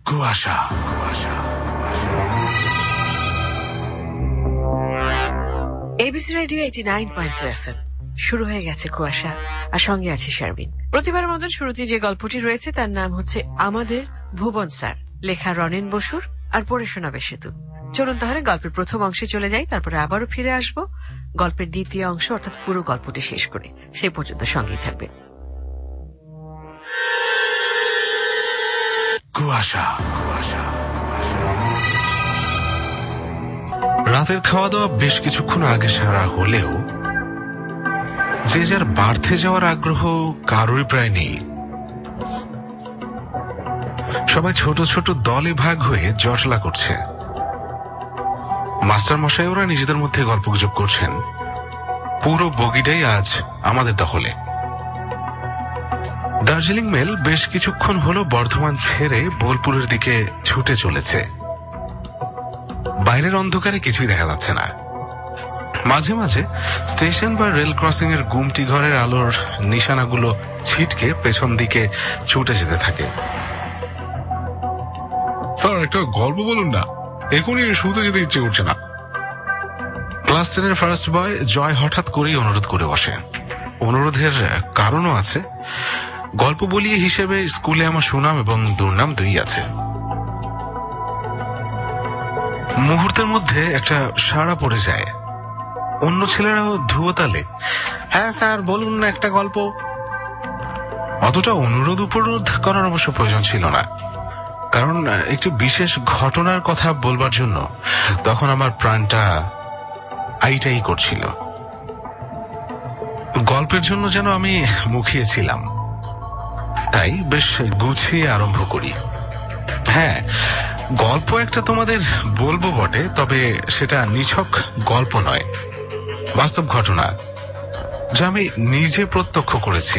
কুয়াশা। ABC radio 89.2 FM শুরু হয়ে গেছে কুয়াশা, আর সঙ্গে আছে শারমিন। প্রতিবারের মতন শুরুতে যে গল্পটি রয়েছে তার নাম হচ্ছে আমাদের ভুবন স্যার, লেখা রনেন বসুর, আর পড়ে শোনাবে সেতু। চলুন তাহলে গল্পের প্রথম অংশে চলে যাই, তারপরে আবারও ফিরে আসবো গল্পের দ্বিতীয় অংশ, অর্থাৎ পুরো গল্পটি শেষ করে। সেই পর্যন্ত সঙ্গেই থাকবে কুয়াশা। রাতের খাওয়া দাওয়া বেশ কিছুক্ষণ আগে সারা হলেও যে যার বাড়তে যাওয়ার আগ্রহ কারোরই প্রায় নেই। সবাই ছোট ছোট দলে ভাগ হয়ে জটলা করছে। মাস্টার মশাই ওরা নিজেদের মধ্যে গল্পগুজব করছেন। পুরো বগিটাই আজ আমাদের দখলে। দার্জিলিং মেল বেশ কিছুক্ষণ হলো বর্ধমান ছেড়ে বোলপুরের দিকে ছুটে চলেছে। বাইরের অন্ধকারে কিছুই দেখা যাচ্ছে না। মাঝে মাঝে স্টেশন বা রেল ক্রসিং এর গুমটি ঘরের আলোর নিশানাগুলো ছিটকে পেছন দিকে ছুটে যেতে থাকে। স্যার, একটা গল্প বলুন না, এখনই শুতে যেতে ইচ্ছে করছে না। ক্লাস 10-এর ফার্স্ট বয় জয় হঠাৎ করেই অনুরোধ করে বসে। অনুরোধের কারণও আছে। গল্প বলিয়ে হিসেবে স্কুলে আমার সুনাম এবং দুর্নাম দুই আছে। মুহূর্তের মধ্যে একটা সাড়া পড়ে যায়। অন্য ছেলেরাও ধুয়োতালে হ্যাঁ স্যার বলুন না একটা গল্প। অতটা অনুরোধ উপরোধ করার অবশ্য প্রয়োজন ছিল না, কারণ একটি বিশেষ ঘটনার কথা বলবার জন্য তখন আমার প্রাণটা আইটাই করছিল। গল্পের জন্য যেন আমি মুখিয়েছিলাম, তাই বেশ গুছিয়ে আরম্ভ করি। হ্যাঁ, গল্প একটা তোমাদের বলবো বটে, তবে সেটা নিছক গল্প নয়, বাস্তব ঘটনা যা আমি নিজে প্রত্যক্ষ করেছি।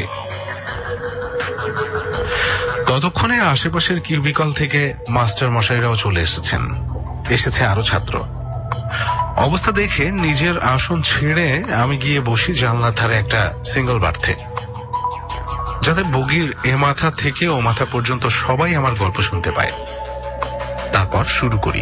ততক্ষণে আশেপাশের কিউবিকল থেকে মাস্টার মশাইরাও চলে এসেছেন। এসেছে আরো ছাত্র। অবস্থা দেখে নিজের আসন ছেড়ে আমি গিয়ে বসি জানলার ধারে একটা সিঙ্গল বার্থে, যাতে বগির এ মাথা থেকে ও মাথা পর্যন্ত সবাই আমার গল্প শুনতে পায়। তারপর শুরু করি।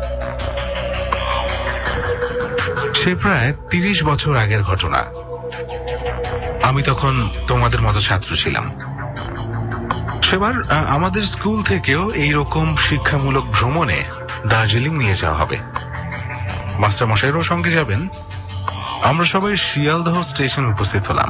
সে প্রায় 30 বছর আগের ঘটনা। আমি তখন তোমাদের মতো ছাত্র ছিলাম। সেবার আমাদের স্কুল থেকেও এইরকম শিক্ষামূলক ভ্রমণে দার্জিলিং নিয়ে যাওয়া হবে। মাস্টার মশাইরাও সঙ্গে যাবেন। আমরা সবাই শিয়ালদহ স্টেশন উপস্থিত হলাম।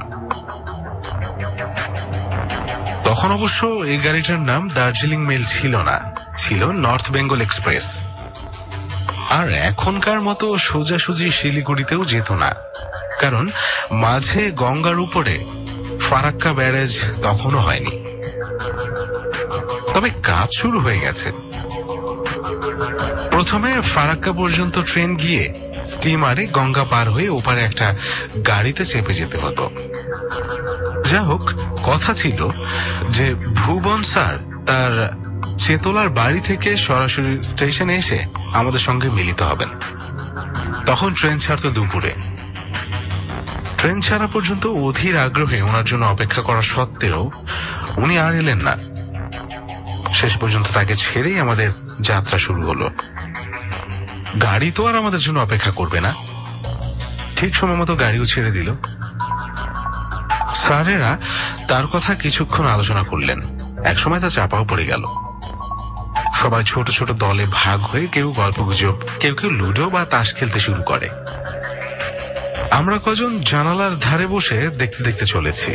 তখন অবশ্য এই গাড়িটার নাম দার্জিলিং মেল ছিল না, ছিল নর্থ বেঙ্গল এক্সপ্রেস। আর এখনকার মতো সোজাসুজি শিলিগুড়িতেও যেত না, কারণ মাঝে গঙ্গার উপরে ফারাক্কা ব্যারেজ তখনও হয়নি। তবে কাজ শুরু হয়ে গেছে। প্রথমে ফারাক্কা পর্যন্ত ট্রেন গিয়ে স্টিমারে গঙ্গা পার হয়ে ওপারে একটা গাড়িতে চেপে যেতে হতো। যা হোক, কথা ছিল যে ভুবন স্যার তার চেতলার বাড়ি থেকে সরাসরি স্টেশনে এসে আমাদের সঙ্গে মিলিত হবেন। তখন ট্রেন ছাড়তো দুপুরে। ট্রেন ছাড়া পর্যন্ত অধীর আগ্রহে ওনার জন্য অপেক্ষা করা সত্ত্বেও উনি আর এলেন না। শেষ পর্যন্ত তাকে ছেড়েই আমাদের যাত্রা শুরু হলো। গাড়ি তো আর আমাদের জন্য অপেক্ষা করবে না। ঠিক সময় মতো গাড়িও ছেড়ে দিল। স্যারেরা তার কথা কিছুক্ষণ আলোচনা করলেন। একসময় তা চাপাও পড়ে গেল। সবাই ছোট ছোট দলে ভাগ হয়ে কেউ গল্পগুজব, কেউ কেউ লুডো বা তাস খেলতে শুরু করে। আমরা কজন জানালার ধারে বসে দেখতে দেখতে চলেছি।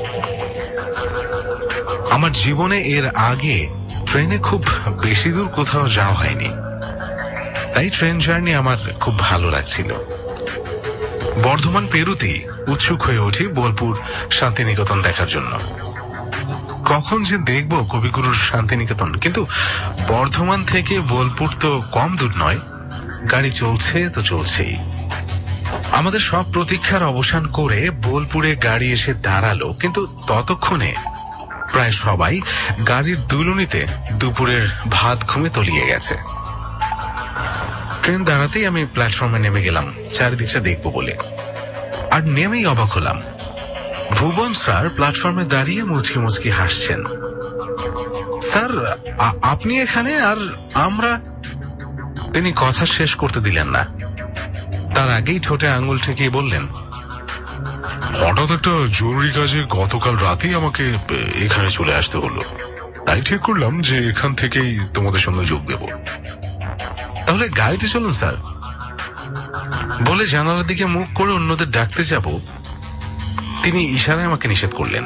আমার জীবনে এর আগে ট্রেনে খুব বেশি দূর কোথাও যাওয়া হয়নি, তাই ট্রেন জার্নি আমার খুব ভালো লাগছিল। বর্ধমান পেরুতেই উৎসুক হয়ে উঠি বোলপুর শান্তিনিকেতন দেখার জন্য। কখন যে দেখব কবিগুরুর শান্তিনিকেতন, কিন্তু বর্ধমান থেকে বোলপুর তো কম দূর নয়। গাড়ি চলছে তো চলছেই। আমাদের সব প্রতীক্ষার অবসান করে বোলপুরে গাড়ি এসে দাঁড়ালো, কিন্তু ততক্ষণে প্রায় সবাই গাড়ির দুলুনিতে দুপুরের ভাত ঘুমে তলিয়ে গেছে। ট্রেন দাঁড়াতেই আমি প্ল্যাটফর্মে নেমে গেলাম চারিদিকটা দেখবো বলে। আর নেমেই অবাক হলাম, ভুবন স্যার প্ল্যাটফর্মে দাঁড়িয়ে মুচকি মুচকি হাসছেন। স্যার আপনি এখানে আর আমরা। তিনি কথা শেষ করতে দিলেন না, তার আগেই ঠোঁটে আঙুল ঠেকিয়ে বললেন, হঠাৎ একটা জরুরি কাজে গতকাল রাতেই আমাকে এখানে চলে আসতে হলো, তাই ঠিক করলাম যে এখান থেকেই তোমাদের সঙ্গে যোগ দেব। তাহলে গাড়িতে চলুন স্যার। বলে জানালার দিকে মুখ করে অন্যদের ডাকতে যাব, তিনি ইশারায় আমাকে নিষেধ করলেন।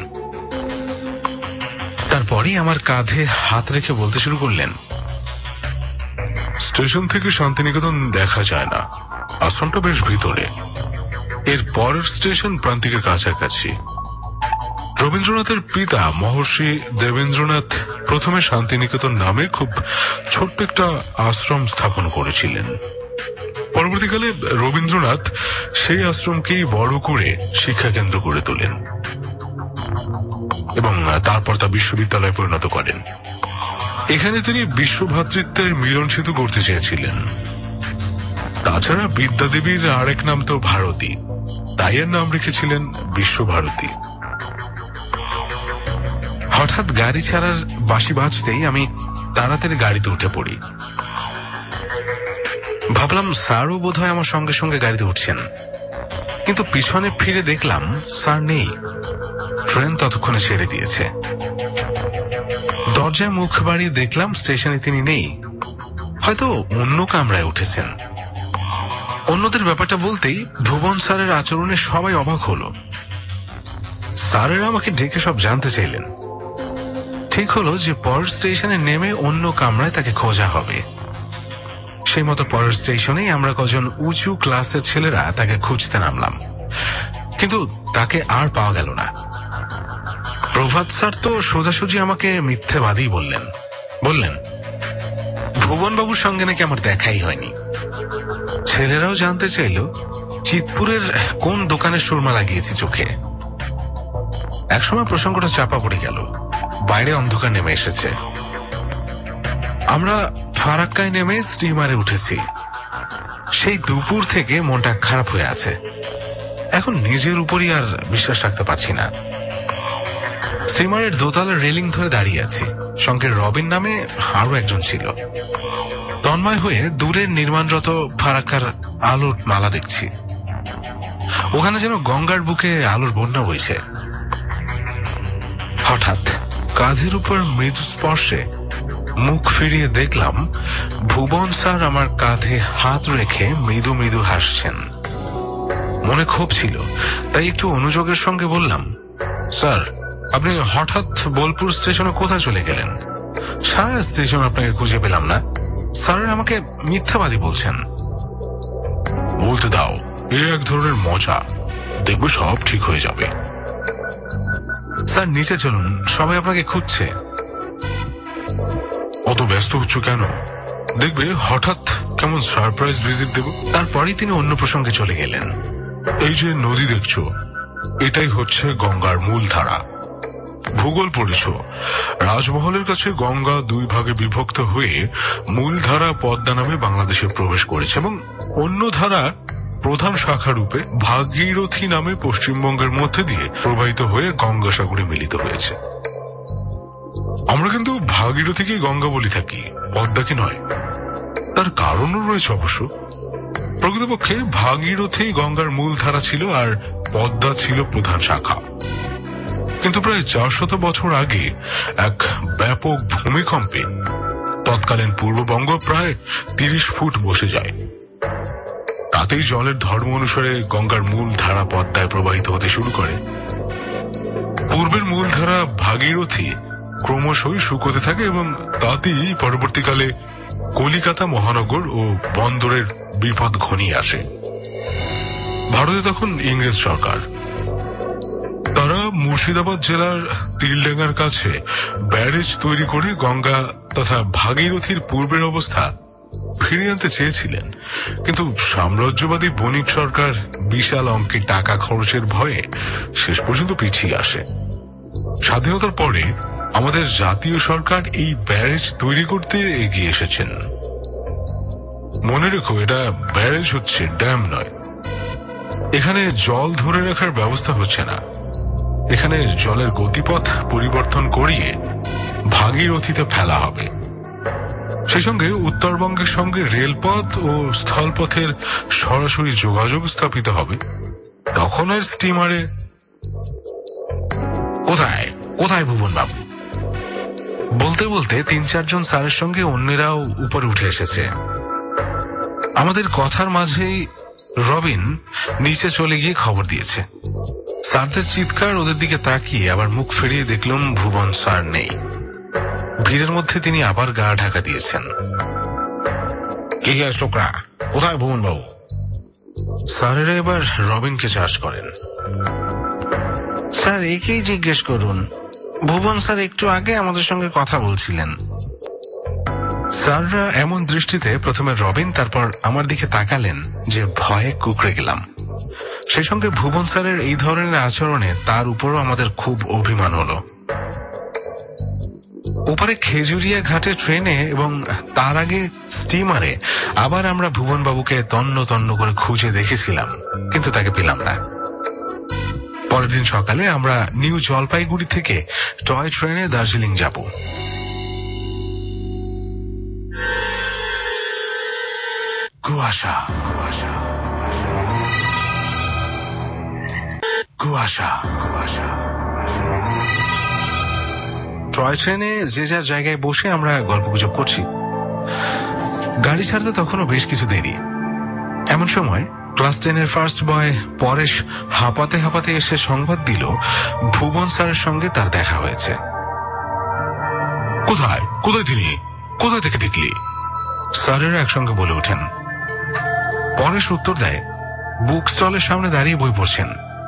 তারপরই আমার কাঁধে হাত রেখে বলতে শুরু করলেন, স্টেশন থেকে শান্তিনিকেতন দেখা যায় না, আশ্রমটা বেশ ভিতরে। এর পরের স্টেশন প্রান্তিকের কাছাকাছি। রবীন্দ্রনাথের পিতা মহর্ষি দেবেন্দ্রনাথ প্রথমে শান্তিনিকেতন নামে খুব ছোট্ট একটা আশ্রম স্থাপন করেছিলেন। পরবর্তীকালে রবীন্দ্রনাথ সেই আশ্রমকেই বড় করে শিক্ষা কেন্দ্র গড়ে তোলেন এবং তারপর তা বিশ্ববিদ্যালয়ে পরিণত করেন। এখানে তিনি বিশ্বভ্রাতৃত্বের মিলন সেতু করতে চেয়েছিলেন। তাছাড়া বিদ্যাদেবীর আরেক নাম তো ভারতী, তাই এর নাম রেখেছিলেন বিশ্বভারতী। হঠাৎ গাড়ি ছাড়ার বাঁশি বাজতেই আমি তাড়াতাড়ি গাড়িতে উঠে পড়ি। ভাবলাম স্যারও বোধহয় আমার সঙ্গে সঙ্গে গাড়িতে উঠছেন, কিন্তু পিছনে ফিরে দেখলাম স্যার নেই। ট্রেন ততক্ষণে ছেড়ে দিয়েছে। দরজায় মুখ বাড়িয়ে দেখলাম স্টেশনে তিনি নেই, হয়তো অন্য কামরায় উঠেছেন। অন্যদের ব্যাপারটা বলতেই ভুবন স্যারের আচরণে সবাই অবাক হলো। স্যারেরা আমাকে ডেকে সব জানতে চাইলেন। ঠিক হলো যে পরের স্টেশনে নেমে অন্য কামরায় তাকে খোঁজা হবে। সেই মতো পরের স্টেশনেই আমরা কজন উঁচু ক্লাসের ছেলেরা তাকে খুঁজতে নামলাম, কিন্তু তাকে আর পাওয়া গেল না। প্রভাত স্যার তো সোজাসুজি আমাকে মিথ্যেবাদী বললেন ভুবনবাবুর সঙ্গে নাকি আমার দেখাই হয়নি। ছেলেরাও জানতে চাইল চিতপুরের কোন দোকানে সুরমা লাগিয়েছি চোখে। একসময় প্রসঙ্গটা চাপা পড়ে গেল, বাইরে অন্ধকার নেমে এসেছে। আমরা ফারাক্কায় নেমে স্টিমারে উঠেছি। সেই দুপুর থেকে মনটা খারাপ হয়ে আছে। এখন নিজের উপরই আর বিশ্বাস রাখতে পারছি না। স্টিমারের দোতলার রেলিং ধরে দাঁড়িয়ে আছি, সঙ্গে রবিন নামে আরো একজন ছিল। তন্ময় হয়ে দূরের নির্মাণরত ফারাক্কার আলোর মালা দেখছি। ওখানে যেন গঙ্গার বুকে আলোর বন্যা বইছে। হঠাৎ কাঁধের উপর মৃদু স্পর্শে মুখ ফিরিয়ে দেখলাম ভুবন স্যার আমার কাঁধে হাত রেখে মৃদু মৃদু হাসছেন। মনে ক্ষোভ ছিল, তাই একটু অনুযোগের সঙ্গে বললাম, স্যার আপনি হঠাৎ বোলপুর স্টেশনে কোথায় চলে গেলেন? সারা স্টেশন আপনাকে খুঁজে পেলাম না। স্যার আমাকে মিথ্যাবাদী বলছেন। বলতে দাও, এ এক ধরনের মজা, দেখবে সব ঠিক হয়ে যাবে। স্যার নিচে চলুন, সবাই আপনাকে খুঁজছে। অত ব্যস্ত হচ্ছ কেন? দেখবে হঠাৎ কেমন সারপ্রাইজ ভিজিট দেব। তারপরই তিনি অন্য প্রসঙ্গে চলে গেলেন। এই যে নদী দেখছো, এটাই হচ্ছে গঙ্গার মূল ধারা। ভূগোল পড়েছ, রাজমহলের কাছে গঙ্গা দুই ভাগে বিভক্ত হয়ে মূল ধারা পদ্মা নামে বাংলাদেশে প্রবেশ করেছে এবং অন্য ধারা প্রধান শাখা রূপে ভাগীরথী নামে পশ্চিমবঙ্গের মধ্যে দিয়ে প্রবাহিত হয়ে গঙ্গাসাগরে মিলিত হয়েছে। আমরা কিন্তু ভাগীরথীকে গঙ্গা বলি থাকি, পদ্মাকে নয়। তার কারণও রয়েছে অবশ্য। প্রকৃতপক্ষে ভাগীরথী গঙ্গার মূল ধারা ছিল আর পদ্মা ছিল প্রধান শাখা। কিন্তু প্রায় 400 বছর আগে এক ব্যাপক ভূমিকম্পে তৎকালীন পূর্ববঙ্গ প্রায় 30 ফুট বসে যায়। তাতেই জলের ধর্ম অনুসারে গঙ্গার মূল ধারা পদ্মায় প্রবাহিত হতে শুরু করে। পূর্বের মূল ধারা ভাগীরথী ক্রমশই শুকোতে থাকে এবং তাতেই পরবর্তীকালে কলিকাতা মহানগর ও বন্দরের বিপদ ঘনিয়ে আসে। ভারতে তখন ইংরেজ সরকার। তারা মুর্শিদাবাদ জেলার তিলডাঙ্গার কাছে ব্যারেজ তৈরি করে গঙ্গা তথা ভাগীরথীর পূর্বের অবস্থা ফিরিয়ে আনতে চেয়েছিলেন, কিন্তু সাম্রাজ্যবাদী বণিক সরকার বিশাল অঙ্কের টাকা খরচের ভয়ে শেষ পর্যন্ত পিছিয়ে আসে। স্বাধীনতার পরে আমাদের জাতীয় সরকার এই ব্যারেজ তৈরি করতে এগিয়ে এসেছেন। মনে রেখো, এটা ব্যারেজ হচ্ছে, ড্যাম নয়। এখানে জল ধরে রাখার ব্যবস্থা হচ্ছে না। এখানে জলের গতিপথ পরিবর্তন করিয়ে ভাগীরথীতে ফেলা হবে। সেই সঙ্গে উত্তরবঙ্গের সঙ্গে রেলপথ ও স্থলপথের সরাসরি যোগাযোগ স্থাপিত হবে। তখন আর স্টিমারে কোথায় কোথায় ভুবন বাবু? বলতে বলতে 3-4 জন স্যারের সঙ্গে অন্যরাও উপরে উঠে এসেছে। আমাদের কথার মাঝেই রবিন নিচে চলে গিয়ে খবর দিয়েছে। স্যারদের চিৎকার ওদের দিকে তাকিয়ে আবার মুখ ফিরিয়ে দেখলাম ভুবন স্যার নেই। ভিড়ের মধ্যে তিনি আবার গা ঢাকা দিয়েছেন। কি ছোকরা, কোথায় ভুবন বাবু? স্যারেরা এবার রবিনকে চার্জ করেন। স্যার একেই জিজ্ঞেস করুন, ভুবন স্যার একটু আগে আমাদের সঙ্গে কথা বলছিলেন। স্যাররা এমন দৃষ্টিতে প্রথমে রবিন তারপর আমার দিকে তাকালেন যে ভয়ে কুঁকড়ে গেলাম। সেই সঙ্গে ভুবন স্যারের এই ধরনের আচরণে তার উপরও আমাদের খুব অভিমান হলো। ওপারে খেজুরিয়া ঘাটে ট্রেনে এবং তার আগে স্টিমারে আবার আমরা ভুবন বাবুকে তন্ন তন্ন করে খুঁজে দেখেছিলাম, কিন্তু তাকে পেলাম না। পরের দিন সকালে আমরা নিউ জলপাইগুড়ি থেকে টয় ট্রেনে দার্জিলিং যাব। কুয়াশা কুয়াশা কুয়াশা কুয়াশা। টয় ট্রেনে যে যার জায়গায় বসে আমরা গল্পগুজব করছি। গাড়ি ছাড়তে তখনও বেশ কিছু দেরি। এমন সময় ক্লাস 10-এর ফার্স্ট বয় পরেশ হাঁপাতে হাঁপাতে এসে সংবাদ দিল ভুবন স্যারের সঙ্গে তার দেখা হয়েছে। কোথায় কোথায় তিনি, কোথায় থেকে দেখলি? স্যারেরা একসঙ্গে বলে ওঠেন। পরেশ উত্তর দেয়, বুক স্টলের সামনে দাঁড়িয়ে বই পড়ছেন।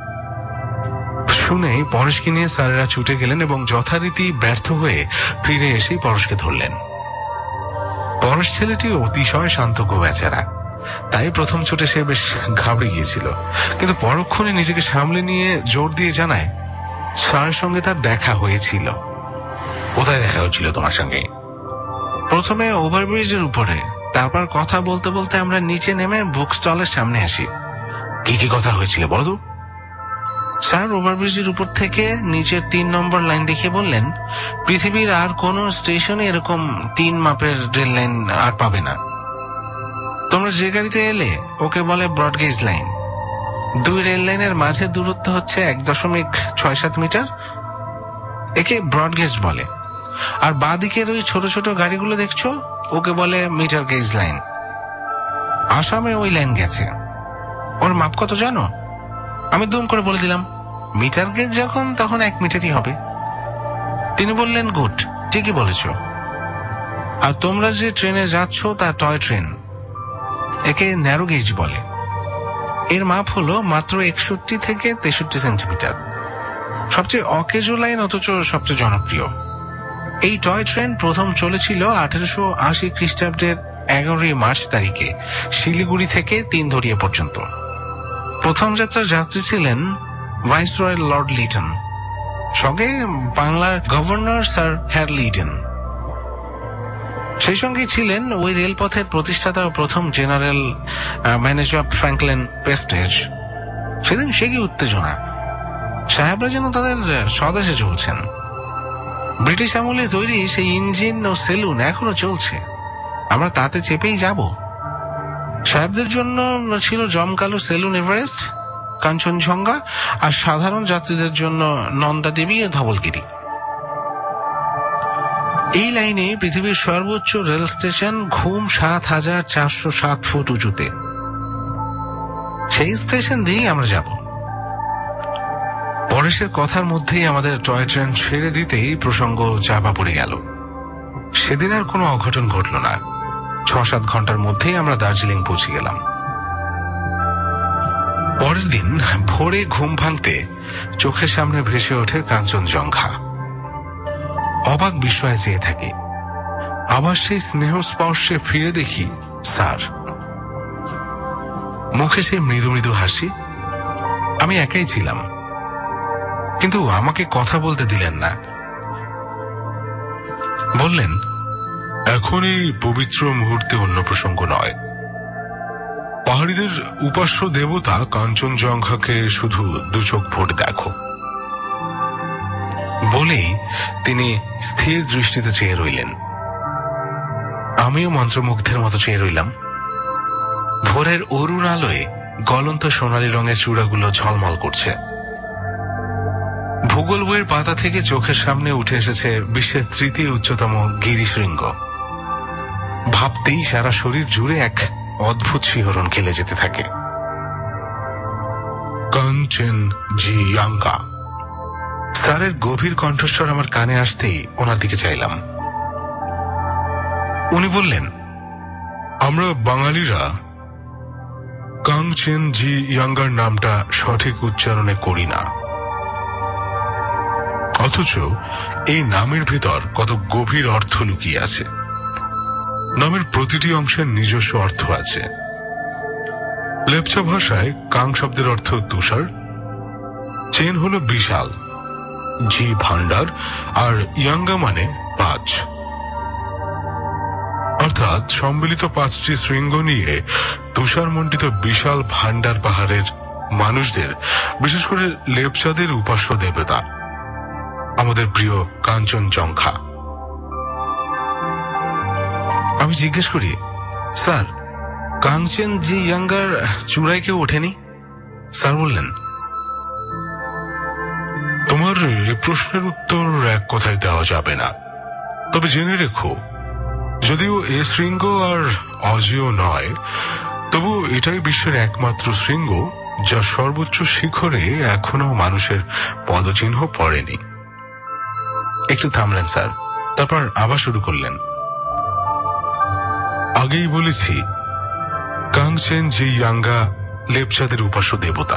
শুনে পরেশকে নিয়ে স্যারেরা ছুটে গেলেন এবং যথারীতি ব্যর্থ হয়ে ফিরে এসেই পরেশকে ধরলেন। পরেশ ছেলেটি অতিশয় শান্তজ্ঞ বেচারা, তাই প্রথম চোটে সে বেশ ঘাবড়ে গিয়েছিল, কিন্তু পরক্ষণে নিজেকে সামলে নিয়ে জোর দিয়ে জানায় স্যারের সঙ্গে তার দেখা হয়েছিল। কোথায় দেখা হয়েছিল তোমার সঙ্গে? প্রথমে ওভারব্রিজের উপরে, তারপর কথা বলতে বলতে আমরা নিচে নেমে বুক স্টলের সামনে আসি। কি কি কথা হয়েছিল বলো তো? স্যার ওভারব্রিজের উপর থেকে নিচের 3 নম্বর লাইন দেখিয়ে বললেন, পৃথিবীর আর কোন স্টেশনে এরকম 3 মাপের রেল লাইন আর পাবে না। তোমরা যে গাড়িতে এলে ওকে বলে ব্রডগেজ লাইন। 2 রেল লাইনের মাঝের দূরত্ব হচ্ছে 1.67 মিটার, একে ব্রডগেজ বলে। আর বাঁ দিকের ওই ছোট ছোট গাড়িগুলো দেখছো, ওকে বলে মিটার গেজ লাইন। আসামে ওই লাইন গেছে, ওর মাপ কত জানো? আমি দুম করে বলে দিলাম, মিটার গেজ যখন তখন 1 মিটারই হবে। তিনি বললেন, গুড, ঠিকই বলেছ। আর তোমরা যে ট্রেনে যাচ্ছ তা টয় ট্রেন, একে ন্যারো গেজ বলে। এর মাপ হলো মাত্র 61 থেকে 63 সেন্টিমিটার। সবচেয়ে অকেজো লাইন, অথচ সবচেয়ে জনপ্রিয়। এই টয় ট্রেন প্রথম চলেছিল 1880 খ্রিস্টাব্দের 11 মার্চ তারিখে শিলিগুড়ি থেকে 3 ধরিয়া পর্যন্ত। প্রথম যাত্রার যাত্রী ছিলেন ভাইসরয় লর্ড লিটন, সঙ্গে বাংলার গভর্নর স্যার হ্যার লিটন। সেই সঙ্গে ছিলেন ওই রেলপথের প্রতিষ্ঠাতা ও প্রথম জেনারেল ম্যানেজার ফ্র্যাঙ্কলিন প্রেস্টেজ। সেদিন সে কি উত্তেজনা! সাহেবরা যেন তাদের স্বদেশে চলছেন। ব্রিটিশ আমলে তৈরি সেই ইঞ্জিন ও সেলুন এখনো চলছে, আমরা তাতে চেপেই যাব। সাহেবদের জন্য ছিল জমকালো সেলুন এভারেস্ট, কাঞ্চনজঙ্ঘা, আর সাধারণ যাত্রীদের জন্য নন্দা দেবী ও ধবলগিরি। এই লাইনে পৃথিবীর সর্বোচ্চ রেল স্টেশন ঘুম 7407 ফুট উঁচুতে। সেই স্টেশন দিয়েই আমরা যাব। পরেশের কথার মধ্যেই আমাদের টয় ট্রেন ছেড়ে দিতেই প্রসঙ্গ চাপা পড়ে গেল। সেদিন আর কোনো অঘটন ঘটল না। 6-7 ঘন্টার মধ্যেই আমরা দার্জিলিং পৌঁছে গেলাম। পরের দিন ভোরে ঘুম ভাঙতে চোখের সামনে ভেসে ওঠে কাঞ্চনজঙ্ঘা। অবাক বিস্ময়ে চেয়ে থাকি। আবার সেই স্নেহ স্পর্শে ফিরে দেখি স্যার। মুখে সেই মৃদু মৃদু হাসি। আমি একাই ছিলাম, কিন্তু আমাকে কথা বলতে দিলেন না। বললেন, এখন এই পবিত্র মুহূর্তে অন্য প্রসঙ্গ নয়। পাহাড়িদের উপাস্য দেবতা কাঞ্চনজঙ্ঘাকে শুধু 2 চোখ ভরে দেখো। বলেই তিনি স্থির দৃষ্টিতে চেয়ে রইলেন। আমিও মন্ত্রমুগ্ধের মতো চেয়ে রইলাম। ভোরের অরুণ আলোয় গলন্ত সোনালী রঙের চূড়াগুলো ঝলমল করছে। ভূগোল বইয়ের পাতা থেকে চোখের সামনে উঠে এসেছে বিশ্বের তৃতীয় উচ্চতম গিরিশৃঙ্গ। ভাবতেই সারা শরীর জুড়ে এক অদ্ভুত শিহরণ খেলে যেতে থাকে। কাঞ্চনজঙ্ঘা। স্যারের গভীর কণ্ঠস্বর আমার কানে আসতেই ওনার দিকে চাইলাম। উনি বললেন, আমরা বাঙালিরা কাঞ্চনজঙ্ঘার নামটা সঠিক উচ্চারণে করি না, অথচ এই নামের ভেতর কত গভীর অর্থ লুকিয়ে আছে। নামের প্রতিটি অংশের নিজস্ব অর্থ আছে। লেপচা ভাষায় কাং শব্দের অর্থ তুষার, চেন হলো বিশাল, জি ভান্ডার, আর ইয়াঙ্গা মানে 5, অর্থাৎ সম্মিলিত 5টি শৃঙ্গ নিয়ে তুষারমণ্ডিত বিশাল ভান্ডার পাহাড়ের মানুষদের, বিশেষ করে লেপচাদের উপাস্য দেবতা আমাদের প্রিয় কাঞ্চনজঙ্ঘা। আমি জিজ্ঞেস করি, স্যার কাঞ্চনজঙ্ঘার চূড়ায় কেউ ওঠেনি? স্যার বললেন, তোমার এই প্রশ্নের উত্তর এক কথায় দেওয়া যাবে না। তবে জেনে রেখো, যদিও এ শৃঙ্গ আর অজেয় নয়, তবু এটাই বিশ্বের একমাত্র শৃঙ্গ যার সর্বোচ্চ শিখরে এখনো মানুষের পদচিহ্ন পড়েনি। একটু থামলেন স্যার, তারপর আবার শুরু করলেন। আগেই বলেছি, কাঞ্চনজঙ্ঘা লেপচাদের উপাস্য দেবতা।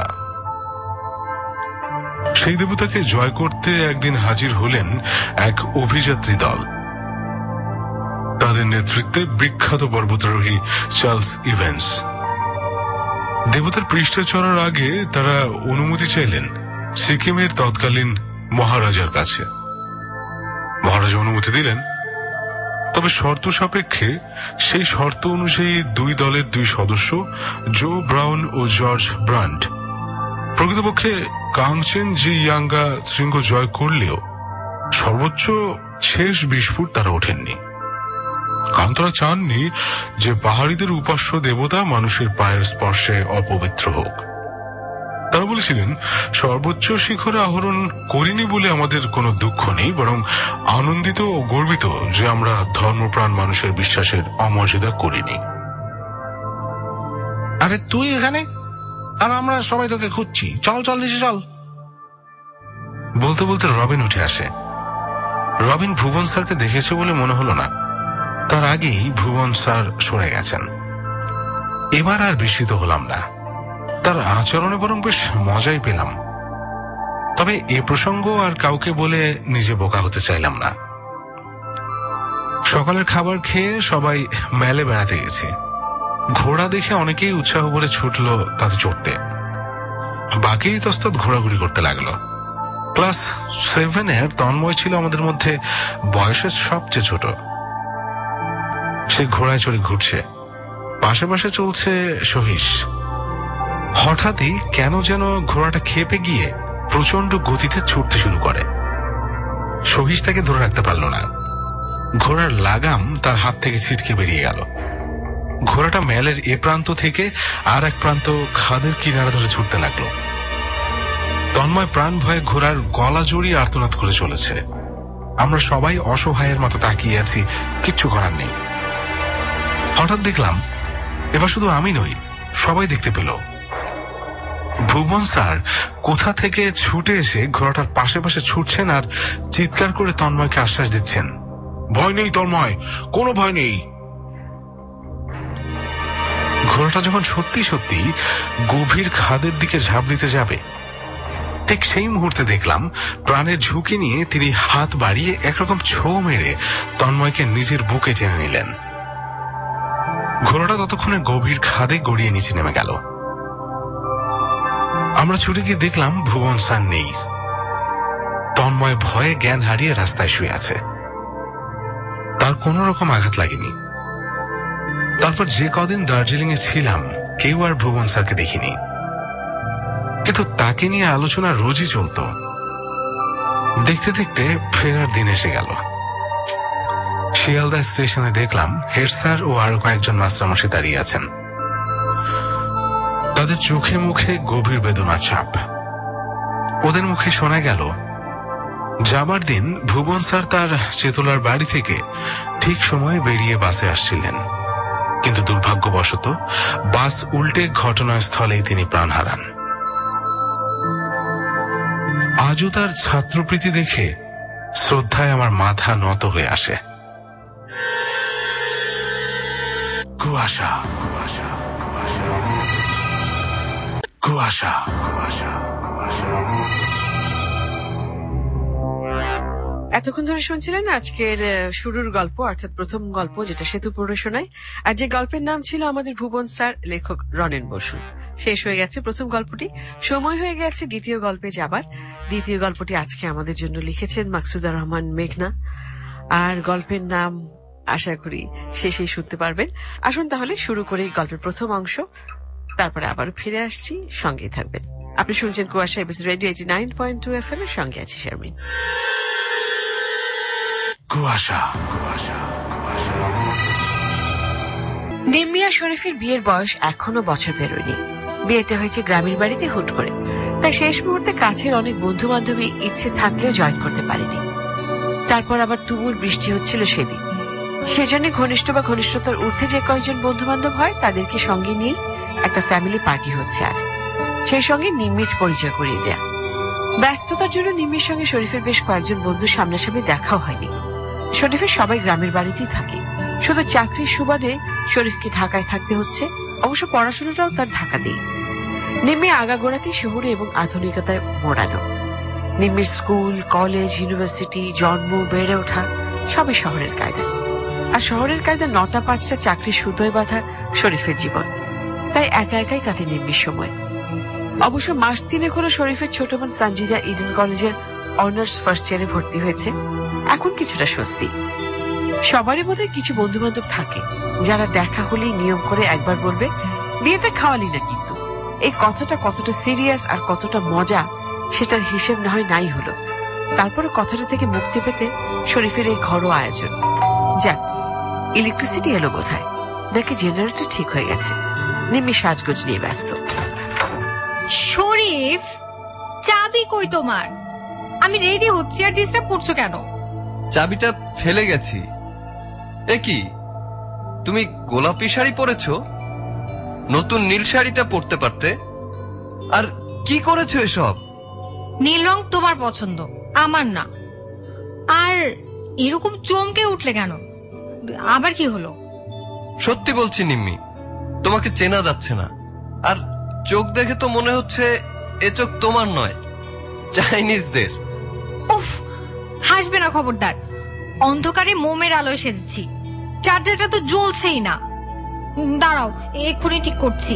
সেই দেবতাকে জয় করতে একদিন হাজির হলেন এক অভিযাত্রী দল। তাদের নেতৃত্বে বিখ্যাত পর্বতারোহী চার্লস ইভেন্স। দেবতার পৃষ্ঠে চড়ার আগে তারা অনুমতি চাইলেন সিকিমের তৎকালীন মহারাজার কাছে। মহারাজা অনুমতি দিলেন, তবে শর্ত সাপেক্ষে। সেই শর্ত অনুযায়ী দুই দলের 2 সদস্য, জো ব্রাউন ও জর্জ ব্রান্ড, প্রকৃতপক্ষে কাঞ্চনজঙ্ঘা শৃঙ্গ জয় করলেও সর্বোচ্চ শেষ 20 ফুট তারা ওঠেননি। কারণ তারা চাননি যে পাহাড়িদের উপাস্য দেবতা মানুষের পায়ের স্পর্শে অপবিত্র হোক। তারা বলেছিলেন, সর্বোচ্চ শিখরে আহরণ করিনি বলে আমাদের কোনো দুঃখ নেই, বরং আনন্দিত ও গর্বিত যে আমরা ধর্মপ্রাণ মানুষের বিশ্বাসের অমর্যাদা করিনি। আরে তুই এখানে, আর আমরা সবাই তোকে খুঁজছি, চল চল নিচে চল। বলতে বলতে রবিন উঠে আসে। রবিন ভুবন স্যারকে দেখেছে বলে মনে হলো না। তার আগেই ভুবন স্যার সরে গেছেন। এবার আর বিস্মিত হলাম না, তার আচরণে বরং বেশ মজাই পেলাম। তবে এ প্রসঙ্গ আর কাউকে বলে নিজে বোকা হতে চাইলাম না। সকালের খাবার খেয়ে সবাই মেলে বেড়াতে গেছে। ঘোড়া দেখে অনেকেই উৎসাহ বলে ছুটলো তাতে চড়তে। বাকি তস্তাৎ ঘোরাঘুরি করতে লাগলো। ক্লাস 7-এর তন্ময় ছিল আমাদের মধ্যে বয়সের সবচেয়ে ছোট। সে ঘোড়ায় চড়ে ঘুরছে, পাশে পাশে চলছে সহিস। হঠাৎই কেন যেন ঘোড়াটা ক্ষেপে গিয়ে প্রচন্ড গতিতে ছুটতে শুরু করে। সহিস তাকে ধরে রাখতে পারল না। ঘোড়ার লাগাম তার হাত থেকে ছিটকে বেরিয়ে গেল। ঘোড়াটা মেলের এ প্রান্ত থেকে আর এক প্রান্ত খাদের কিনারা ধরে ছুটতে লাগলো। তন্ময় প্রাণ ভয়ে ঘোড়ার গলা জড়িয়ে আর্তনাদ করে চলেছে। আমরা সবাই অসহায়ের মতো তাকিয়ে আছি, কিচ্ছু করার নেই। হঠাৎ দেখলাম, এবার শুধু আমি নই, সবাই দেখতে পেল, ভুবন স্যার কোথা থেকে ছুটে এসে ঘোড়াটার পাশে পাশে ছুটছেন আর চিৎকার করে তন্ময়কে আশ্বাস দিচ্ছেন, ভয় নেই তন্ময়, কোনো ভয় নেই। ঘোড়াটা যখন সত্যি সত্যি গভীর খাদের দিকে ঝাঁপ দিতে যাবে, ঠিক সেই মুহূর্তে দেখলাম প্রাণের ঝুঁকি নিয়ে তিনি হাত বাড়িয়ে একরকম ছো মেরে তন্ময়কে নিজের বুকে টেনে নিলেন। ঘোড়াটা ততক্ষণে গভীর খাদে গড়িয়ে নিচে নেমে গেল। আমরা ছুটে গিয়ে দেখলাম ভুবন স্যার নেই। তন্ময় ভয়ে জ্ঞান হারিয়ে রাস্তায় শুয়ে আছে। তার কোনো রকম আঘাত লাগেনি। তারপর যে কদিন দার্জিলিং এ ছিলাম, কেউ আর ভুবন স্যারকে দেখিনি, কিন্তু তাকে নিয়ে আলোচনা রোজই চলত। দেখতে দেখতে ফেরার দিন এসে গেল। শিয়ালদা স্টেশনে দেখলাম হেড স্যার ও আরো কয়েকজন মাস্টারমশাই দাঁড়িয়ে আছেন। তাদের চোখে মুখে গভীর বেদনার ছাপ। ওদের মুখে শোনা গেল যাবার দিন ভুবন স্যার তার চেতলার বাড়ি থেকে ঠিক সময়ে বেরিয়ে বাসে আসছিলেন, কিন্তু দুর্ভাগ্যবশত বাস উল্টে ঘটনাস্থলেই তিনি প্রাণ হারান। আজও তার ছাত্রপ্রীতি দেখে শ্রদ্ধায় আমার মাথা নত হয়ে আসে। কুয়াশা কুয়াশা কুয়াশা কুয়াশা কুয়াশা কুয়াশা। এতক্ষণ ধরে শুনছিলেন আজকের শুরুর গল্প, অর্থাৎ প্রথম গল্প, যেটা সেতু পড়াশোনায়, আর যে গল্পের নাম ছিল আমাদের ভুবন স্যার, লেখক রনেন বসু। শেষ হয়ে গেছে প্রথম গল্পটি, সময় হয়ে গেছে দ্বিতীয় গল্পে যাবার। দ্বিতীয় গল্পটি আজকে আমাদের জন্য লিখেছেন মাকসুদা রহমান মেঘনা, আর গল্পের নাম আশা করি শেষেই শুনতে পারবেন। আসুন তাহলে শুরু করে গল্পের প্রথম অংশ, তারপরে আবার ফিরে আসছি, সঙ্গে থাকবেন। আপনি শুনছেন কুয়াশা এবিসি রেডিও 89.2 FM এর, সঙ্গে আছি শারমিন। কুয়াশা কুয়াশা কুয়াশা। নিম্মিয়া শরীফের বিয়ের বয়স এখনো বছর পেরোয়নি। বিয়েটা হয়েছে গ্রামের বাড়িতে হুট করে, তাই শেষ মুহূর্তে কাছের অনেক বন্ধু বান্ধবী ইচ্ছে থাকলেও জয়েন করতে পারেনি। তারপর আবার তুমুল বৃষ্টি হচ্ছিল সেদিন, সেজন্য ঘনিষ্ঠ বা ঘনিষ্ঠতার ঊর্ধ্বে যে কয়েকজন বন্ধু বান্ধব হয় তাদেরকে সঙ্গে নিয়ে একটা ফ্যামিলি পার্টি হচ্ছে আজ। সেই সঙ্গে নিম্মির পরিচয় করিয়ে দেয়া। ব্যস্ততার জন্য নিম্মির সঙ্গে শরীফের বেশ কয়েকজন বন্ধু সামনাসামনি দেখাও হয়নি। শরীফের সবাই গ্রামের বাড়িতেই থাকে, শুধু চাকরির সুবাদে শরীফকে ঢাকায় থাকতে হচ্ছে। অবশ্য পড়াশোনাটাও তার ঢাকাতেই। নিম্মি আগাগোড়াতেই শহুরে এবং আধুনিকতায় মোড়ানো। নিম্মির স্কুল, কলেজ, ইউনিভার্সিটি, জন্ম, বেড়ে ওঠা সবই শহরের কায়দা। আর শহরের কায়দা 9টা-5টা চাকরির সুতোয় বাঁধা শরীফের জীবন। তাই একা একাই কাটে নিম্মির সময়। অবশ্য মাস 3 হলো শরীফের ছোট বোন সানজিদা ইডেন কলেজের অনার্স ফার্স্ট ইয়ারে ভর্তি হয়েছে। এখন কিছুটা স্বস্তি। সবারই বোধহয় কিছু বন্ধু বান্ধব থাকে যারা দেখা হলেই নিয়ম করে একবার বলবে, বিয়েতে খাওয়ালি না কিন্তু। এই কথাটা কতটা সিরিয়াস আর কতটা মজা সেটার হিসেব না হয় নাই হলো। তারপরে কথাটা থেকে মুক্তি পেতে শরীফের এই ঘরোয়া আয়োজন। যাক, ইলেকট্রিসিটি এলো বোধহয়, নাকি জেনারেটর ঠিক হয়ে গেছে। নিম্মি সাজগোজ নিয়ে ব্যস্ত। শরীফ, চাবি কই তোমার? আমি রেডি হচ্ছি, আর ডিস্টার্ব করছো কেন? চাবিটা ফেলে গেছি। এ কি, তুমি গোলাপি শাড়ি পরেছো? নতুন নীল শাড়িটা পরতে পারতে। আর কি করেছো এসব? নীল রং তোমার পছন্দ, আমার না। আর এরকম চমকে উঠলে কেন? আবার কি হলো? সত্যি বলছি নিম্মি, তোমাকে চেনা যাচ্ছে না। আর চোখ দেখে তো মনে হচ্ছে এ চোখ তোমার নয়, চাইনিজদের। উফ, হাসবে না খবরদার। অন্ধকারে মোমের আলোয় সেজেছি, চার্জারটা তো জ্বলছেই না। দাঁড়াও, এক্ষুনি ঠিক করছি।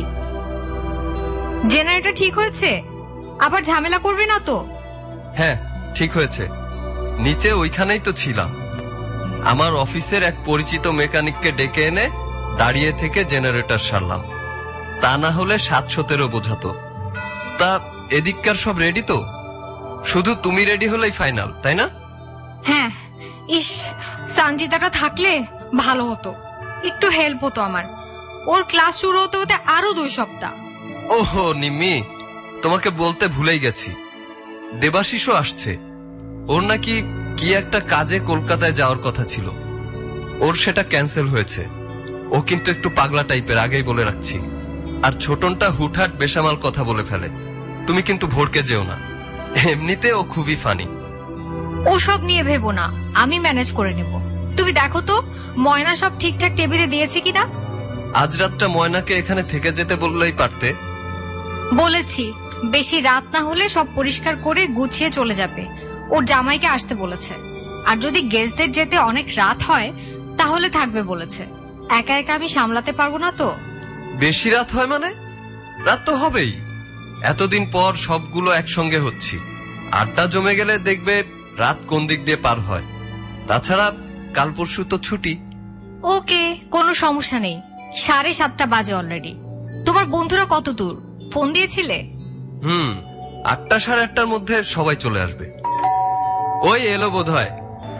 জেনারেটর ঠিক হয়েছে? আবার ঝামেলা করবে না তো? হ্যাঁ, ঠিক হয়েছে। নিচে ওইখানেই তো ছিলাম। আমার অফিসের এক পরিচিত মেকানিককে ডেকে এনে দাঁড়িয়ে থেকে জেনারেটর সারলাম। তা না হলে 717 বোঝাতো। তা এদিককার সব রেডি তো? শুধু তুমি রেডি হলেই ফাইনাল, তাই না? হ্যাঁ। ইস, সানজিদাটা থাকলে ভালো হতো, একটু হেল্প হতো আমার। ওর ক্লাস শুরু হতে হতে আরো 2 সপ্তাহ। ওহো নিম্মি, তোমাকে বলতে ভুলেই গেছি, দেবাশিসও আসছে। ওর নাকি কি একটা কাজে কলকাতায় যাওয়ার কথা ছিল, ওর সেটা ক্যান্সেল হয়েছে। ও কিন্তু একটু পাগলা টাইপের, আগেই বলে রাখছি। আর ছোটনটা হুটহাট বেসামাল কথা বলে ফেলে, তুমি কিন্তু ভড়কে যেও না। এমনিতে ও খুবই ফানি। ওসব নিয়ে ভেবো না, আমি ম্যানেজ করে নেব। তুমি দেখো তো ময়না সব ঠিকঠাক টেবিলে দিয়েছে কিনা। আজ রাতটা ময়নাকে এখানে থেকে যেতে বললেই পারতে। বলেছি, বেশি রাত না হলে সব পরিষ্কার করে গুছিয়ে চলে যাবে। ওর জামাইকে আসতে বলেছে। আর যদি গেস্টদের যেতে অনেক রাত হয় তাহলে থাকবে বলেছে। একা একা আমি সামলাতে পারবো না তো। বেশি রাত হয় মানে? রাত তো হবেই। এতদিন পর সবগুলো একসঙ্গে হচ্ছি, আড্ডা জমে গেলে দেখবে রাত কোন দিক দিয়ে পার হয়। তাছাড়া কাল পরশু তো ছুটি। ওকে, কোনো সমস্যা নেই। 7:30 বাজে অলরেডি। তোমার বন্ধুরা কত দূর? ফোন দিয়েছিলে? 8টা 8:30টার মধ্যে সবাই চলে আসবে। ওই এলো বোধহয়।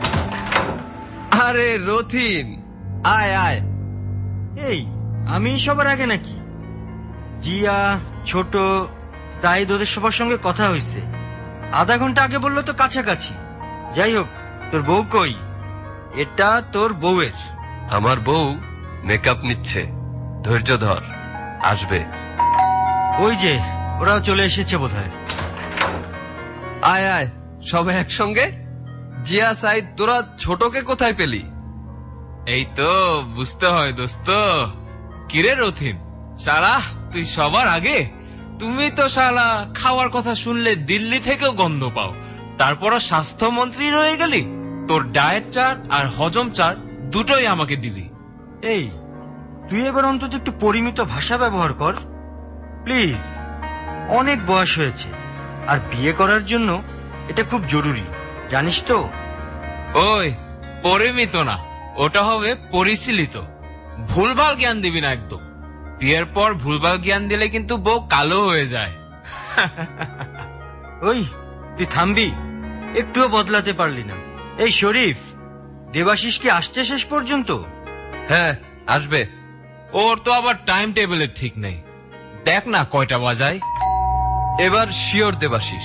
আরে রথিন, আয় আয়। এই আমি সবার আগে নাকি? জিয়া, ছোট, সাইদ ওদের সবার সঙ্গে কথা হয়েছে। আধা ঘন্টা আগে বললো তো কাছাকাছি। যাই হোক, তোর বউ কই? এটা তোর বউয়ের। আমার বউ মেকআপ নিচ্ছে, ধৈর্য ধর, আসবে। ওই যে ওরাও চলে এসেছে বোধহয়। আয় আয়, সবাই একসঙ্গে। জিয়া, সাইদ, তোরা ছোটকে কোথায় পেলি? এই তো বুঝতে হয় দোস্ত। কিরে রথিন, শালা তুই সবার আগে? তুমি তো শালা খাওয়ার কথা শুনলে দিল্লি থেকেও গন্ধ পাও, তারপরও স্বাস্থ্যমন্ত্রী রয়ে গেলি। তোর ডায়েট চার্ট আর হজম চার্ট দুটোই আমাকে দিবি। এই তুই এবার অন্তত একটু পরিমিত ভাষা ব্যবহার কর প্লিজ। অনেক বয়স হয়েছে, আর বিয়ে করার জন্য এটা খুব জরুরি, জানিস তো? ওই পরিমিত না, ওটা হবে পরিশীলিত। ভুলভাল জ্ঞান দিবি না একদম। বিয়ের পর ভুলভাল জ্ঞান দিলে কিন্তু বউ কালো হয়ে যায়। ওই তুই থামবি? একটুও বদলাতে পারলি না। এই শরীফ, দেবাশিস কি আসছে শেষ পর্যন্ত? হ্যাঁ, আসবে। ওর তো আবার টাইম টেবিলের ঠিক নেই, দেখ না কয়টা বাজায়। এবার শিওর দেবাশিস।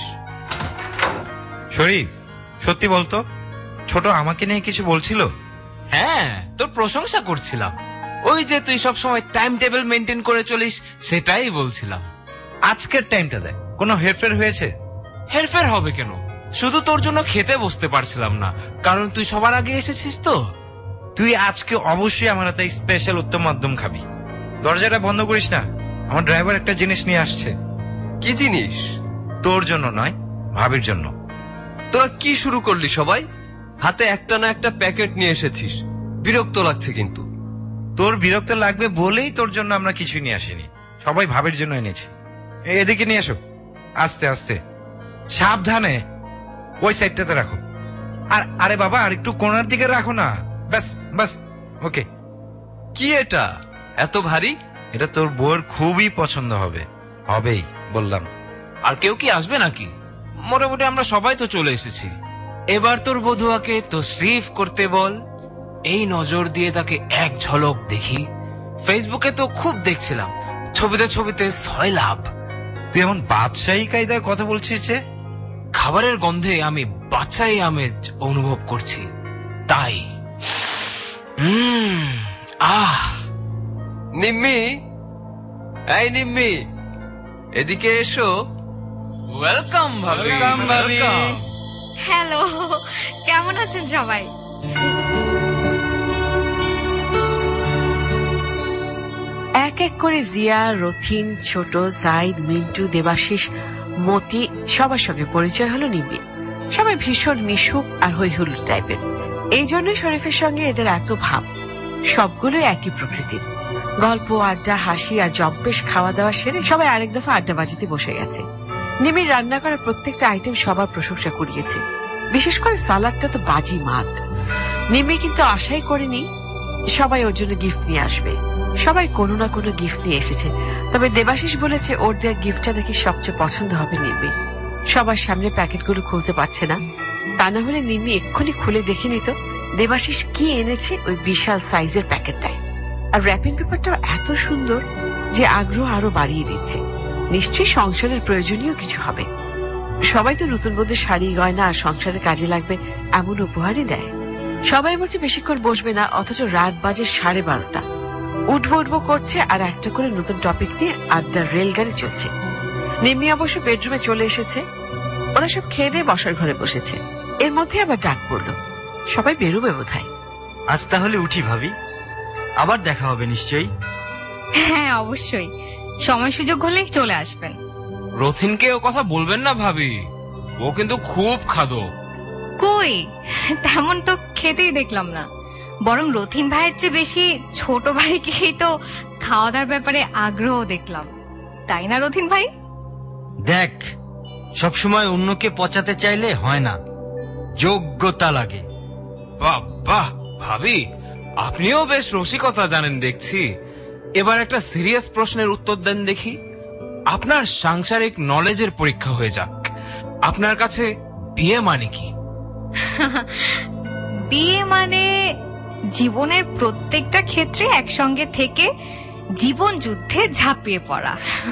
শরীফ, সত্যি বলতো, ছোট আমাকে নিয়ে কিছু বলছিল? হ্যাঁ, তোর প্রশংসা করছিলাম। ওই যে তুই সব সময় টাইম টেবিল মেনটেন করে চলিস, সেটাই বলছিলাম। আজকের টাইমটা দেখ, কোনো হেরফের হয়েছে? হেরফের হবে কেন? শুধু তোর জন্য খেতে বসতে পারছিলাম না, কারণ তুই সবার আগে এসেছিস তো। তুই আজকে অবশ্যই আমার হাতে স্পেশাল উত্তম মাধ্যম খাবি। দরজাটা বন্ধ করিস না, আমার ড্রাইভার একটা জিনিস নিয়ে আসছে। কি জিনিস? তোর জন্য নয়, ভাবির জন্য। তোরা কি শুরু করলি সবাই? হাতে একটা না একটা প্যাকেট নিয়ে এসেছিস, বিরক্ত লাগছে কিন্তু। তোর বিরক্ত লাগবে বলেই তোর জন্য আমরা কিছু নিয়ে আসিনি, সবাই ভাবির জন্য এনেছি। এদিকে নিয়ে এসো, আস্তে আস্তে, সাবধানে। ওই সাইডটাতে রাখো। আর আরে বাবা, আর একটু কোণার দিকে রাখো না। ব্যাস ব্যাস, ওকে। কি এটা এত ভারী? এটা তোর বউয়ের খুবই পছন্দ হবে। হবেই বললাম। আর কেউ কি আসবে নাকি? মোটামুটি আমরা সবাই তো চলে এসেছি। এবার তোর বধুয়াকে তো শরীফ করতে বল। এই নজর দিয়ে তাকে এক ঝলক দেখি। ফেসবুকে তো খুব দেখছিলাম, ছবিতে ছবিতে 6 লাভ। তুই এমন বাদশাহী কায়দায় কথা বলছিস যে? খাবারের গন্ধে আমি বাদশাহী আমেজ অনুভব করছি, তাই। নিম্মি, এই নিম্মি, এদিকে এসো। ওয়েলকাম ভাবি। হ্যালো, কেমন আছেন সবাই? এক এক করে জিয়া, রথিন, ছোট, সাইদ, মিন্টু, দেবাশিস, মতি সবার সঙ্গে পরিচয় হলো নিম্মির। সবাই ভীষণ মিশুক আর হৈহুল্লোড় টাইপের। এই জন্যই শরীফের সঙ্গে এদের এত ভাব। সবগুলোই একই প্রকৃতির। গল্প, আড্ডা, হাসি আর জম্পেশ খাওয়া দাওয়া সেরে সবাই আরেক দফা আড্ডাবাজিতে বসে গেছে। নিমির রান্না করা প্রত্যেকটা আইটেম সবার প্রশংসা কুড়িয়েছে। বিশেষ করে সালাদটা তো বাজি মাত। নিমি কিন্তু আশাই করেনি সবাই ওর জন্য গিফট নিয়ে আসবে। সবাই কোনো না কোনো গিফট নিয়ে এসেছে, তবে দেবাশিস বলেছে ওর দেওয়া গিফটটা নাকি সবচেয়ে পছন্দ হবে নিমির। সবার সামনে প্যাকেটগুলো খুলতে পারছে না, তা না হলে নিমি এক্ষুনি খুলে দেখে নিত দেবাশিস কি এনেছে ওই বিশাল সাইজের প্যাকেটটায়। আর র্যাপিং পেপারটাও এত সুন্দর যে আগ্রহ আরো বাড়িয়ে দিচ্ছে। নিশ্চয়ই সংসারের প্রয়োজনীয় কিছু হবে। সবাই তো নতুন বধূর শাড়ি, গয়না আর সংসারের কাজে লাগবে এমন উপহারই দেয়। সবাই বলছে বেশিক্ষণ বসবে না, অথচ রাত বাজে 12:30। উঠবো করছে আর একটা করে নতুন টপিক নিয়ে আড্ডার রেলগাড়ি চলছে। নিম্মি অবশ্য বেডরুমে চলে এসেছে। ওরা সব খেয়ে দিয়ে বসার ঘরে বসেছে। এর মধ্যে আবার ডাক পড়লো, সবাই বেরোবে বোধহয়। আজ তাহলে উঠি ভাবি, আবার দেখা হবে নিশ্চয়ই। হ্যাঁ অবশ্যই, সময় সুযোগ হলেই চলে আসবেন। রথিনকে ও কথা বলবেন না ভাবি, ও কিন্তু খুব খাদো। কই, তেমন তো খেতেই দেখলাম না। বরং রথিন ভাইয়ের চেয়ে বেশি ছোট ভাইকেই তো খাওয়া দাওয়ার ব্যাপারে আগ্রহ দেখলাম, তাই না রথিন ভাই? দেখ, সবসময় অন্যকে পচাতে চাইলে হয় না, যোগ্যতা লাগে। বাহ বাহ ভাবি, আপনিও বেশ রসিকতা জানেন দেখছি। এবার একটা সিরিয়াস প্রশ্নের উত্তর দেন দেখি। আপনার সাংসারিক নলেজের পরীক্ষা হয়ে যাক। আপনার কাছে বিয়ে মানে কি? বিয়ে মানে জীবনের প্রত্যেকটা ক্ষেত্রে একসঙ্গে থেকে জীবন যুদ্ধে ঝাঁপিয়ে পড়া।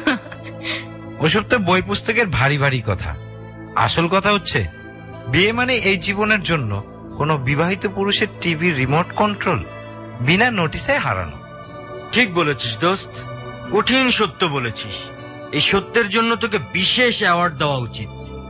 ওসব তো বই পুস্তকের ভারী ভারী কথা। আসল কথা হচ্ছে বিয়ে মানে এই জীবনের জন্য কোন বিবাহিত পুরুষের টিভি রিমোট কন্ট্রোল বিনা নোটিসে হারানো। ঠিক বলেছিস দোস্ত, কঠিন সত্য বলেছিস। এই সত্যের জন্য তোকে বিশেষ অ্যাওয়ার্ড দেওয়া উচিত।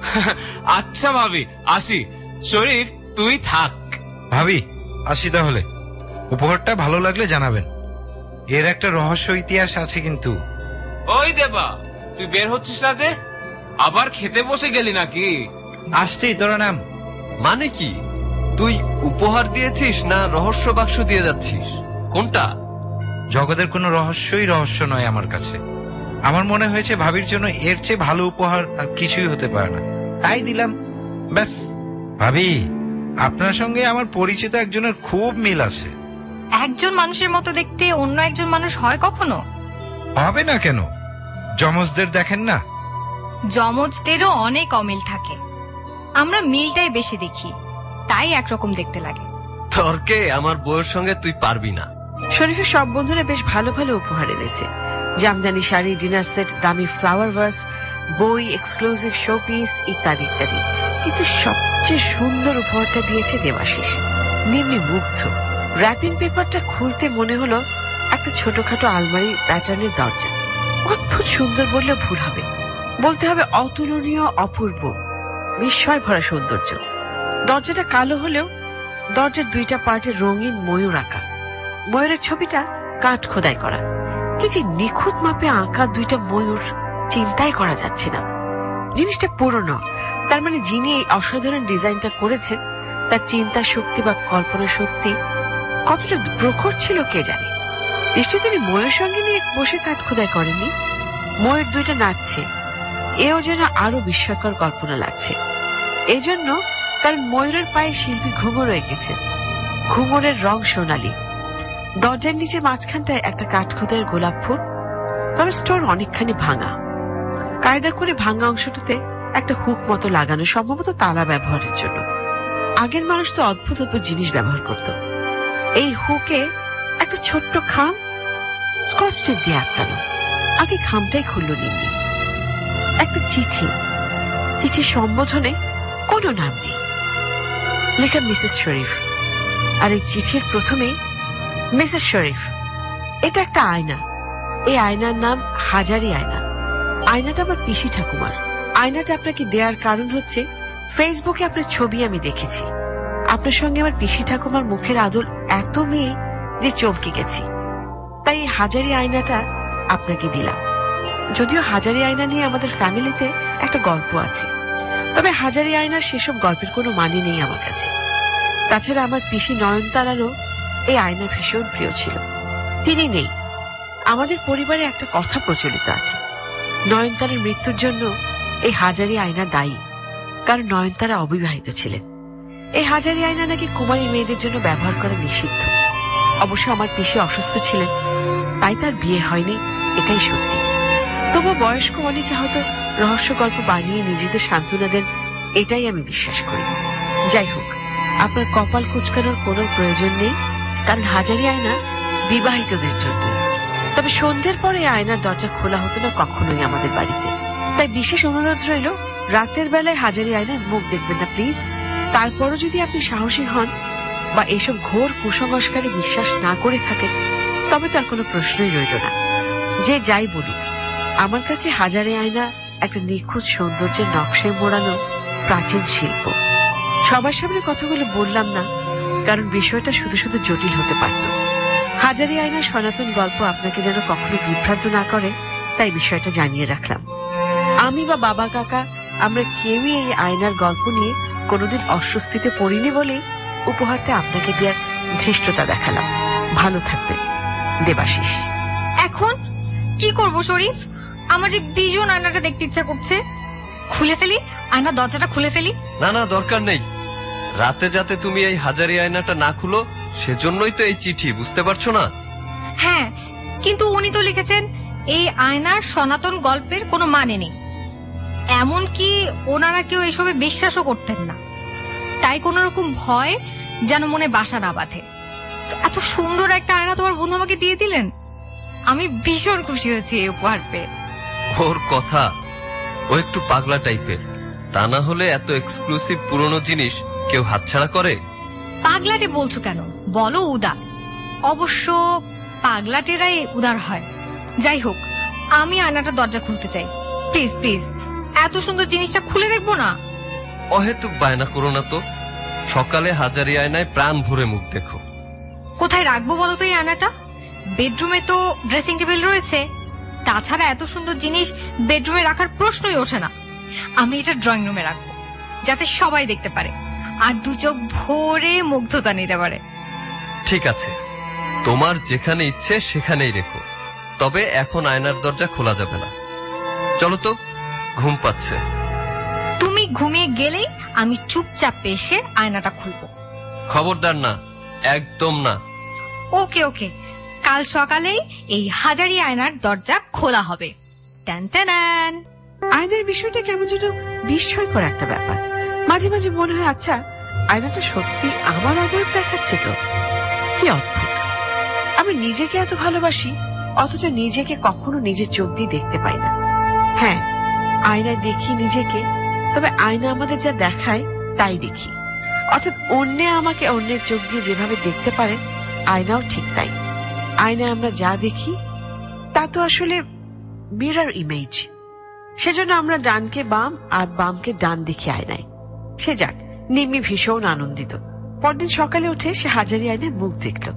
আচ্ছা ভাবি, আসি। শরীফ, তুই থাক। ভাবি, আসি তাহলে। উপহারটা ভালো লাগলে জানাবেন। এর একটা রহস্য ইতিহাস আছে কিন্তু। ওই দেবা, তুই বের হচ্ছিস না যে? আবার খেতে বসে গেলি নাকি? আসছি, তোরা নাম। মানে কি, তুই উপহার দিয়েছিস না রহস্য বাক্স দিয়ে যাচ্ছিস? কোনটা? জগতের কোনো রহস্যই রহস্য নয় আমার কাছে। আমার মনে হয়েছে ভাবির জন্য এর চেয়ে ভালো উপহার আর কিছুই হতে পারে না, তাই দিলাম, ব্যাস। ভাবি, আপনার সঙ্গে আমার পরিচিত একজনের খুব মিল আছে। একজন মানুষের মতো দেখতে অন্য একজন মানুষ হয় কখনো? হবে না কেন? যমজদের দেখেন না? যমজদেরও অনেক অমিল থাকে, আমরা মিলটাই বেশি দেখি, তাই একরকম দেখতে লাগে। তর্কে আমার বউয়ের সঙ্গে তুই পারবি না। শরীফের সব বন্ধুরা বেশ ভালো ভালো উপহার এনেছে। জামদানি শাড়ি, ডিনার সেট, দামি ফ্লাওয়ার ভাস, বই, এক্সক্লুসিভ শোপিস ইত্যাদি ইত্যাদি। কিন্তু সবচেয়ে সুন্দর উপহারটা দিয়েছে দেবাশিস। নিম্নি মুগ্ধ। র্যাপিং পেপারটা খুলতে মনে হলো একটা ছোটখাটো আলমারি প্যাটার্নের দরজা। অদ্ভুত সুন্দর বললে ভুল হবে, বলতে হবে অতুলনীয়, অপূর্ব, বিস্ময় ভরা সৌন্দর্য। দরজাটা কালো হলেও দরজার দুইটা পার্টে রঙিন ময়ূর আঁকা। ময়ূরের ছবিটা কাঠ খোদাই করা। কি যে নিখুঁত মাপে আঁকা দুইটা ময়ূর, চিন্তাই করা যাচ্ছে না। জিনিসটা পুরনো, তার মানে যিনি এই অসাধারণ ডিজাইনটা করেছেন তার চিন্তা শক্তি বা কল্পনা শক্তি কতটা প্রখর ছিল কে জানে। নিশ্চয়ই তিনি ময়ূর সঙ্গে নিয়ে বসে কাঠ খোদাই করেননি। ময়ূর দুইটা নাচছে, এও যেন আরো বিস্ময়কর কল্পনা লাগছে। এই জন্য, কারণ ময়ূরের পায়ে শিল্পী ঘুঙুর এঁকেছেন। ঘুঙুরের রং সোনালী। দরজার নিচে মাঝখানটায় একটা কাঠ খোদাইয়ের গোলাপ ফুল। তবে স্টোর অনেকখানি ভাঙা। কায়দা করে ভাঙা অংশটাতে একটা হুক মতো লাগানো, সম্ভবত তালা ব্যবহারের জন্য। আগের মানুষ তো অদ্ভুত অদ্ভুত জিনিস ব্যবহার করত। এই হুকে একটা ছোট্ট খাম স্কচ টেপ দিয়ে আটকানো। আগে খামটাই খুলল নিম্নি। একটা চিঠি। চিঠির সম্বোধনে কোনো নাম নেই, লেখা মিসেস শরীফ। আর এই চিঠির প্রথমেই মিসেস শরীফ। এটা একটা আয়না। এই আয়নার নাম হাজারি আয়না। আয়নাটা আমার পিসি ঠাকুমার। আয়নাটা আপনাকে দেওয়ার কারণ হচ্ছে ফেসবুকে আপনার ছবি আমি দেখেছি। আপনার সঙ্গে আমার পিসি ঠাকুমার মুখের আদল এত মেয়ে যে চমকে গেছি। তাই এই হাজারি আয়নাটা আপনাকে দিলাম। যদিও হাজারি আয়না নিয়ে আমাদের ফ্যামিলিতে একটা গল্প আছে, তবে হাজারি আয়নার সেসব গল্পের কোনো মানে নেই আমার কাছে। তাছাড়া আমার পিসি নয়নতারারও এই আয়না ভীষণ প্রিয় ছিল। তিনি নেই। আমাদের পরিবারে একটা কথা প্রচলিত আছে, নয়নতারার মৃত্যুর জন্য এই হাজারি আয়না দায়ী, কারণ নয়নতারা অবিবাহিত ছিলেন। এই হাজারি আয়না নাকি কুমারী মেয়েদের জন্য ব্যবহার করা নিষিদ্ধ। অবশ্য আমার পিসি অসুস্থ ছিলেন, তাই তার বিয়ে হয়নি, এটাই সত্যি। তবু বয়স্ক অনেকে হয়তো রহস্য গল্প বানিয়ে নিজেদের সান্ত্বনা দেন, এটাই আমি বিশ্বাস করি। যাই হোক, আপনার কপাল কুঁচকানোর কোনো প্রয়োজন নেই, কারণ হাজারি আয়না বিবাহিতদের জন্য। তবে সন্ধ্যের পরে আয়নার দরজা খোলা হতো না কখনোই আমাদের বাড়িতে। তাই বিশেষ অনুরোধ রইল, রাতের বেলায় হাজারি আয়নার মুখ দেখবেন না প্লিজ। তারপরও যদি আপনি সাহসী হন বা এসব ঘোর কুসংস্কারে বিশ্বাস না করে থাকেন, তবে তার কোনো প্রশ্নই রইল না। যে যাই বলুক, আমার কাছে হাজারি আয়না একটা নিখুঁত সৌন্দর্যের নকশায় মোড়ানো প্রাচীন শিল্প। সবার সামনে কথাগুলো বললাম না, কারণ বিষয়টা শুধু শুধু জটিল হতে পারত। হাজারি আয়নার সনাতন গল্প আপনাকে যেন কখনো বিভ্রান্ত না করে, তাই বিষয়টা জানিয়ে রাখলাম। আমি বা বাবা কাকা আমরা কেউই এই আয়নার গল্প নিয়ে কোনোদিন অস্বস্তিতে পড়িনি বলেই উপহারটা আপনাকে দেওয়ার ধৃষ্টতা দেখালাম। ভালো থাকবেন, দেবাশিস। এখন কি করব শরীফ? আমার যে ভীষণ আয়নাটা দেখতে ইচ্ছা করছে। খুলে ফেলি, আয়নার দরজাটা খুলে ফেলি। না না, দরকার নেই। রাতে যাতে তুমি এই হাজারি আয়নাটা না খুলো, সেজন্যই তো এই চিঠি, বুঝতে পারছো না? হ্যাঁ, কিন্তু উনি তো লিখেছেন এই আয়নার সনাতন গল্পের কোনো মানে নেই। এমনকি ওনারা কেউ এসবে বিশ্বাসও করতেন না। তাই কোন রকম ভয় যেন মনে বাসা না বাঁধে। এত সুন্দর একটা আয়না তোমার বন্ধু আমাকে দিয়ে দিলেন, আমি ভীষণ খুশি হয়েছি এই উপহার পেয়ে। ওর কথা, ও একটু পাগলা টাইপের, তা না হলে এত এক্সক্লুসিভ পুরনো জিনিস কেউ হাতছাড়া করে? পাগলাটে বলছো কেন, বলো উদার। অবশ্য পাগলাটেরাই উদার হয়। যাই হোক, আমি আয়নাটার দরজা খুলতে চাই। প্লিজ প্লিজ, এত সুন্দর জিনিসটা খুলে দেখবো না। অহেতুক বায়না করো না তো, সকালে হাজারি আয়নায় প্রাণ ভরে মুখ দেখো। কোথায় রাখবো বলো তো এই আয়নাটা? বেডরুমে তো ড্রেসিং টেবিল রয়েছে, তাছাড়া এত সুন্দর জিনিস বেডরুমে রাখার প্রশ্নই ওঠে না। আমি এটা ড্রয়িং রুমে রাখবো, যাতে সবাই দেখতে পারে আর দু চোখ ভরে মুগ্ধতা নিতে পারে। ঠিক আছে, তোমার যেখানে ইচ্ছে সেখানেই রেখো, তবে এখন আয়নার দরজা খোলা যাবে না। চলো তো, ঘুম পাচ্ছে। তুমি ঘুমিয়ে গেলেই আমি চুপচাপ এসে আয়নাটা খুলবো। খবরদার না, একদম না। ওকে ওকে, কাল সকালেই এই হাজারি আয়নার দরজা খোলা হবে। টান টান। আয়নার বিষয়টা কেমন যেন বিস্ময়কর একটা ব্যাপার। মাঝে মাঝে মনে হয়, আচ্ছা আয়নাটা সত্যি আমার অবয়ব দেখাচ্ছে তো? কি অদ্ভুত, আমি নিজেকে এত ভালোবাসি অথচ নিজেকে কখনো নিজের চোখ দিয়ে দেখতে পাই না। হ্যাঁ, আয়নায় দেখি নিজেকে, তবে আয়না আমাদের যা দেখায় তাই দেখি। অর্থাৎ অন্য আমাকে অন্যের চোখ দিয়ে যেভাবে দেখতে পারে, আয়নাও ঠিক তাই। আয়নায় আমরা যা দেখি তা তো আসলে মিরর ইমেজ। সেজন্য আমরা ডানকে বাম আর বামকে ডান দেখি আয়নায়। সে যাক, নিম্মি ভীষণ আনন্দিত। পরদিন সকালে উঠে সে হাজারি আয়নায় মুখ দেখল।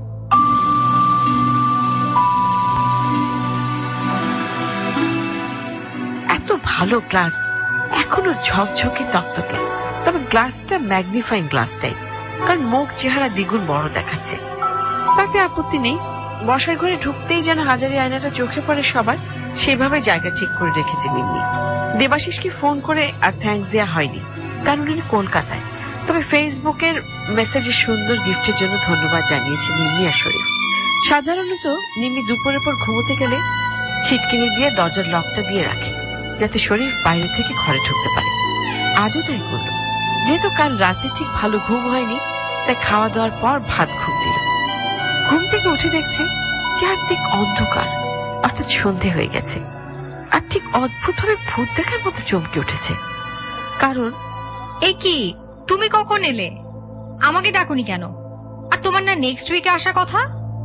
এত ভালো গ্লাস, এখনো ঝকঝকে তকতকে, তবে গ্লাসটা ম্যাগনিফাইং গ্লাস টাইপ, কারণ মুখ চেহারা দ্বিগুণ বড় দেখাচ্ছে। তাতে আপত্তি নেই, বসার ঘরে ঢুকতেই যেন হাজারি আয়নাটা চোখে পড়ে সবার, সেভাবে জায়গা ঠিক করে রেখেছে নিম্মি। দেবাশিসকে ফোন করে আর থ্যাঙ্কস দেওয়া হয়নি, কারণ উনি কলকাতায়। তবে ফেসবুকের মেসেজে সুন্দর গিফটের জন্য ধন্যবাদ জানিয়েছে নিম্মি আর শরীফ। সাধারণত নিম্মি দুপুরের পর ঘুমোতে গেলে ছিটকিনি দিয়ে দরজার লকটা দিয়ে রাখে, যাতে শরীফ বাইরে থেকে ঘরে ঢুকতে পারে। আজও তাই করল। যেহেতু কাল রাতে ঠিক ভালো ঘুম হয়নি, তাই খাওয়া দাওয়ার পর ভাত ঘুম দিল। ঘুম থেকে উঠে দেখছে চারদিক অন্ধকার, অর্থাৎ সন্ধে হয়ে গেছে। আর ঠিক অদ্ভুতভাবে ভূত দেখার মতো চমকে উঠেছে। কারণ এ কি, তুমি কখন এলে? আমাকে ডাকুনি কেন? আর তোমার না নেক্সট উইকে আসার কথা?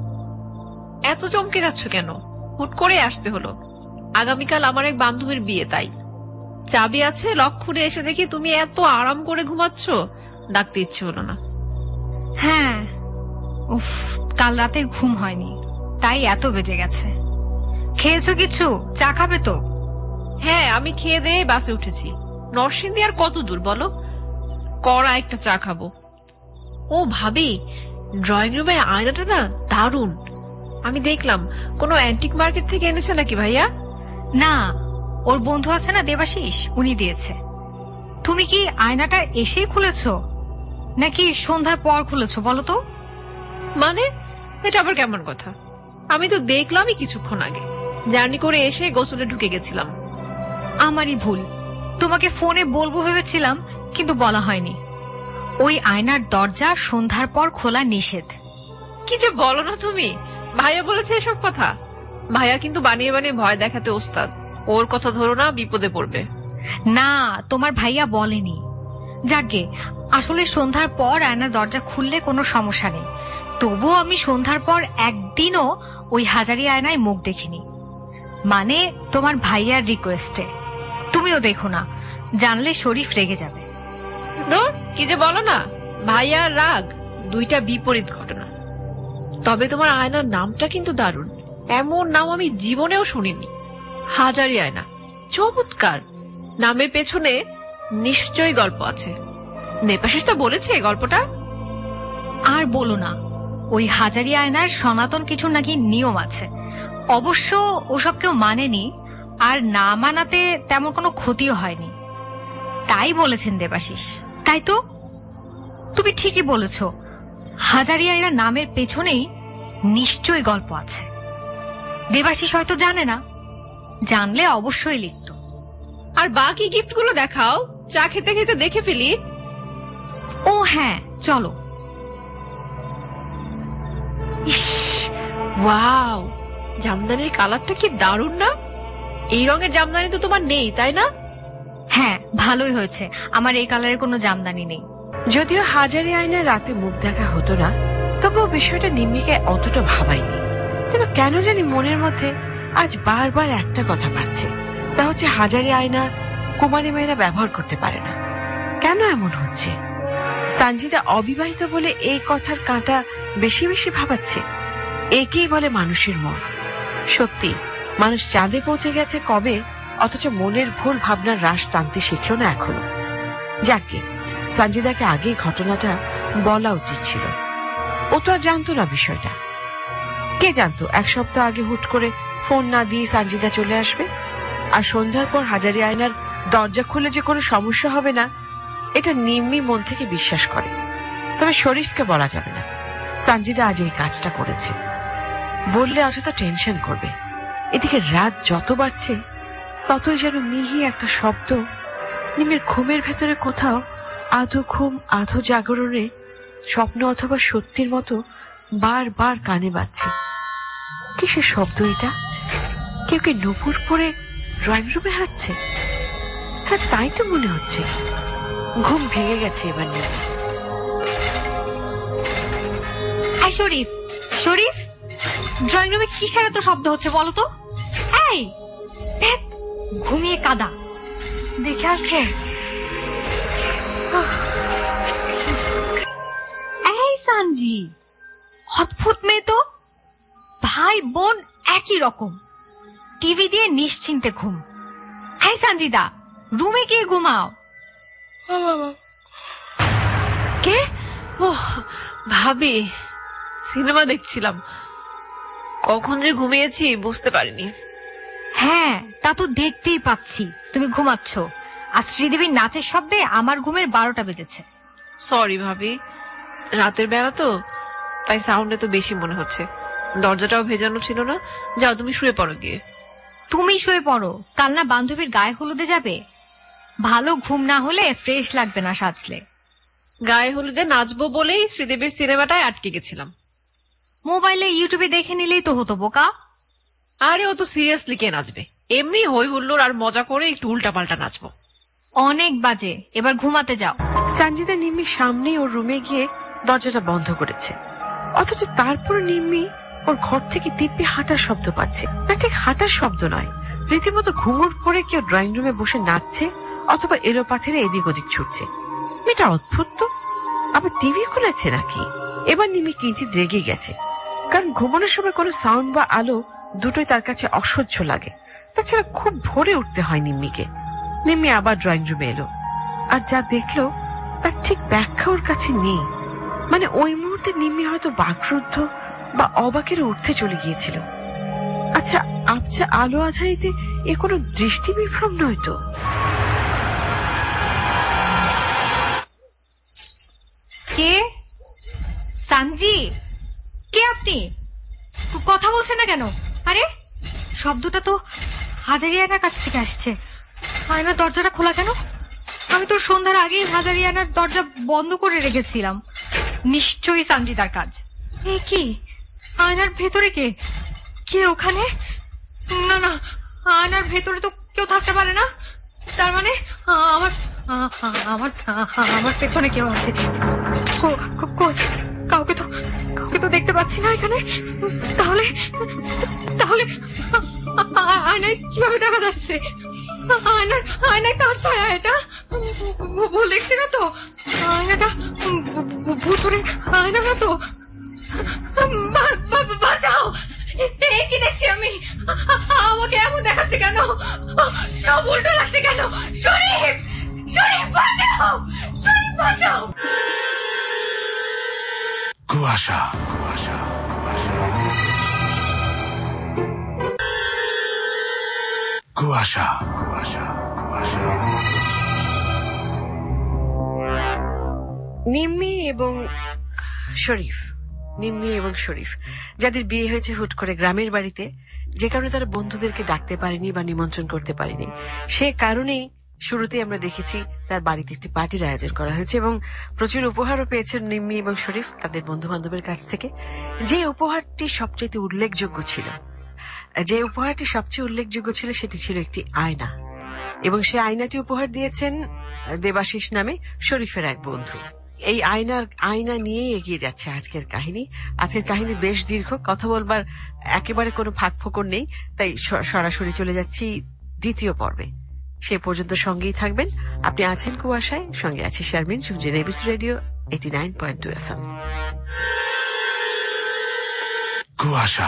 এত চমকে যাচ্ছ কেন? হুট করে আসতে হলো। আগামীকাল আমার এক বান্ধবীর বিয়ে, তাই। চাবি আছে, লক খুলে এসে দেখি তুমি এত আরাম করে ঘুমাচ্ছ, ডাকতে ইচ্ছে হলো না। হ্যাঁ, উফ, কাল রাতের ঘুম হয়নি, তাই এত বেজে গেছে। খেয়েছো কিছু? চা খাবে তো? হ্যাঁ, আমি খেয়ে দিয়ে বাসে উঠেছি। নরসিংদী আর কত দূর বলো? কড়া একটা চা খাবো। ও ভাবি, ড্রয়িং রুমে আয়নাটা না দারুণ। আমি দেখলাম, কোনো অ্যান্টিক মার্কেট থেকে এনেছে নাকি ভাইয়া? না, ওর বন্ধু আছে না দেবাশিস, উনি দিয়েছে। তুমি কি আয়নাটা এসেই খুলেছো নাকি সন্ধ্যার পর খুলেছো বলো তো? মানে এটা আবার কেমন কথা? আমি তো দেখলামই কিছুক্ষণ আগে। জার্নি করে এসে গোসলে ঢুকে গেছিলাম। আমারই ভুল, তোমাকে ফোনে বলবো ভেবেছিলাম, কিন্তু বলা হয়নি। ওই আয়নার দরজা সন্ধ্যার পর খোলা নিষেধ। কি যে বলো না তুমি! ভাইয়া বলেছে এসব কথা? ভাইয়া কিন্তু বানিয়ে বানিয়ে ভয় দেখাতে ওস্তাদ। ওর কথা ধরো না, বিপদে পড়বে। না, তোমার ভাইয়া বলেনি। যাকে, আসলে সন্ধ্যার পর আয়নার দরজা খুললে কোনো সমস্যা নেই। তবুও আমি সন্ধ্যার পর একদিনও ওই হাজারি আয়নায় মুখ দেখিনি। মানে তোমার ভাইয়ার রিকোয়েস্টে। তুমিও দেখো না, জানলে শরীফ রেগে যাবে। কি যে বলো না! ভাইয়া রাগ দুইটা বিপরীত ঘটনা। তবে তোমার আয়নার নামটা কিন্তু দারুণ। এমন নাম আমি জীবনেও শুনিনি। হাজারি আয়না, চমৎকার। নামের পেছনে নিশ্চয়ই গল্প আছে। নেপাশিসটা বলেছে গল্পটা? আর বলো না, ওই হাজারি আয়নার সনাতন কিছু নাকি নিয়ম আছে। অবশ্য ওসব কেউ মানেনি, আর না মানাতে তেমন কোনো ক্ষতিও হয়নি, তাই বলেছেন দেবাশিস। তাই তো, তুমি ঠিকই বলেছ। হাজারি আয়না নামের পেছনেই নিশ্চয়ই গল্প আছে। দেবাশিস হয়তো জানে না, জানলে অবশ্যই লিখত। আর বাকি গিফটগুলো দেখাও, চা খেতে খেতে দেখে ফেলি। ও হ্যাঁ, চলো। ওয়াও, জামদানির কালারটা কি দারুণ না? এই রঙের জামদানি তো তোমার নেই, তাই না? হ্যাঁ, ভালোই হয়েছে, আমার এই কালারের কোনো জামদানি নেই। যদিও হাজারি আয়নার রাতে মুখ দেখা হতো না, তবুও বিষয়টা নিম্মিকে অতটা ভাবায়নি। কিন্তু কেন জানি মনের মধ্যে আজ বারবার একটা কথা পাচ্ছে, তা হচ্ছে হাজারি আয়না কুমারী মেয়েরা ব্যবহার করতে পারে না। কেন এমন হচ্ছে? সানজিদা অবিবাহিত বলে এই কথার কাঁটা বেশি বেশি ভাবাচ্ছে। একেই বলে মানুষের মন। সত্যি, মানুষ চাঁদে পৌঁছে গেছে কবে, অথচ মনের ভুল ভাবনার রাশ টানতে শিখল না এখনো। যাকে সানজিদাকে আগে ঘটনাটা বলা উচিত ছিল। ও তো আর জানতো না বিষয়টা। কে জানতো এক সপ্তাহ আগে হুট করে ফোন না দিয়ে সানজিদা চলে আসবে, আর সন্ধ্যার পর হাজারি আয়নার দরজা খুলে যে কোনো সমস্যা হবে না, এটা নিম্মি মন থেকে বিশ্বাস করে। তবে শরীফকে বলা যাবে না সানজিদা আজ এই কাজটা করেছে। বললে অযথা টেনশন করবে। এদিকে রাত যত বাড়ছে ততই যেন মিহি একটা শব্দ নিমের ঘুমের ভেতরে কোথাও আধো ঘুম আধো জাগরণে স্বপ্ন অথবা সত্যির মতো বারবার কানে বাজছে। কিসের শব্দ এটা? কেউ কি নুপুর পরে ড্রয়িং রুমে হাঁটছে? হ্যাঁ, তাই তো মনে হচ্ছে। ঘুম ভেঙে গেছে এবার নিয়ে। শরীফ, শরীফ, ড্রয়িং রুমে কিসের এত শব্দ হচ্ছে বলো তো? এই ঘুমিয়ে কাদা, দেখে আসছে। এই সানজি, অদ্ভুত মেয়ে তো। ভাই বোন একই রকম, টিভি দিয়ে নিশ্চিন্তে ঘুম। এই সানজিদা, রুমে গিয়ে ঘুমাও। কে? ও ভাবি, সিনেমা দেখছিলাম, কখন যে ঘুমিয়েছি বুঝতে পারিনি। হ্যাঁ, তা তো দেখতেই পাচ্ছি তুমি ঘুমাচ্ছ। আর শ্রীদেবীর নাচের শব্দে আমার ঘুমের 12টা বেজেছে। সরি ভাবি, রাতের বেলা তো, তাই সাউন্ডে তো বেশি মনে হচ্ছে। দরজাটাও ভেজানো ছিল না। যাও তুমি শুয়ে পড়ো গিয়ে। তুমি শুয়ে পড়ো, কাল না বান্ধবীর গায়ে হলুদে যাবে। ভালো ঘুম না হলে ফ্রেশ লাগবে না সাজলে। গায়ে হলুদে নাচবো বলেই শ্রীদেবীর সিনেমাটায় আটকে গেছিলাম। মোবাইলে ইউটিউবে দেখে নিলেই তো হতো বোকা। আরে ও তো সিরিয়াসলি কে নাচবে, এমনি হই হুল্লোড় আর মজা করে একটু উল্টা পাল্টা নাচবো। অনেক বাজে, এবার ঘুমাতে যাও। সানজিদা নিম্মির সামনে ওর রুমে গিয়ে দরজাটা বন্ধ করেছে, অথচ তারপর নিম্মি ওর ঘর থেকে দিব্যি হাঁটার শব্দ পাচ্ছে। না, ঠিক হাঁটার শব্দ নয়, রীতিমতো ঘুঙুর পরে কেউ ড্রয়িং রুমে বসে নাচছে অথবা এলো পাথরে এদিক ওদিক ছুটছে। মেয়েটা অদ্ভুত তো, আবার টিভি খুলেছে নাকি? এবার নিম্মি কিঞ্চিত রেগে গেছে, কারণ ঘুমানোর সময় কোনো সাউন্ড বা আলো দুটোই তার কাছে অসহ্য লাগে। তাছাড়া খুব ভোরে উঠতে হয় নিম্মিকে। নিম্মি আবার ড্রয়িং রুমে এলো, আর যা দেখলো তার ঠিক ব্যাখ্যা ওর কাছে নেই। মানে ওই মুহূর্তে নিম্মি হয়তো বাকরুদ্ধ বা অবাকের ঊর্ধ্বে চলে গিয়েছিল। আচ্ছা, আবছা আলো আধারিতে এ কোনো দৃষ্টি বিভ্রম নয় তো? কে? সানজি, কে আপনি? কথা বলছেন না কেন? আরে শব্দটা তো হাজারিয়ানার কাছ থেকে আসছে। আয়নার দরজাটা খোলা কেন? আমি তো সন্ধ্যার আগেই হাজারিয়ানার দরজা বন্ধ করে রেখেছিলাম। নিশ্চয়ই সানজিদার কাজ। এ কি, আয়নার ভেতরে কে? কে ওখানে? না না, আয়নার ভেতরে তো কেউ থাকতে পারে না। তার মানে আমার আমার আমার পেছনে কেউ আছে। কাউকে তো দেখতে পাচ্ছি না এখানে। তাহলে তাহলে আয়নায় কিভাবে দেখা যাচ্ছে? আয়নায় কার ছায়া এটা? ভুল দেখছি না তো? আয়নাটা ভুতুরে আয়না না তো? বাঁচাও, কি দেখছি আমি? আমাকে এমন দেখাচ্ছে কেন? সব উল্টো লাগছে কেন? শরীফ, শরীফ বাঁচাও, শরীফ বাঁচাও। কুয়াশা, কুয়াশা, কুয়াশা, কুয়াশা, কুয়াশা। নিম্মি এবং শরীফ, নিম্মি এবং শরীফ যাদের বিয়ে হয়েছে হুট করে গ্রামের বাড়িতে, যে কারণে তারা বন্ধুদেরকে ডাকতে পারেনি বা নিমন্ত্রণ করতে পারেনি, সে কারণেই শুরুতেই আমরা দেখেছি তার বাড়িতে একটি পার্টির আয়োজন করা হয়েছে এবং প্রচুর উপহারও পেয়েছেন নিম্মি এবং শরীফ তাদের বন্ধু বান্ধবের কাছ থেকে। যে উপহারটি সবচেয়ে উল্লেখযোগ্য ছিল সেটি ছিল একটি আয়না, এবং সেই আয়নাটি উপহার দিয়েছেন দেবাশিস নামে শরীফের এক বন্ধু। এই আয়না নিয়েই এগিয়ে যাচ্ছে আজকের কাহিনী। আজকের কাহিনী বেশ দীর্ঘ, কথা বলবার একেবারে কোনো ফাঁক ফোকর নেই, তাই সরাসরি চলে যাচ্ছি দ্বিতীয় পর্বে। সে পর্যন্ত সঙ্গেই থাকবেন। আপনি আছেন কুয়াশায়, সঙ্গে আছে শারমিন, শুনছেন এবিসি রেডিও 89.2 FM। কুয়াশা।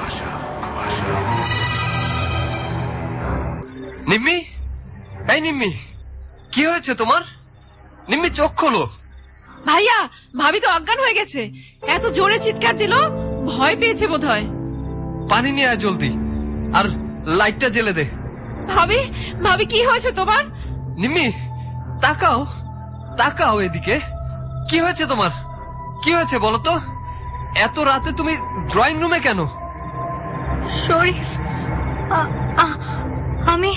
নিম্মি, এই নিম্মি, কি হয়েছে তোমার? নিম্মি, চোখ খোলো। ভাইয়া, ভাবি তো অজ্ঞান হয়ে গেছে, এত জোরে চিৎকার দিল, ভয় পেয়েছে বোধহয়। পানি নিয়ে আয় জলদি, আর লাইটটা জ্বেলে দে। ভাবি কি হয়েছে তোমার? নিম্মি, তাকাও এদিকে। কি হয়েছে তোমার? কি হয়েছে বলো তো? এত রাতে তুমি ড্রয়িং রুমে কেন? শরীফ, আমি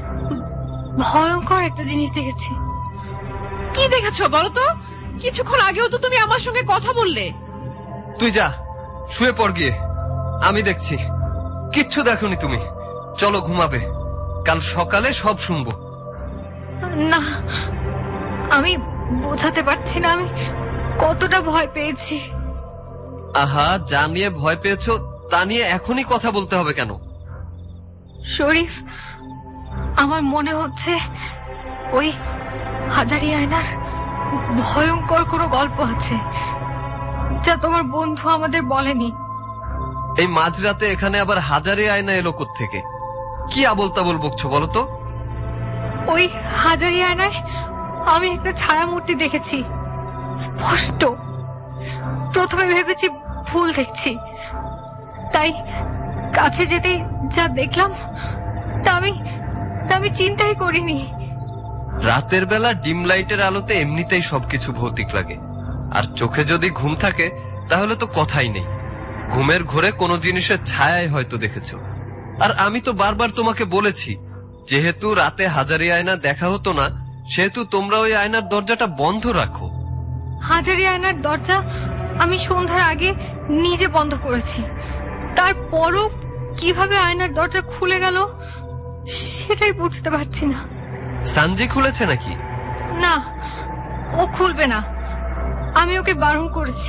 ভয়ঙ্কর একটা জিনিস দেখেছি। কি দেখেছো বলো তো? কিছুক্ষণ আগেও তো তুমি আমার সঙ্গে কথা বললে। তুই যা, শুয়ে পড় গিয়ে, আমি দেখছি। কিচ্ছু দেখোনি তুমি, চলো ঘুমাবে, কাল সকালে সব শুনবো। না, আমি বোঝাতে পারছি না আমি কতটা ভয় পেয়েছি। আহা, যা নিয়ে ভয় পেয়েছো তা নিয়ে এখনই কথা বলতে হবে কেন? শরীফ, আমার মনে হচ্ছে ওই হাজারি আয়নার ভয়ঙ্কর কোনো গল্প আছে যা তোমার বন্ধু আমাদের বলেনি। এই মাঝরাতে এখানে আবার হাজারি আয়না এলো কোত্থেকে? কি আবল তাবল বকছো বলো তো? ওই হাজারি আয়নায় আমি একটা ছায়া মূর্তি দেখেছি স্পষ্ট। প্রথমে ভেবেছি ভুল দেখছি, তাই কাছে যেতে যা দেখলাম তা আমি চিন্তাই করিনি। রাতের বেলা ডিম লাইটের আলোতে এমনিতেই সবকিছু ভৌতিক লাগে, আর চোখে যদি ঘুম থাকে তাহলে তো কথাই নেই। ঘুমের ঘোরে কোনো জিনিসের ছায়ায় হয়তো দেখেছো। আর আমি তো বারবার তোমাকে বলেছি, যেহেতু রাতে হাজারি আয়না দেখা হতো না, সেহেতু তোমরা ওই আয়নার দরজাটা বন্ধ রাখো। হাজারি আয়নার দরজা আমি সন্ধ্যার আগে নিজে বন্ধ করেছি, তারপরও কিভাবে আয়নার দরজা খুলে গেল সেটাই বুঝতে পারছি না। সানজি খুলেছে নাকি? না, ও খুলবে না, আমি ওকে বারণ করেছি।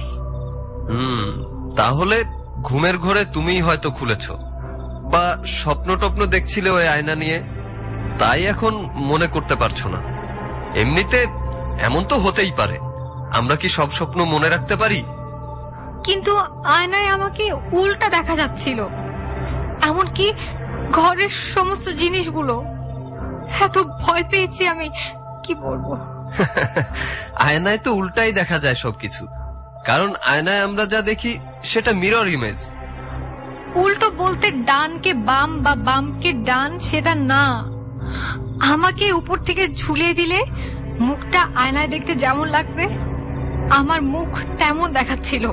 তাহলে ঘুমের ঘোরে তুমিই হয়তো খুলেছ, বা স্বপ্ন টপ্ন দেখছিলে ওই আয়না নিয়ে, তাই এখন মনে করতে পারছো না। এমনিতে এমন তো হতেই পারে, আমরা কি সব স্বপ্ন মনে রাখতে পারি? কিন্তু আয়নায় আমাকে উল্টা দেখা যাচ্ছিল, এমনকি ঘরের সমস্ত জিনিসগুলো। এত ভয় পেয়েছি আমি, কি বলবো। আয়নায় তো উল্টাই দেখা যায় সবকিছু, কারণ আয়নায় আমরা যা দেখি সেটা মিরর ইমেজ। উল্টো বলতে ডানকে বাম বা বামকে ডান সেটা না। আমাকে উপর থেকে ঝুলিয়ে দিলে মুখটা আয়নায় দেখতে যেমন লাগবে আমার মুখ তেমন দেখাচ্ছিল।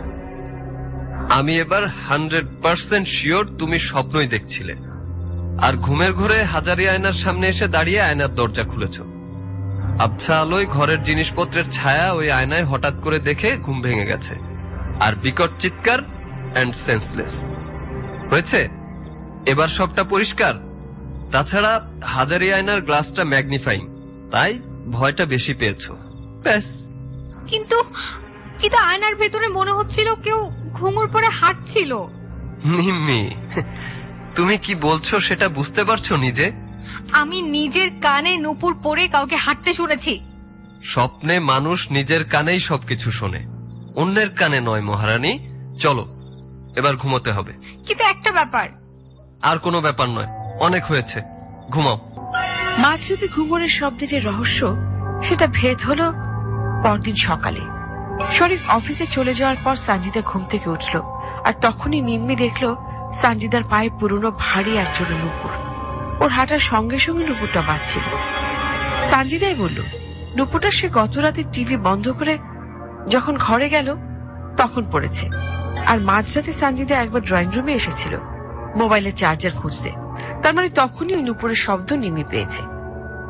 আমি এবার 100% শিওর তুমি স্বপ্নই দেখছিলে, আর ঘুমের ঘোরে হাজারি আয়নার সামনে এসে দাঁড়িয়ে আয়নার দরজা খুলেছ। আবছা আলোয় ঘরের জিনিসপত্রের ছায়া ওই আয়নায় হঠাৎ করে দেখে ঘুম ভেঙে গেছে, আর বিকট চিৎকার এন্ড সেন্সলেস হয়েছে। এবার সবটা পরিষ্কার। তাছাড়া হাজারি আয়নার গ্লাসটা ম্যাগনিফাইং, তাই ভয়টা বেশি পেয়েছ, ব্যাস। কিন্তু আয়নার ভেতরে মনে হচ্ছিল কেউ ঘুঙুর পরে হাঁটছিল। নিম্মি, তুমি কি বলছো সেটা বুঝতে পারছো নিজে? আমি নিজের কানে নুপুর পরে কাউকে হাঁটতে শুনেছি। স্বপ্নে মানুষ নিজের কানেই সবকিছু শোনে, অন্যের কানে নয় মহারানী। চলো এবার ঘুমোতে হবে। কিন্তু একটা ব্যাপার। আর কোনো ব্যাপার নয়, অনেক হয়েছে, ঘুমাও। মাঝরাতে ঘুঙুরের শব্দে যে রহস্য, সেটা ভেদ হলো পরদিন সকালে। শরীফ অফিসে চলে যাওয়ার পর সানজিদা ঘুম থেকে উঠল, আর তখনই মিম্মি দেখল সানজিদার পায়ে পুরনো ভারী একজোড়া নুপুর। ওর হাঁটার সঙ্গে সঙ্গে নুপুরটা বাজছিল। সানজিদাই বলল, নুপুরটা সে গত রাতে টিভি বন্ধ করে যখন ঘরে গেল তখন পড়েছে। আর মাঝরাতে সানজিদা একবার ড্রয়িং রুমে এসেছিল মোবাইলের চার্জার খুঁজতে, তার মানে তখনই ওই নুপুরের শব্দ নিমি পেয়েছে।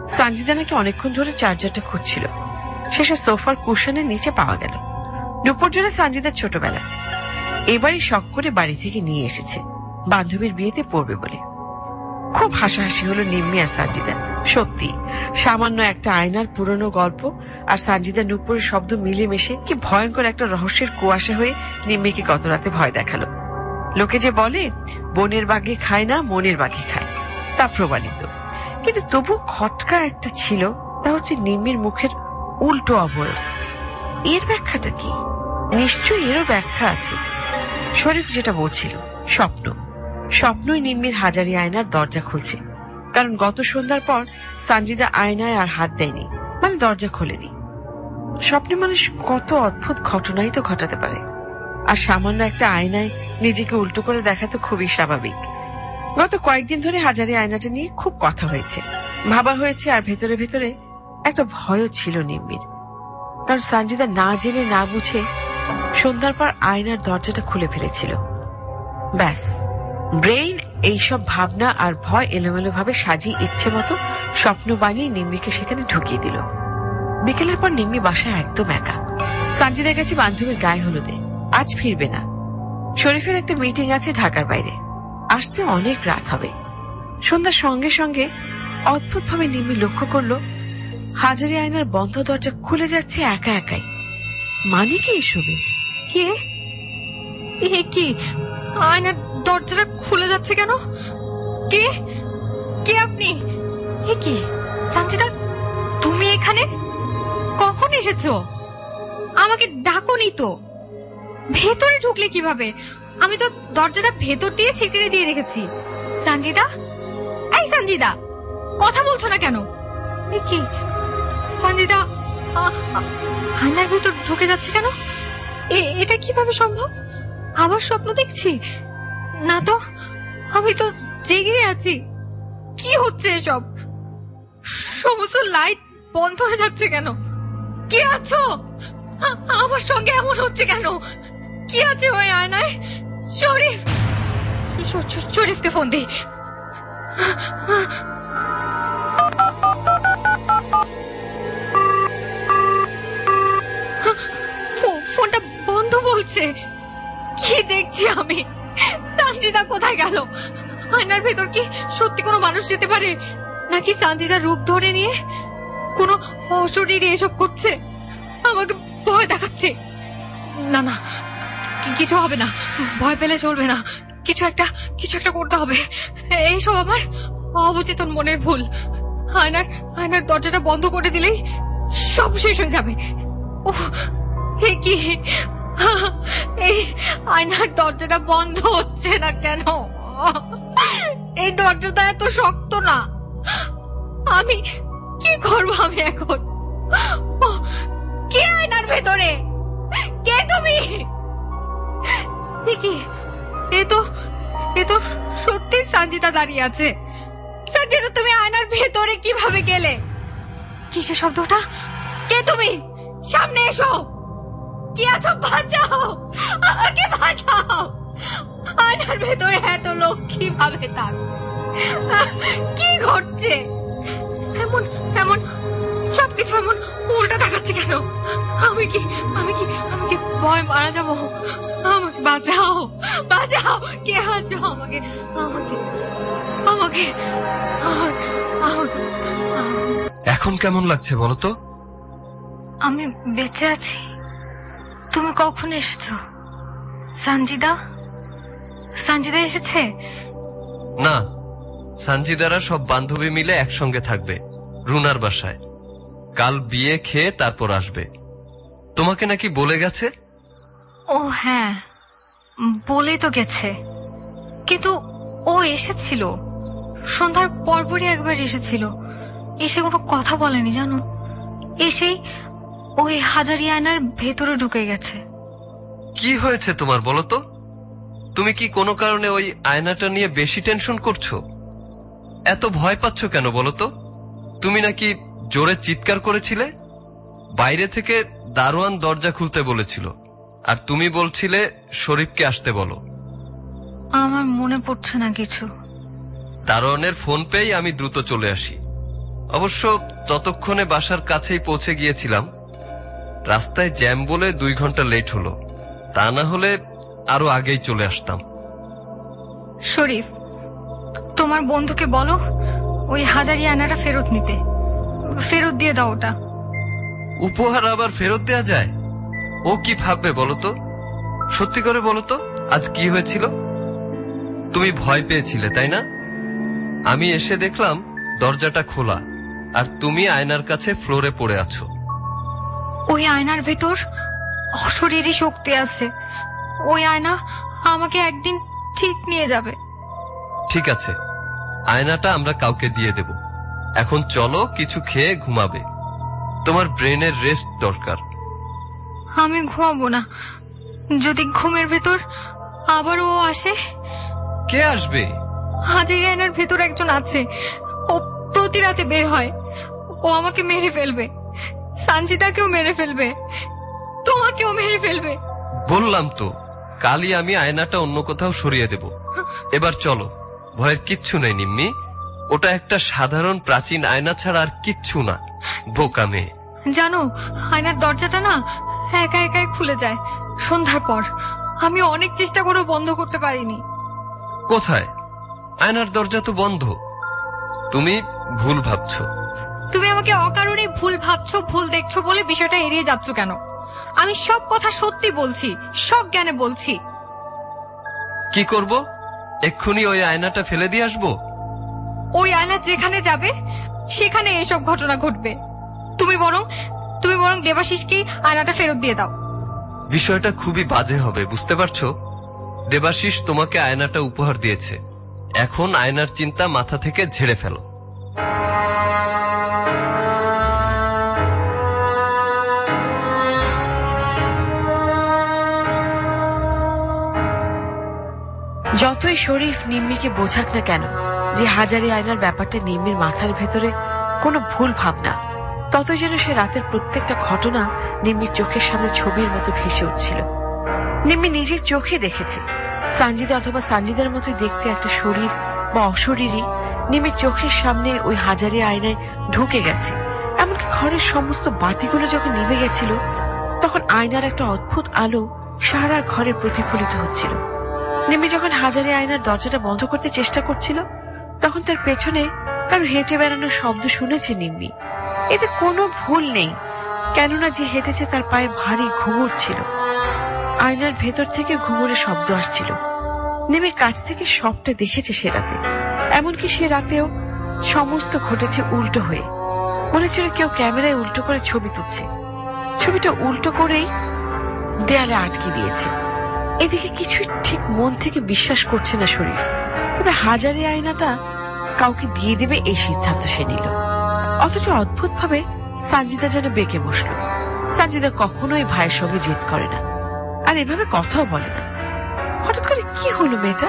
সানজিদা নাকি অনেকক্ষণ ধরে চার্জারটা খুঁজছিল। শেষে সোফার কুশনের নিচে পাওয়া গেল। নুপুর জন্য সানজিদার ছোটবেলা, এবারই শখ করে বাড়ি থেকে নিয়ে এসেছে বান্ধবীর বিয়েতে পড়বে বলে। খুব হাসাহাসি হলো নিম্মি আর সানজিদার। সত্যি সামান্য একটা আয়নার পুরনো গল্প আর সানজিদা নুপুরের শব্দ মিলেমিশে কি ভয়ঙ্কর একটা রহস্যের কুয়াশা হয়ে নিম্মিকে গত রাতে ভয় দেখালো। লোকে যে বলে বনের বাঘে খায় না, মনের বাঘে খায়, তা প্রমাণিত। কিন্তু তবু খটকা একটা ছিল, তা হচ্ছে নিম্মির মুখের উল্টো অবয়ব। এর ব্যাখ্যাটা কি? নিশ্চয়ই এরও ব্যাখ্যা আছে। শরীফ যেটা বলছিল, স্বপ্নই নিম্মির হাজারি আয়নার দরজা খুলছে। কারণ গত সন্ধ্যার পর সানজিদা আয়নায় আর হাত দেয়নি, মানে দরজা খোলেনি। স্বপ্নে মানুষ কত অদ্ভুত ঘটনাই তো ঘটাতে পারে, আর সামান্য একটা আয়নায় নিজেকে উল্টো করে দেখা তো খুবই স্বাভাবিক। গত কয়েকদিন ধরে হাজারি আয়নাটা নিয়ে খুব কথা হয়েছে, ভাবা হয়েছে, আর ভেতরে ভেতরে একটা ভয়ও ছিল নিম্মির। কারণ সানজিদা না জেনে না বুঝে সন্ধ্যার পর আয়নার দরজাটা খুলে ফেলেছিল। ব্যাস, ব্রেইন এইসব ভাবনা আর ভয় এলোমেলো ভাবে সাজিয়ে ইচ্ছে মতো স্বপ্ন বানিয়ে নিম্মিকে সেখানে ঢুকিয়ে দিল। বিকেলের পর নিম্মি বাসায় একদম একা। সানজিদার কাছে বান্ধবীর গায়ে হলুদে, আজ ফিরবে না। শরীফের একটা মিটিং আছে ঢাকার বাইরে, আসতে অনেক রাত হবে। সন্ধ্যার সঙ্গে সঙ্গে অদ্ভুত ভাবে নিম্মি লক্ষ্য করলো হাজারি আয়নার বন্ধ দরজা খুলে যাচ্ছে একা একাই। মানে কি এসবে? কে? কি আয়নার দরজাটা খুলে যাচ্ছে কেন? কে কে আপনি? কি সানজিদা, তুমি এখানে কখন এসেছো? আমাকে ডাকোনি তো। ভেতরে ঢুকলে কিভাবে? আমি তো দরজাটা ভেতর দিয়ে ছিটকে দিয়ে রেখেছি। সানজিদা, এই সানজিদা, কথা বলছো না কেন? কি সানজিদা আয়নার ভেতর ঢুকে যাচ্ছে কেন? এটা কিভাবে সম্ভব? আবার স্বপ্ন দেখছি না তো? আমি তো জেগে আছি। কি হচ্ছে এসব? সমস্ত লাইট বন্ধ হয়ে যাচ্ছে কেন? কে আছো? আমার সঙ্গে এমন হচ্ছে কেন? কি আছে ওই আয়নায়? শরীফকে ফোন দি। ফোনটা বন্ধ বলছে। কি দেখছি আমি? সানজিদা কোথায় গেল? আয়নার ভেতর কি সত্যি কোনো মানুষ যেতে পারে, নাকি সানজিদার রূপ ধরে নিয়ে কোনো অশরীরে এসব করছে, আমাকে ভয় দেখাচ্ছে? না না, কিছু হবে না, ভয় পেলে চলবে না। কিছু একটা করতে হবে। এইসব আমার অবচেতন মনের ভুল। আয়নার দরজাটা বন্ধ করে দিলেই সব শেষ হয়ে যাবে। কি এই আয়নার দরজাটা বন্ধ হচ্ছে না কেন? এই দরজাটা এত শক্ত না। আমি কি করবো আমি এখন? কে আয়নার ভেতরে? কে তুমি? কি এ তো সত্যি সানজিদা দাঁড়িয়ে আছে। সানজিদা, তুমি আয়নার ভেতরে কিভাবে গেলে? কিসের শব্দটা? কে তুমি? সামনে এসো। কি আছো? বাঁচাও, আমাকে বাঁচাও। আয়নার ভেতরে এত লোক কিভাবে থাকে? কি ঘটছে? এমন সবকিছু এমন উল্টা দেখাচ্ছে কেন? আমি কি ভয় মারা যাবো? আমাকে বাঁচাও, কে আছো? আমাকে এখন কেমন লাগছে বলো তো? আমি বেঁচে আছি। তুমি কখন এসেছো? সানজিদা এসেছে? না, সানজিদারা সব বান্ধবী মিলে একসঙ্গে থাকবে রুনার বাসায়। কাল বিয়ে খেয়ে তারপর আসবে। তোমাকে নাকি বলে গেছে? ও হ্যাঁ, বলেই তো গেছে। কিন্তু ও এসেছিল সন্ধ্যার পরপরই একবার এসেছিল। এসে কোনো কথা বলেনি জানো। এসেই ওই হাজারি আয়নার ভেতরে ঢুকে গেছে। কি হয়েছে তোমার বলো তো? তুমি কি কোনো কারণে ওই আয়নাটা নিয়ে বেশি টেনশন করছো? এত ভয় পাচ্ছ কেন বলো তো? তুমি নাকি জোরে চিৎকার করেছিলে। বাইরে থেকে দারোয়ান দরজা খুলতে বলেছিল, আর তুমি বলছিলে শরীফকে আসতে বলো। আমার মনে পড়ছে না কিছু। দারোয়ানের ফোন পেয়েই আমি দ্রুত চলে আসি। অবশ্য ততক্ষণে বাসার কাছেই পৌঁছে গিয়েছিলাম। রাস্তায় জ্যাম বলে 2 ঘন্টা লেট হলো, তা না হলে আরো আগেই চলে আসতাম। শরীফ, তোমার বন্ধুকে বলো ওই হাজারি আয়নাটা ফেরত নিতে। ফেরত দিয়ে দাও ওটা। উপহার আবার ফেরত দেয়া যায়? ও কি ভাববে বলো তো? সত্যি করে বলো তো, আজ কি হয়েছিল? তুমি ভয় পেয়েছিলে তাই না? আমি এসে দেখলাম দরজাটা খোলা, আর তুমি আয়নার কাছে ফ্লোরে পড়ে আছো। ওই আয়নার ভেতর অশরীরী শক্তি আছে। ওই আয়না আমাকে একদিন ঠিক নিয়ে যাবে। ঠিক আছে, আয়নাটা আমরা কাউকে দিয়ে দেব। এখন চলো, কিছু খেয়ে ঘুমাবে। তোমার ব্রেনের রেস্ট দরকার। আমি ঘুমাবো না। যদি ঘুমের ভেতর আবার ও আসে। কে আসবে? হাজারি আয়নার ভেতর একজন আছে। ও প্রতি রাতে বের হয়। ও আমাকে মেরে ফেলবে, সানজিদাকেও মেরে ফেলবে, তোমাকেও মেরে ফেলবে। বললাম তো, কালই আমি আয়নাটা অন্য কোথাও সরিয়ে দেব। এবার চলো, ভয়ের কিচ্ছু নেই নিম্মি। ওটা একটা সাধারণ প্রাচীন আয়না ছাড়া আর কিচ্ছু না। বোকা মেয়ে। জানো, আয়নার দরজাটা না একা একাই খুলে যায় সন্ধ্যার পর। আমি অনেক চেষ্টা করেও বন্ধ করতে পারিনি। কোথায়? আয়নার দরজা তো বন্ধ। তুমি ভুল ভাবছো। তুমি আমাকে অকারণে ভুল ভাবছো, ভুল দেখছো বলে বিষয়টা এড়িয়ে যাচ্ছ কেন? আমি সব কথা সত্যি বলছি, সব জ্ঞানে বলছি। কি করব? এক্ষুনি ওই আয়নাটা ফেলে দিয়ে আসবো? ওই আয়না যেখানে যাবে সেখানে এসব ঘটনা ঘটবে। তুমি বরং দেবাশিসকে আয়নাটা ফেরত দিয়ে দাও। বিষয়টা খুবই বাজে হবে, বুঝতে পারছো? দেবাশিস তোমাকে আয়নাটা উপহার দিয়েছে। এখন আয়নার চিন্তা মাথা থেকে ঝেড়ে ফেলো। যতই শরীফ নিম্মিকে বোঝাক না কেন যে হাজারি আয়নার ব্যাপারটা নিম্মির মাথার ভেতরে কোনো ভুল ভাবনা, ততই যেন সে রাতের প্রত্যেকটা ঘটনা নিম্মির চোখের সামনে ছবির মতো ভেসে উঠছিল। নিম্মি নিজের চোখে দেখেছে সানজিদা অথবা সানজিদার মতোই দেখতে একটা শরীর বা অশরীরই নিম্মির চোখের সামনে ওই হাজারি আয়নায় ঢুকে গেছে। এমনকি ঘরের সমস্ত বাতিগুলো যখন নিভে গেছিল, তখন আয়নার একটা অদ্ভুত আলো সারা ঘরে প্রতিফলিত হচ্ছিল। নিম্মি যখন হাজারি আয়নার দরজাটা বন্ধ করতে চেষ্টা করছিল, তখন তার পেছনে কারো হেঁটে বেড়ানোর শব্দ শুনেছে নিম্মি। এতে কোনো ভুল নেই, কেননা যে হেঁটেছে তার পায়ে ভারী ঘুঙুর ছিল। আয়নার ভেতর থেকে ঘুঙুরের শব্দ আসছিল। নিম্মির কাছ থেকে সবটা দেখেছে সে রাতে। এমনকি সে রাতেও সমস্ত ঘটেছে উল্টো হয়ে। মনে ছিল কেউ ক্যামেরায় উল্টো করে ছবি তুলছে। ছবিটা উল্টো করেই দেয়ালে আটকে দিয়েছে। এদিকে কিছুই ঠিক মন থেকে বিশ্বাস করছে না শরীফ। তবে হাজারি আয়নাটা কাউকে দিয়ে দেবে এই সিদ্ধান্ত সে নিল। অথচ অদ্ভুত ভাবে সানজিদা যেন বেঁকে বসল। সানজিদা কখনোই ভাইয়ের সঙ্গে জেদ করে না, আর এভাবে কথাও বলে না। হঠাৎ করে কি হলো মেয়েটা?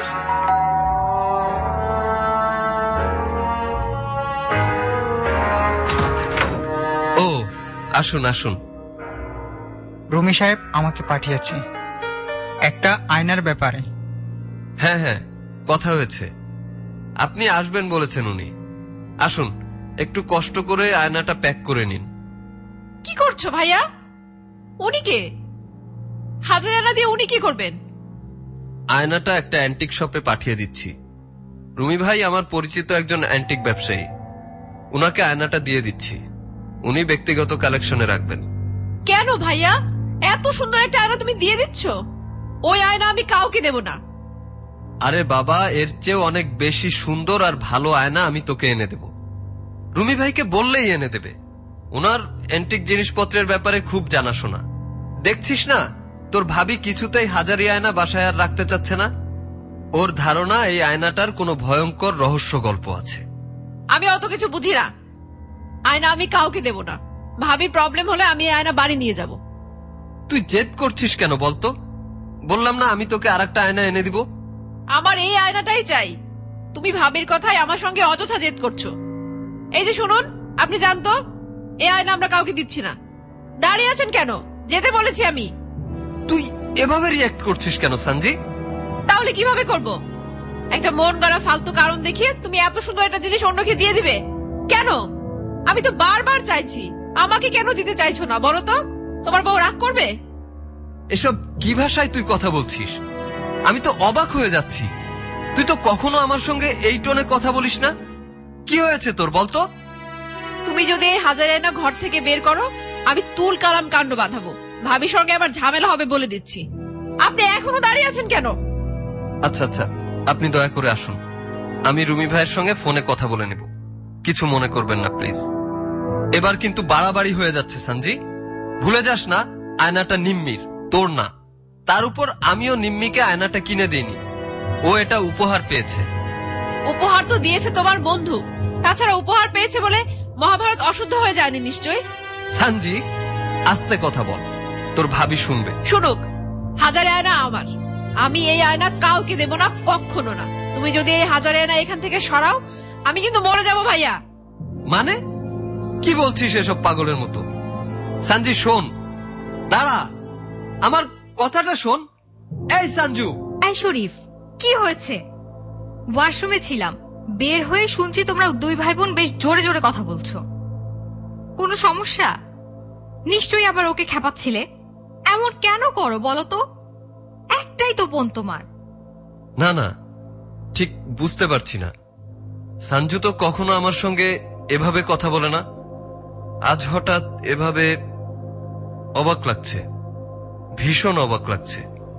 ও, আসুন আসুন। রুমি সাহেব আমাকে পাঠিয়েছে একটা আয়নার ব্যাপারে। হ্যাঁ হ্যাঁ, কথা হয়েছে। আপনি আসবেন বলেছেন উনি। আসুন, একটু কষ্ট করে আয়নাটা প্যাক করে নিন। কি করছো ভাইয়া? উনি কে? হাজার আয়না দিয়ে উনি কি করবেন? আয়নাটা একটা অ্যান্টিক শপে পাঠিয়ে দিচ্ছি। রুমি ভাই আমার পরিচিত একজন অ্যান্টিক ব্যবসায়ী। উনাকে আয়নাটা দিয়ে দিচ্ছি। উনি ব্যক্তিগত কালেকশনে রাখবেন। কেন ভাইয়া, এত সুন্দর একটা আয়না তুমি দিয়ে দিচ্ছ? ওই আয়না আমি কাউকে দেব না। আরে বাবা, এর চেয়েও অনেক বেশি সুন্দর আর ভালো আয়না আমি তোকে এনে দেব। রুমি ভাইকে বললেই এনে দেবে। ওনার অ্যান্টিক জিনিসপত্রের ব্যাপারে খুব জানাশোনা। দেখছিস না, তোর ভাবি কিছুতেই হাজারি আয়না বাসায় আর রাখতে চাচ্ছে না। ওর ধারণা এই আয়নাটার কোনো ভয়ঙ্কর রহস্য গল্প আছে। আমি অত কিছু বুঝি না। আয়না আমি কাউকে দেব না। ভাবি প্রবলেম হলে আমি এই আয়না বাড়ি নিয়ে যাব। তুই জেদ করছিস কেন বলতো? বললাম না আমি তোকে আরেকটা আয়না এনে দিব। আমার এই আয়নাটাই চাই। তুমি ভাবির কথাই আমার সঙ্গে অযথা জেদ করছো। এই যে শুনুন, আপনি জানতো এই আয়না আমরা কাউকে দিচ্ছি না। দাঁড়িয়ে আছেন কেন? যেতে বলেছি আমি। তুই এভাবে রিঅ্যাক্ট করছিস কেন সানজি? তাহলে কিভাবে করব? একটা মন গড়া ফালতু কারণ দেখিয়ে তুমি এত সুন্দর একটা জিনিস অন্যকে দিয়ে দিবে কেন? আমি তো বারবার চাইছি, আমাকে কেন দিতে চাইছো না বলো তো? তোমার বউ রাগ করবে? এসব কি ভাষায় তুই কথা বলছিস? আমি তো অবাক হয়ে যাচ্ছি। তুই তো কখনো আমার সঙ্গে এই টোনে কথা বলিস না। কি হয়েছে তোর বলতো? তুমি যদি এই হাজার আয়না ঘর থেকে বের করো, আমি তুল কালাম কাণ্ড বাঁধাবো। ভাবির সঙ্গে আবার ঝামেলা হবে বলে দিচ্ছি। আপনি এখনো দাঁড়িয়ে আছেন কেন? আচ্ছা আচ্ছা, আপনি দয়া করে আসুন, আমি রুমি ভাইয়ের সঙ্গে ফোনে কথা বলে নেব। কিছু মনে করবেন না প্লিজ। এবার কিন্তু বাড়াবাড়ি হয়ে যাচ্ছে সানজি। ভুলে যাস না, আয়নাটা নিম্মির, তোর না। তার উপর আমিও নিম্মিকে আয়নাটা কিনে দিইনি, ও এটা উপহার পেয়েছে। উপহার তো দিয়েছে তোমার বন্ধু। তাছাড়া উপহার পেয়েছে বলে মহাভারত অশুদ্ধ হয়ে যায়নি নিশ্চয়। সানজি, আস্তে কথা বল, তোর ভাবি শুনবে। শুনুক, হাজার আয়না আমার। আমি এই আয়না কাউকে দেব না, কখনো না। তুমি যদি এই হাজার আয়না এখান থেকে সরাও, আমি কিন্তু মরে যাব ভাইয়া। মানে কি বলছিস এসব পাগলের মতো? সানজি শোন, দাঁড়া, আমার কথাটা শোন। এই সঞ্জু। এই শরীফ, কি হয়েছে? ওয়াশরুমে ছিলাম, বের হয়ে শুনছি তোমরা দুই ভাই বোন বেশ জোরে জোরে কথা বলছো। কোনো সমস্যা? নিশ্চয়ই আবার ওকে খেপাচ্ছিলে। এমন কেন করো বলো তো? একটাই তো বোন তোমার। না না, ঠিক বুঝতে পারছি না। সঞ্জু তো কখনো আমার সঙ্গে এভাবে কথা বলে না, আজ হঠাৎ এভাবে। অবাক লাগছে, ভীষণ অবাক লাগছে।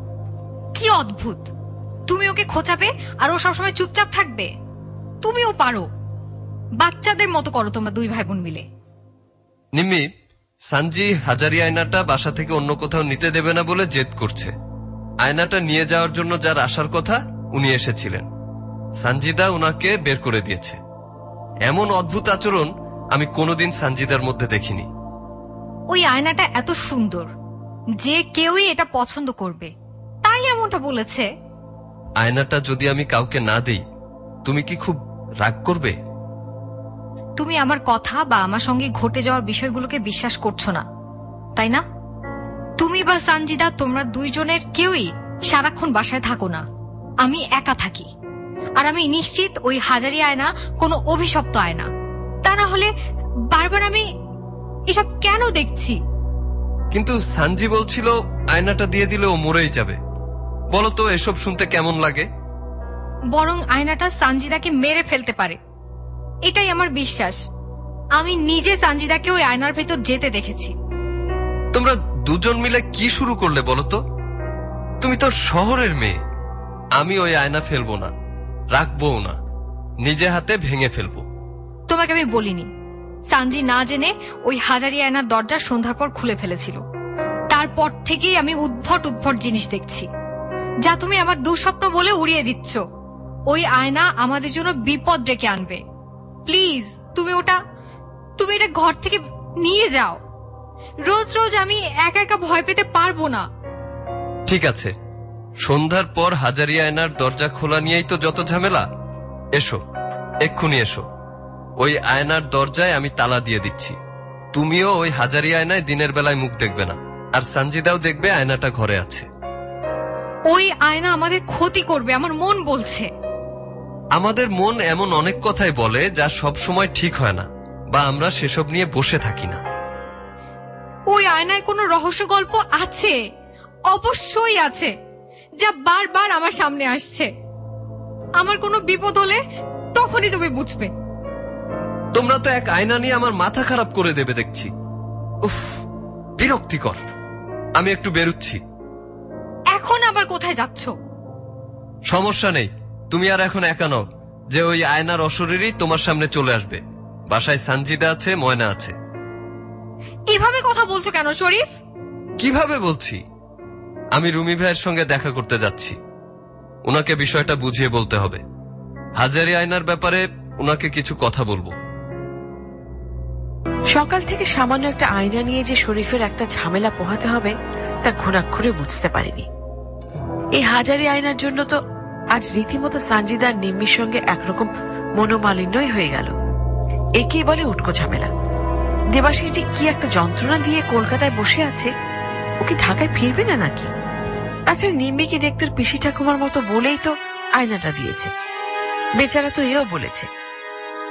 কি অদ্ভুত! তুমি ওকে খোঁচাবে আর ও সবসময় চুপচাপ থাকবে? তুমিও পারো। বাচ্চাদের মতো করো তোমরা দুই ভাই বোন মিলে। নিম্মি, সানজি হাজারি আয়নাটা বাসা থেকে অন্য কোথাও নিতে দেবে না বলে জেদ করছে। আয়নাটা নিয়ে যাওয়ার জন্য যার আসার কথা উনি এসেছিলেন, সানজিদা উনাকে বের করে দিয়েছে। এমন অদ্ভুত আচরণ আমি কোনোদিন সানজিদার মধ্যে দেখিনি। ওই আয়নাটা এত সুন্দর যে কেউই এটা পছন্দ করবে, তাই এমনটা বলেছে। আয়নাটা যদি আমি কাউকে না দেই, তুমি কি খুব রাগ করবে? তুমি আমার কথা বা আমার সঙ্গে ঘটে যাওয়া বিষয়গুলোকে বিশ্বাস করছো না, তাই না? তুমি বা সানজিদা, তোমরা দুইজনের কেউই সারাক্ষণ বাসায় থাকো না। আমি একা থাকি, আর আমি নিশ্চিত ওই হাজারি আয়না কোনো অভিশপ্ত আয়না। তা না হলে বারবার আমি এসব কেন দেখছি? কিন্তু সানজি বলছিল আয়নাটা দিয়ে দিলে ও মরেই যাবে। বলো তো এসব শুনতে কেমন লাগে? বরং আয়নাটা সানজিদাকে মেরে ফেলতে পারে, এটাই আমার বিশ্বাস। আমি নিজে সানজিদাকে ওই আয়নার ভেতর যেতে দেখেছি। তোমরা দুজন মিলে কি শুরু করলে বলো তো? তুমি তো শহরের মেয়ে। আমি ওই আয়না ফেলবো না, রাখবো না, নিজে হাতে ভেঙে ফেলবো। তোমাকে আমি বলিনি? সানজি না জেনে ওই হাজারি আয়নার দরজা সন্ধ্যার পর খুলে ফেলেছিল। তারপর থেকেই আমি উদ্ভট উদ্ভট জিনিস দেখছি, যা তুমি আমার দুঃস্বপ্ন বলে উড়িয়ে দিচ্ছ। ওই আয়না আমাদের জন্য বিপদ ডেকে আনবে। প্লিজ তুমি এটা ঘর থেকে নিয়ে যাও। রোজ রোজ আমি একা একা ভয় পেতে পারবো না। ঠিক আছে, সন্ধ্যার পর হাজারি আয়নার দরজা খোলা নিয়েই তো যত ঝামেলা। এসো, এক্ষুনি এসো। ওই আয়নার দরজায় আমি তালা দিয়ে দিচ্ছি। তুমিও ওই হাজারি আয়নায় দিনের বেলায় মুখ দেখবে না, আর সানজিদাও দেখবে আয়নাটা ঘরে আছে। ওই আয়না আমাদের ক্ষতি করবে, আমার মন বলছে। আমাদের মন এমন অনেক কথাই বলে যা সব সময় ঠিক হয় না, বা আমরা সেসব নিয়ে বসে থাকি না। ওই আয়নার কোনো রহস্য গল্প আছে, অবশ্যই আছে, যা বারবার আমার সামনে আসছে। আমার কোনো বিপদ হলে তখনই তুমি বুঝবে। তোমরা তো এক আয়না নিয়ে আমার মাথা খারাপ করে দেবে দেখছি। উফ, বিরক্তিকর। আমি একটু বেরুচ্ছি। এখন আবার কোথায় যাচ্ছ? সমস্যা নেই, তুমি আর এখন একা নও যে ওই আয়নার অশরীরই তোমার সামনে চলে আসবে। বাসায় সানজিদা আছে, ময়না আছে। এভাবে কথা বলছো কেন শরীফ? কিভাবে বলছি? আমি রুমি ভাইয়ের সঙ্গে দেখা করতে যাচ্ছি। উনাকে বিষয়টা বুঝিয়ে বলতে হবে। হাজারি আয়নার ব্যাপারে উনাকে কিছু কথা বলবো। সকাল থেকে সামান্য একটা আয়না নিয়ে যে শরীফের একটা ঝামেলা পোহাতে হবে তা ঘুণাক্ষরে বুঝতে পারিনি। এই হাজারি আয়নার জন্য তো আজ রীতিমতো সানজিদার নিম্মির সঙ্গে একরকম মনোমালিন্যই হয়ে গেল। একেই বলে উটকো ঝামেলা। দেবাশিস যে কি একটা যন্ত্রণা দিয়ে কলকাতায় বসে আছে, ও কি ঢাকায় ফিরবে না নাকি? তাছাড়া নিম্মিকে দেখতে পিসি ঠাকুমার মতো বলেই তো আয়নাটা দিয়েছে। বেচারা তো এও বলেছে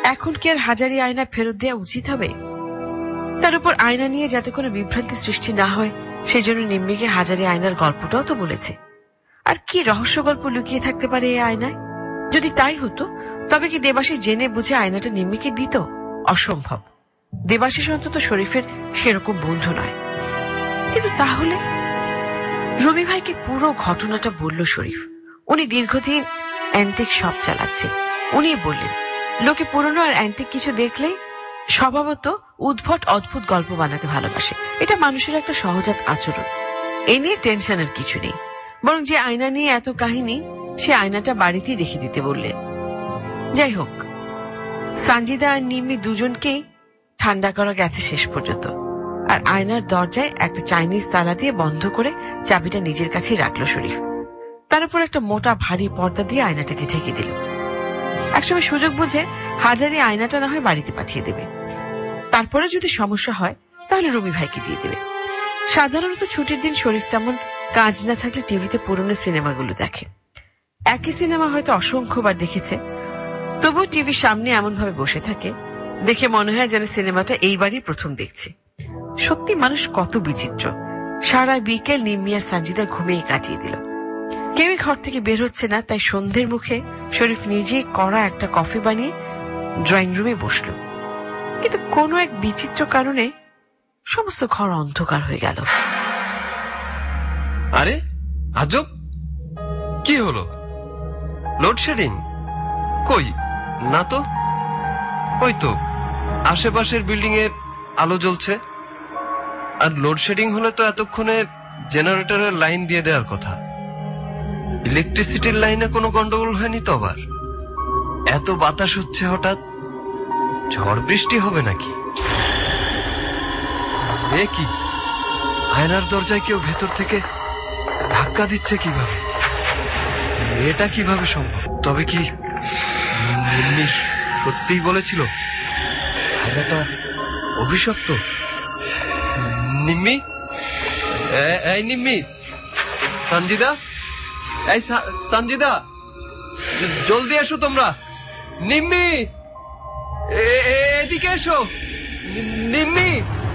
এখন কি আর হাজারি আয়না ফেরত দেওয়া উচিত হবে? তার উপর আয়না নিয়ে যাতে কোনো বিভ্রান্তি সৃষ্টি না হয় সেজন্য নিম্মিকে হাজারি আয়নার গল্পটাও তো বলেছে। আর কি রহস্য গল্প লুকিয়ে থাকতে পারে এই আয়নায়? যদি তাই হতো তবে কি দেবাশিস জেনে বুঝে আয়নাটা নিম্মিকে দিত? অসম্ভব। দেবাশিস অন্তত শরীফের সেরকম বন্ধু নয়। কিন্তু তাহলে রবি ভাইকে পুরো ঘটনাটা বলল শরীফ। উনি দীর্ঘদিন অ্যান্টিক শপ চালাচ্ছে। উনি বললেন লোকে পুরনো আর অ্যান্টিক কিছু দেখলেই স্বভাবত উদ্ভট অদ্ভুত গল্প বানাতে ভালোবাসে। এটা মানুষের একটা সহজাত আচরণ। এ নিয়ে টেনশনের কিছু নেই। বরং যে আয়না নিয়ে এত কাহিনী সে আয়নাটা বাড়িতেই রেখে দিতে বললেন। যাই হোক, সানজিদা আর নিম্মি দুজনকেই ঠান্ডা করা গেছে শেষ পর্যন্ত। আর আয়নার দরজায় একটা চাইনিজ তালা দিয়ে বন্ধ করে চাবিটা নিজের কাছেই রাখলো শরীফ। তার উপর একটা মোটা ভারী পর্দা দিয়ে আয়নাটাকে ঢেকে দিল। একসময় সুযোগ বুঝে হাজারি আয়নাটা না হয় বাড়িতে পাঠিয়ে দেবে। তারপরে যদি সমস্যা হয় তাহলে রবি ভাইকে দিয়ে দেবে। সাধারণত ছুটির দিন শরীফ তেমন কাজ না থাকলে টিভিতে পুরনো সিনেমাগুলো দেখে। একই সিনেমা হয়তো অসংখ্যবার দেখেছে, তবুও টিভির সামনে এমন ভাবে বসে থাকে দেখে মনে হয় যেন সিনেমাটা এইবারই প্রথম দেখছে। সত্যি মানুষ কত বিচিত্র। সারা বিকেল নিম্মি আর সানজিদা ঘুমিয়ে কাটিয়ে দিল। কেউই ঘর থেকে বের হচ্ছে না, তাই সন্ধ্যের মুখে শরীফ নিজেই কড়া একটা কফি বানিয়ে ড্রয়িং রুমে বসল। কিন্তু কোনো এক বিচিত্র কারণে সমস্ত ঘর অন্ধকার হয়ে গেল। আরে আজব, কি হলো? লোডশেডিং? কই না তো। ওই তো আশেপাশের বিল্ডিং এ আলো জ্বলছে। আর লোডশেডিং হলে তো এতক্ষণে জেনারেটরের লাইন দিয়ে দেওয়ার কথা। ইলেকট্রিসিটির লাইনে কোনো গন্ডগোল হয়নি তো? আবার এত বাতাস হচ্ছে, হঠাৎ ঝড় বৃষ্টি হবে নাকি? এ কি, আয়নার দরজায় কেউ ভেতর থেকে ধাক্কা দিচ্ছে কিভাবে? এটা কিভাবে সম্ভব? তবে কি নিম্মি সত্যিই বলেছিল আয়নাটা অভিশপ্ত? নিম্মি, এই নিম্মি, সঞ্জিদা, এই সঞ্জিদা, জলদি এসো তোমরা। নিম্মি, এদিকে এসো। নিম্মি,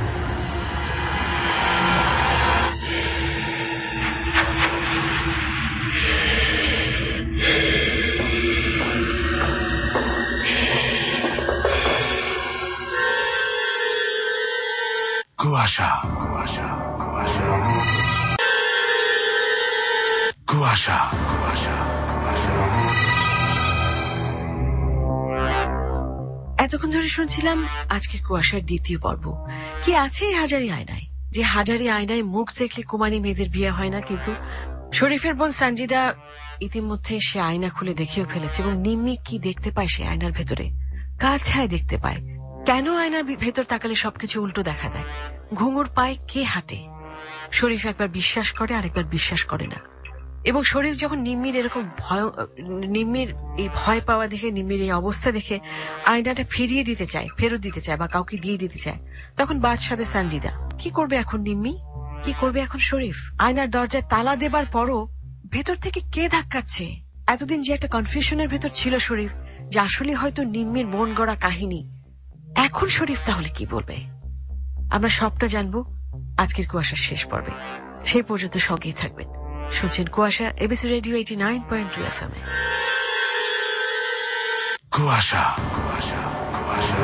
কুয়াশা, কুয়াশা, কুয়াশা, কুয়াশা, কুয়াশা, কুয়াশা। এতক্ষণ ধরে শুনছিলাম আজকের কুয়াশার দ্বিতীয় পর্ব। কি আছে এই হাজারি আয়নায়? যে হাজারি আয়নায় মুখ দেখলে কুমারী মেয়েদের বিয়ে হয় না। কিন্তু শরীফের বোন সানজিদা ইতিমধ্যে সে আয়না খুলে দেখেও ফেলেছে। এবং নিম্মি কি দেখতে পায় সে আয়নার ভেতরে? কার ছায়া দেখতে পায়? কেন আয়নার ভেতর তাকালে সবকিছু উল্টো দেখা দেয়? ঘুঙুর পায়ে কে হাঁটে? শরীফ একবার বিশ্বাস করে আর একবার বিশ্বাস করে না। এবং শরীফ যখন নিম্মির এরকম নিম্মির এই ভয় পাওয়া দেখে, নিম্মির এই অবস্থা দেখে আয়নাটা ফিরিয়ে দিতে চায়, ফেরত দিতে চায় বা কাউকে দিয়ে দিতে চায়, তখন বাদ সাধে সানজিদা। কি করবে এখন নিম্মি? কি করবে এখন শরীফ? আয়নার দরজায় তালা দেবার পরও ভেতর থেকে কে ধাক্কাচ্ছে? এতদিন যে একটা কনফিউশনের ভেতর ছিল শরীফ, যে আসলে হয়তো নিম্মির মন গড়া কাহিনী, এখন শরীফ তাহলে কি বলবে? আমরা সবটা জানবো আজকের কুয়াশার শেষ পর্বে। সেই পর্যন্ত সঙ্গেই থাকবেন। শুনছেন কুয়াশা, এবিসি রেডিও 89.2 FM এ। কুয়াশা, কুয়াশা, কুয়াশা।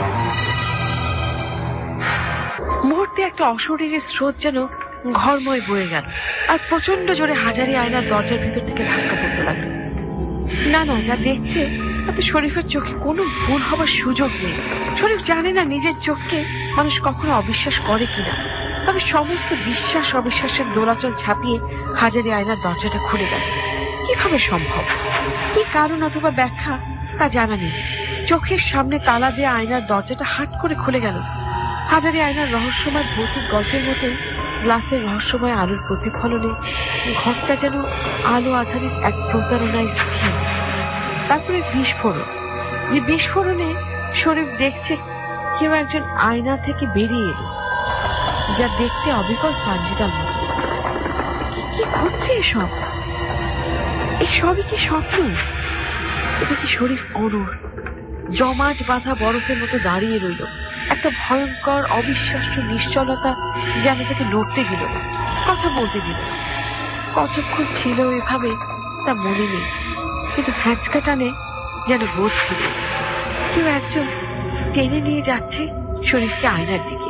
মুহূর্তে একটা অশরীরের স্রোত যেন ঘরময় বয়ে গেল আর প্রচন্ড জোরে হাজারি আয়নার দরজার ভিতর থেকে ধাক্কা পড়তে লাগলো। না না, যা দেখছে তাতে শরীফের চোখে কোনো ভুল হবার সুযোগ নেই। শরীফ জানে না নিজের চোখকে মানুষ কখনো অবিশ্বাস করে কিনা। তবে সমস্ত বিশ্বাস অবিশ্বাসের দোলাচল ছাপিয়ে হাজারি আয়নার দরজাটা খুলে গেল। কিভাবে সম্ভব? কি কারণ অথবা ব্যাখ্যা তা জানা নেই। চোখের সামনে তালা দেয়া আয়নার দরজাটা হাট করে খুলে গেল। হাজারি আয়নার রহস্যময় ভৌতিক গল্পের মতো গ্লাসের রহস্যময় আলোর প্রতিফলনে ঘরটা যেন আলো আধারিত এক প্রতারণায় স্থির। তারপরে বিস্ফোরণ, যে বিস্ফোরণে শরীফ দেখছে কেউ একজন আয়না থেকে বেরিয়ে এলো, যা দেখতে অবিকল সানজিদার মতো। কি ঘটছে এসব? এই সবই কি স্বপ্ন? এদিকে শরীফ অনড়, জমাট বাঁধা বরফের মতো দাঁড়িয়ে রইল। একটা ভয়ঙ্কর অবিশ্বাস্য নিশ্চলতা যেন তাকে নড়তে দিল না, কথা বলতে দিল না। কতক্ষণ ছিল এভাবে তা মনে নেই, কিন্তু হ্যাঁচকা টানে যেন বোধ ছিল কেউ একজন টেনে নিয়ে যাচ্ছে শরীফকে আয়নার দিকে।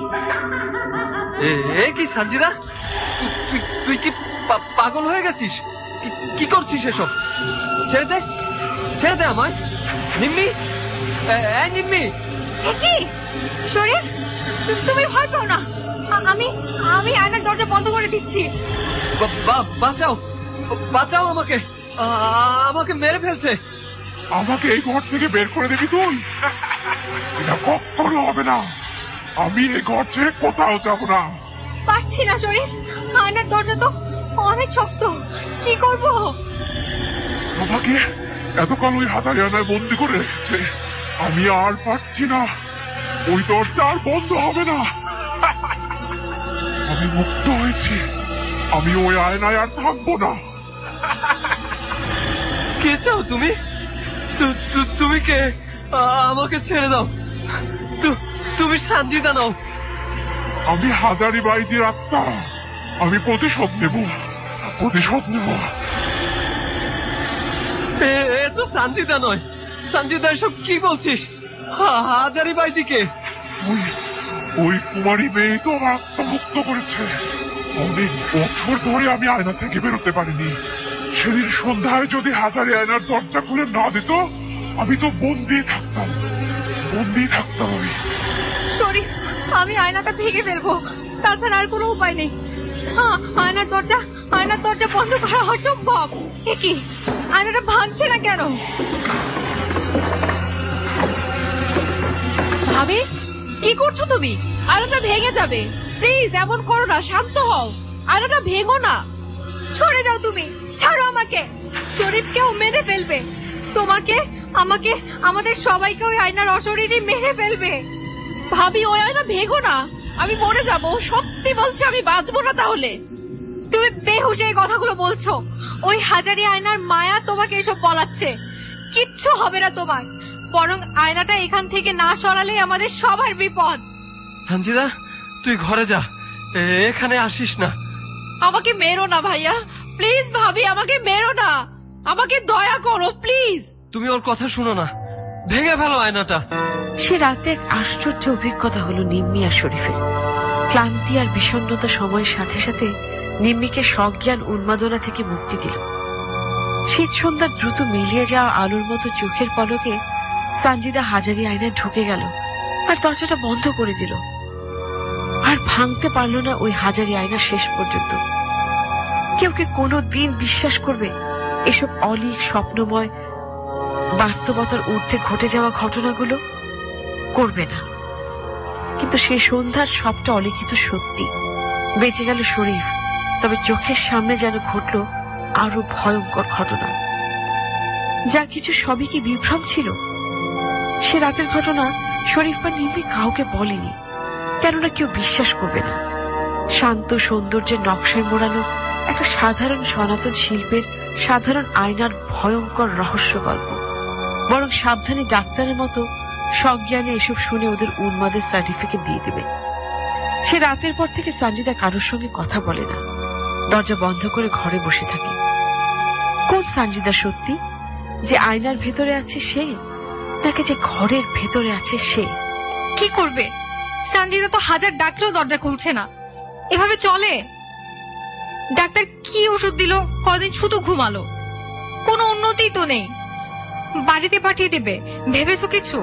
কি সানজিদা, তুই কি পাগল হয়ে গেছিস? কি করছিস এসব? ছেড়ে দে, ছেড়ে দে আমায়। নিম্মি, নিম্মি। কি শরীফ, তুমি ভয় পাও না, আমি আয়নার দরজা বন্ধ করে দিচ্ছি। বাঁচাও, বাঁচাও আমাকে, আমাকে মেরে ফেলছে। আমাকে এই ঘর থেকে বের করে দিবি তুই? এটা কখনো হবে না, আমি এই ঘর ছেড়ে কোথাও যাব না। পারছি না শরীফ, আয়নার দরজা তো অনেক শক্ত, কি করব? তোমাকে এতকাল ওই হাজারি আয়নায় বন্দি করে রেখেছে, আমি আর পারছি না, ওই দরজা আর বন্ধ হবে না। আমি মুক্ত হয়েছি, আমি ওই আয়নায় আর থাকবো না। কে চাও তুমি? তুমি কে? আমাকে ছেড়ে দাও। তুমি সানজিদা নাও। আমি হাজারি বাইজির আত্মা, আমি প্রতিশোধ নেব, প্রতিশোধ নেব। এ তো সানজিদা নয়। সানজিদা, এসব কি বলছিস? হাজারি বাইজিকে? ওই কুমারী মেয়ে তো আমার আত্মমুক্ত করেছে। অনেক বছর ধরে আমি আয়না থেকে বেরোতে পারিনি। সেদিন সন্ধ্যায় যদি হাজারি আয়নার দরজা খুলে না দিত, আমি তো বন্দি থাকতাম, বন্দি থাকতাম আমি। শরীফ, আমি আয়নাটা ভেঙে ফেলবো, তাছাড়া আর কোনো উপায় নেই। আয়নার দরজা বন্ধ করা অসম্ভব। কি, আয়নাটা ভাঙছে না কেন? ভাবি, কি করছো তুমি? আয়নাটা ভেঙে যাবে, প্লিজ এমন করো না, শান্ত হও, আয়নাটা ভেঙো না। সরে যাও তুমি, ছাড়ো আমাকে। শরীফকেও মেরে ফেলবে, তোমাকে, আমাকে, আমাদের সবাইকে ওই আয়নার অশরীরই মেরে ফেলবে। ভাবি, ওই আয়না ভেঙো না, আমি মরে যাবো, সত্যি বলছি, আমি বাঁচবো না। তাহলে তুমি বেহুশে এই কথাগুলো বলছো। ওই হাজারি আয়নার মায়া তোমাকে এসব বলাচ্ছে। কিচ্ছু হবে না তোমার, বরং আয়নাটা এখান থেকে না সরালেই আমাদের সবার বিপদ। সানজিদা, তুই ঘরে যা, এখানে আসিস না। আমাকে মেরো না ভাইয়া, প্লিজ। ভাবি, আমাকে মেরো না, আমাকে দয়া করো প্লিজ। তুমি ওর কথা শুনো না, ভেঙে ফেলো আয়নাটা। সে রাতে এক আশ্চর্য অভিজ্ঞতা হলো নিম্মি আর শরীফের। ক্লান্তি আর বিষণ্ণতা সময়ের সাথে সাথে নিম্মিকে সজ্ঞান উন্মাদনা থেকে মুক্তি দিল। শীত সন্ধ্যার দ্রুত মিলিয়ে যাওয়া আলোর মতো চোখের পলকে সানজিদা হাজারি আয়নায় ঢুকে গেল আর দরজাটা বন্ধ করে দিল। আর ভাঙতে পারল না ওই হাজারি আয়না শেষ পর্যন্ত। কেউ কি কোনো দিন বিশ্বাস করবে এসব অলীক স্বপ্নময় বাস্তবতার ঊর্ধ্বে ঘটে যাওয়া ঘটনাগুলো? করবে না। কিন্তু সে সন্ধ্যার সবটা অলিখিত সত্যি। বেঁচে গেল শরীফ, তবে চোখের সামনে যেন ঘটল আরো ভয়ঙ্কর ঘটনা। যা কিছু সবই কি বিভ্রম ছিল? সে রাতের ঘটনা শরীফ বা নিম্মি কাউকে বলেনি, কেননা কেউ বিশ্বাস করবে না। শান্ত সৌন্দর্যের নকশায় মোড়ানো একটা সাধারণ সনাতন শিল্পের সাধারণ আয়নার ভয়ঙ্কর রহস্য গল্প। বরং সাবধানী ডাক্তারের মতো সজ্ঞানে এসব শুনে ওদের উন্মাদের সার্টিফিকেট দিয়ে দেবে। সে রাতের পর থেকে সানজিদা কারোর সঙ্গে কথা বলে না, দরজা বন্ধ করে ঘরে বসে থাকে। কোন সানজিদা সত্যি? যে আয়নার ভেতরে আছে সে, নাকি যে ঘরের ভেতরে আছে সে? কি করবে? সানজিদা তো হাজার ডাকলেও দরজা খুলছে না। এভাবে চলে? ডাক্তার কি ওষুধ দিল, কদিন শুধু ঘুমালো, কোনো উন্নতি তো নেই। বাড়িতে পাঠিয়ে দেবে ভেবেছো কিছু?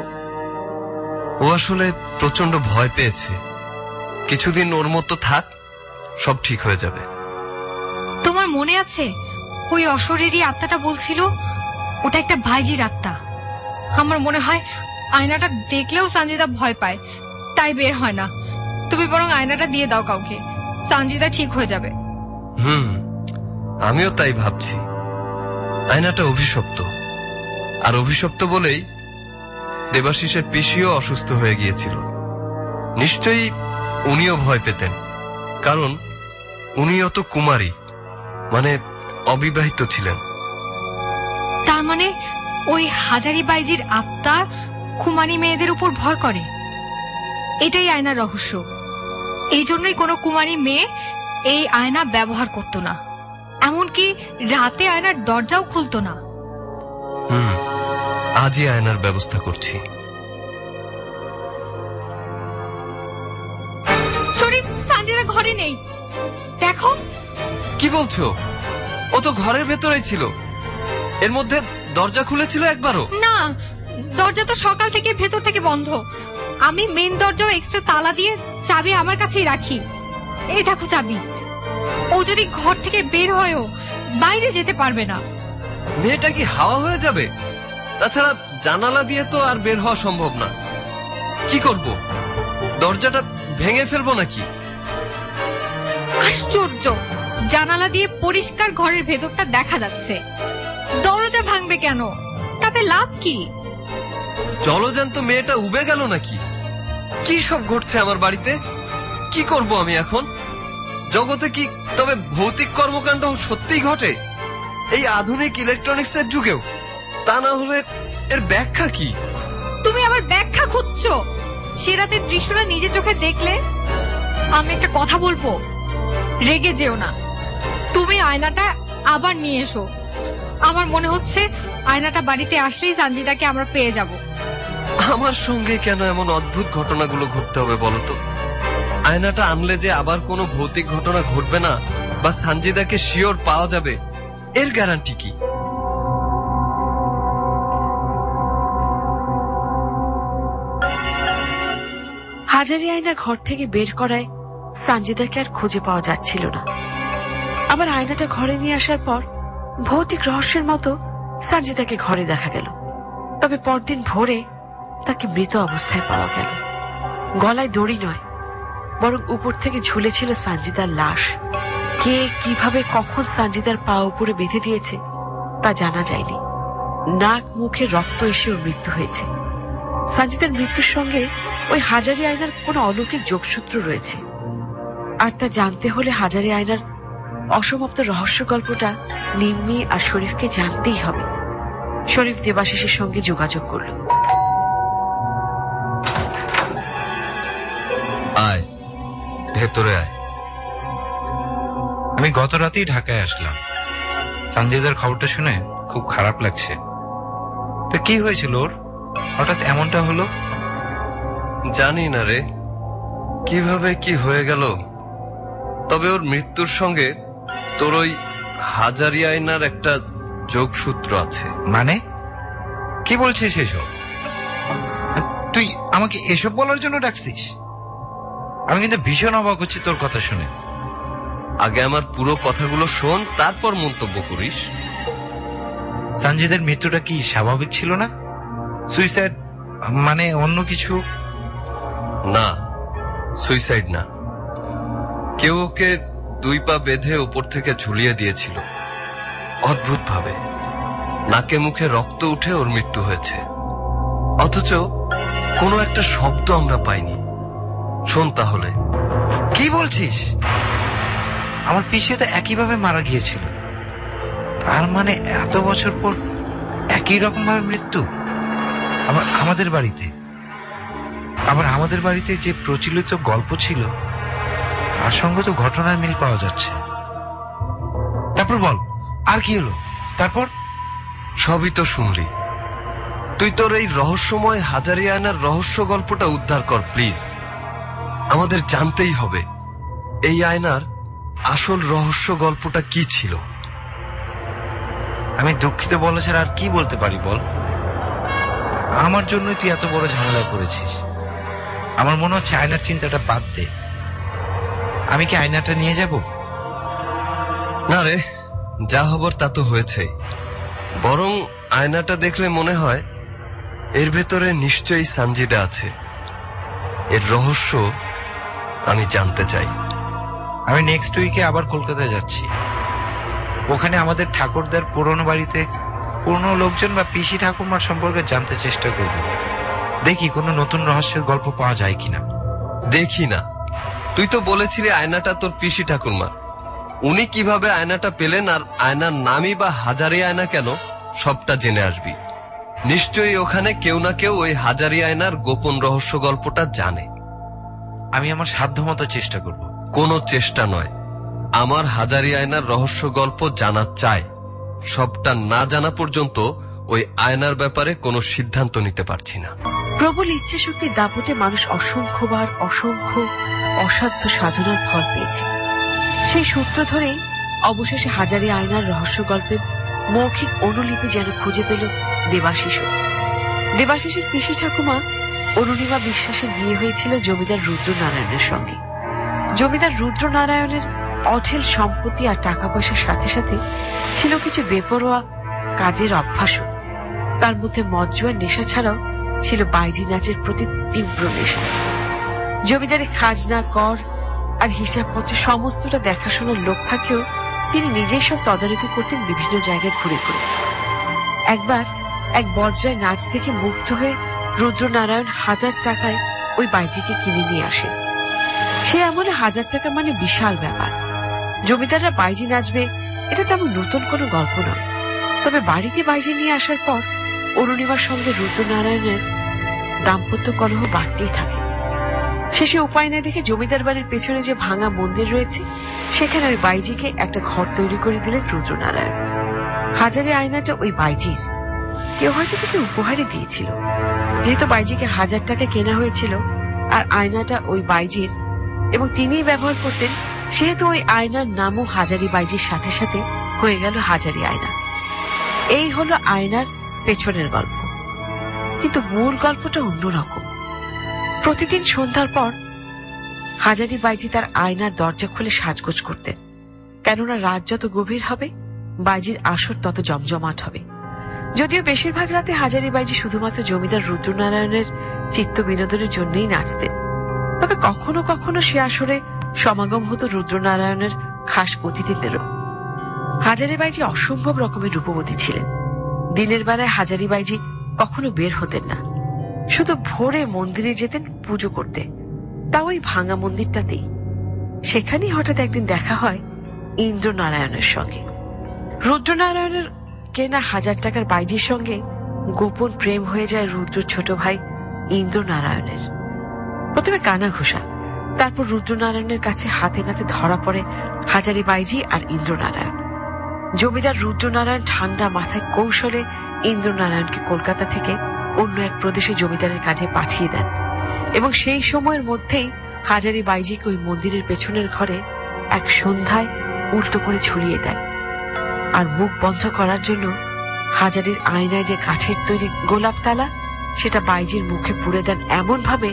ও আসলে প্রচন্ড ভয় পেয়েছে। কিছুদিন ওর মতো থাক, সব ঠিক হয়ে যাবে। তোমার মনে আছে ওই অশরীরী আত্মাটা বলছিল ওটা একটা ভাইজির আত্মা? আমার মনে হয় আয়নাটা দেখলেও সানজিদা ভয় পায়, তাই বের হয় না। তুমি বরং আয়নাটা দিয়ে দাও কাউকে, সানজিদা ঠিক হয়ে যাবে। আমিও তাই ভাবছি। আয়নাটা অভিশপ্ত, আর অভিশপ্ত বলেই দেবাশিসের পিসিও অসুস্থ হয়ে গিয়েছিল। নিশ্চয়ই উনিও ভয় পেতেন, কারণ উনিও তো কুমারী, মানে অবিবাহিত ছিলেন। তার মানে ওই হাজারি বাইজির আত্মা কুমারী মেয়েদের উপর ভর করে। এটাই আয়নার রহস্য। এই জন্যই কোনো কুমারী মেয়ে এই আয়না ব্যবহার করত না, এমনকি রাতে আয়নার দরজাও খুলতো না। আজই আয়নার ব্যবস্থা করছি। শরীফ, সঞ্জিদা ঘরে নেই, দেখো। কি বলছো? ও তো ঘরের ভেতরেই ছিল। এর মধ্যে দরজা খুলেছিল একবারও? না, দরজা তো সকাল থেকে ভেতর থেকে বন্ধ। আমি মেন দরজাও এক্সট্রা তালা দিয়ে চাবি আমার কাছেই রাখি। এই দেখো চাবি। ও যদি ঘর থেকে বের হয়ও বাইরে যেতে পারবে না। মেয়েটা কি হাওয়া হয়ে যাবে? তাছাড়া জানালা দিয়ে তো আর বের হওয়া সম্ভব না। কি করব? দরজাটা ভেঙে ফেলবো নাকি? আশ্চর্য, জানালা দিয়ে পরিষ্কার ঘরের ভেতরটা দেখা যাচ্ছে। দরজা ভাঙবে কেন? তাতে লাভ কি? জলজান্ত মেয়েটা উবে গেল নাকি? কি সব ঘটছে আমার বাড়িতে? কি করব আমি এখন? জগতে কি তবে ভৌতিক কর্মকাণ্ড সত্যিই ঘটে এই আধুনিক ইলেকট্রনিক্স এর যুগেও? তা না হলে এর ব্যাখ্যা কি? তুমি আবার ব্যাখ্যা খুঁজছো? সে রাতের দৃশ্যটা নিজে চোখে দেখলে। আমি একটা কথা বলবো, রেগে যেও না। তুমি আয়নাটা আবার নিয়ে এসো। আমার মনে হচ্ছে আয়নাটা বাড়িতে আসলেই সঞ্জিদাকে আমরা পেয়ে যাব। আমার সঙ্গে কেন এমন অদ্ভুত ঘটনাগুলো ঘটতে হবে বলতো? আয়নাটা আনলে যে আবার কোনো ভৌতিক ঘটনা ঘটবে না বা সঞ্জিদাকে শিওর পাওয়া যাবে, এর গ্যারান্টি কি? হাজারি আয়না ঘর থেকে বের করায় সঞ্জিদাকে আর খুঁজে পাওয়া যাচ্ছিল না। আবার আয়নাটা ঘরে নিয়ে আসার পর ভৌতিক রহস্যের মতো সঞ্জিদাকে ঘরে দেখা গেল। তবে পরদিন ভোরে তাকে মৃত অবস্থায় পাওয়া গেল। গলায় দড়ি নয়, বরং উপর থেকে ঝুলেছিল সঞ্জিদার লাশ। কে, কিভাবে, কখন সঞ্জিদার পা উপরে বেঁধে দিয়েছে তা জানা যায়নি। নাক মুখে রক্ত এসে ওর মৃত্যু হয়েছে। সঞ্জিদার মৃত্যুর সঙ্গে ওই হাজারি আয়নার কোন অলৌকিক যোগসূত্র রয়েছে, আর তা জানতে হলে হাজারি আয়নার অসমাপ্ত রহস্য গল্পটা নিম্মি আর শরীফকে জানতেই হবে। শরীফ দেবাশিসের সঙ্গে যোগাযোগ করল। আয়, ভেতরে আয়। আমি গত রাতেই ঢাকায় আসলাম। সঞ্জিদার খবরটা শুনে খুব খারাপ লাগছে। তো কি হয়েছিল ওর? হঠাৎ এমনটা হলো? জানি না রে, কিভাবে কি হয়ে গেল। তবে ওর মৃত্যুর সঙ্গে তোর ওই হাজারি আয়নার একটা যোগসূত্র আছে। মানে কি বলছিস এসব? তুই আমাকে এসব বলার জন্য ডাকছিস? আমি কিন্তু ভীষণ অবাক হচ্ছি তোর কথা শুনে। আগে আমার পুরো কথাগুলো শোন, তারপর মন্তব্য করিস। সঞ্জিদের মৃত্যুটা কি স্বাভাবিক ছিল না? সুইসাইড মানে অন্য কিছু? না, সুইসাইড না। কেউ ওকে 2 পা বেঁধে উপর থেকে ঝুলিয়ে দিয়েছিল অদ্ভুত ভাবে। নাকে মুখে রক্ত উঠে ওর মৃত্যু হয়েছে, অথচ কোনো একটা শব্দ আমরা পাইনি। শোন তাহলে। কি বলছিস? আমার পিসিও তো একইভাবে মারা গিয়েছিল। তার মানে এত বছর পর একই রকম ভাবে মৃত্যু। আবার আমাদের বাড়িতে যে প্রচলিত গল্প ছিল তার সঙ্গে তো ঘটনার মিল পাওয়া যাচ্ছে। তারপর বল, আর কি হলো? তারপর সবই তো শুনলি। তুই তোর এই রহস্যময় হাজারি আয়নার রহস্য গল্পটা উদ্ধার কর প্লিজ। আমাদের জানতেই হবে এই আয়নার আসল রহস্য গল্পটা কি ছিল। আমি দুঃখিত বলা ছাড়া আর কি বলতে পারি বল? আমার জন্যই তুই এত বড় ঝামেলা করেছিস। আমার মনে হচ্ছে আয়নার চিন্তাটা বাদ দে। আমি কি আয়নাটা নিয়ে যাব? না রে, যা হবার তা তো হয়েছে। বরং আয়নাটা দেখলে মনে হয় এর ভেতরে নিশ্চয়ই সঞ্জিদা আছে। এর রহস্য আমি জানতে চাই। আমি নেক্সট উইকে আবার কলকাতায় যাচ্ছি। ওখানে আমাদের ঠাকুরদার পুরনো বাড়িতে পুরনো লোকজন বা পিসি ঠাকুরমার সম্পর্কে জানতে চেষ্টা করব। দেখি কোনো নতুন রহস্যের গল্প পাওয়া যায় কিনা। দেখি না, তুই তো বলেছিলি আয়নাটা তোর পিসি ঠাকুরমা। উনি কিভাবে আয়নাটা পেলেন আর আয়নার নামই বা হাজারি আয়না কেন, সবটা জেনে আসবি। নিশ্চয়ই ওখানে কেউ না কেউ ওই হাজারি আয়নার গোপন রহস্য গল্পটা জানে। আমি আমার সাধ্যমতো চেষ্টা করব। কোনো চেষ্টা নয়, আমার হাজারি আয়নার রহস্য গল্প জানা চাই। সবটা না জানা পর্যন্ত ওই আয়নার ব্যাপারে কোনো সিদ্ধান্ত নিতে পারছি না। প্রবল ইচ্ছা শক্তির দাপটে মানুষ অসংখ্যবার অসংখ্য অসাধ্য সাধনার ফল পেয়েছে। সেই সূত্র ধরেই অবশেষে হাজারি আয়নার রহস্য গল্পের মৌখিক অনুলিপি যেন খুঁজে পেল দেবাশিসও। দেবাশিসের পিসি ঠাকুমা অরুণিমা বিশ্বাসের বিয়ে হয়েছিল জমিদার রুদ্রনারায়ণের সঙ্গে। জমিদার রুদ্রনারায়ণের অঢেল সম্পত্তি আর টাকা পয়সার সাথে সাথে ছিল কিছু বেপরোয়া কাজের অভ্যাসও। তার মধ্যে মদ জুয়ার নেশা ছাড়াও ছিল বাইজি নাচের প্রতি তীব্র নেশা। জমিদারের খাজনা, কর আর হিসাবপত্র সমস্তটা দেখাশোনার লোক থাকলেও তিনি নিজেই সব তদারকি করতেন বিভিন্ন জায়গায় ঘুরে ঘুরে। একবার এক বজরায় নাচ দেখে মুগ্ধ হয়ে রুদ্রনারায়ণ 1000 টাকায় ওই বাইজিকে কিনে নিয়ে আসেন। সে আমলে 1000 টাকা মানে বিশাল ব্যাপার। জমিদাররা বাইজি নাচবে এটা তেমন নতুন কোনো গল্প নয়। তবে বাড়িতে বাইজি নিয়ে আসার পর অরুণিমার সঙ্গে রুদ্রনারায়ণের দাম্পত্য কলহ বাড়তেই থাকে। শেষে উপায় না দেখে জমিদার বাড়ির পেছনে যে ভাঙা মন্দির রয়েছে সেখানে ওই বাইজিকে একটা ঘর তৈরি করে দিলেন রুদ্রনারায়ণ। হাজারি আয়নাটা ওই বাইজির। কেউ হয়তো তাকে উপহারে দিয়েছিল। যেহেতু বাইজিকে 1000 টাকা কেনা হয়েছিল আর আয়নাটা ওই বাইজির এবং তিনিই ব্যবহার করতেন, সেহেতু ওই আয়নার নামও হাজারি বাইজির সাথে সাথে হয়ে গেল হাজারি আয়না। এই হলো আয়নার পেছনের গল্প। কিন্তু মূল গল্পটা অন্যরকম। প্রতিদিন সন্ধ্যার পর হাজারি বাইজি তার আয়নার দরজা খুলে সাজগোজ করতেন। কেননা রাত যত গভীর হবে বাইজির আসর তত জমজমাট হবে। যদিও বেশিরভাগ রাতে হাজারি বাইজি শুধুমাত্র জমিদার রুদ্রনারায়ণের চিত্ত বিনোদনের জন্যই নাচতেন। তবে কখনো কখনো সে আসরে সমাগম হতো রুদ্রনারায়ণের খাস অতিথিদেরও। হাজারি বাইজি অসম্ভব রকমের রূপবতী ছিলেন। দিনের বেলায় হাজারি বাইজি কখনো বের হতেন না, শুধু ভোরে মন্দিরে যেতেন পুজো করতে, তাও ওই ভাঙা মন্দিরটাতেই। সেখানেই হঠাৎ একদিন দেখা হয় ইন্দ্রনারায়ণের সঙ্গে। রুদ্রনারায়ণের কেনা 1000 টাকার বাইজির সঙ্গে গোপন প্রেম হয়ে যায় রুদ্রর ছোট ভাই ইন্দ্রনারায়ণের। প্রথমে কানা ঘোষা, তারপর রুদ্রনারায়ণের কাছে হাতে নাতে ধরা পড়ে হাজারি বাইজি আর ইন্দ্রনারায়ণ। জমিদার রুদ্রনারায়ণ ঠান্ডা মাথায় কৌশলে ইন্দ্রনারায়ণকে কলকাতা থেকে অন্য এক প্রদেশে জমিদারের কাজে পাঠিয়ে দেন এবং সেই সময়ের মধ্যেই হাজারি বাইজিকে ওই মন্দিরের পেছনের ঘরে এক সন্ধ্যায় উল্টো করে ঝুলিয়ে দেন। আর মুখ বন্ধ করার জন্য হাজারির আয়নায় যে কাঠের তৈরি গোলাপ তালা সেটা বাইজির মুখে পুড়ে দেন এমন ভাবে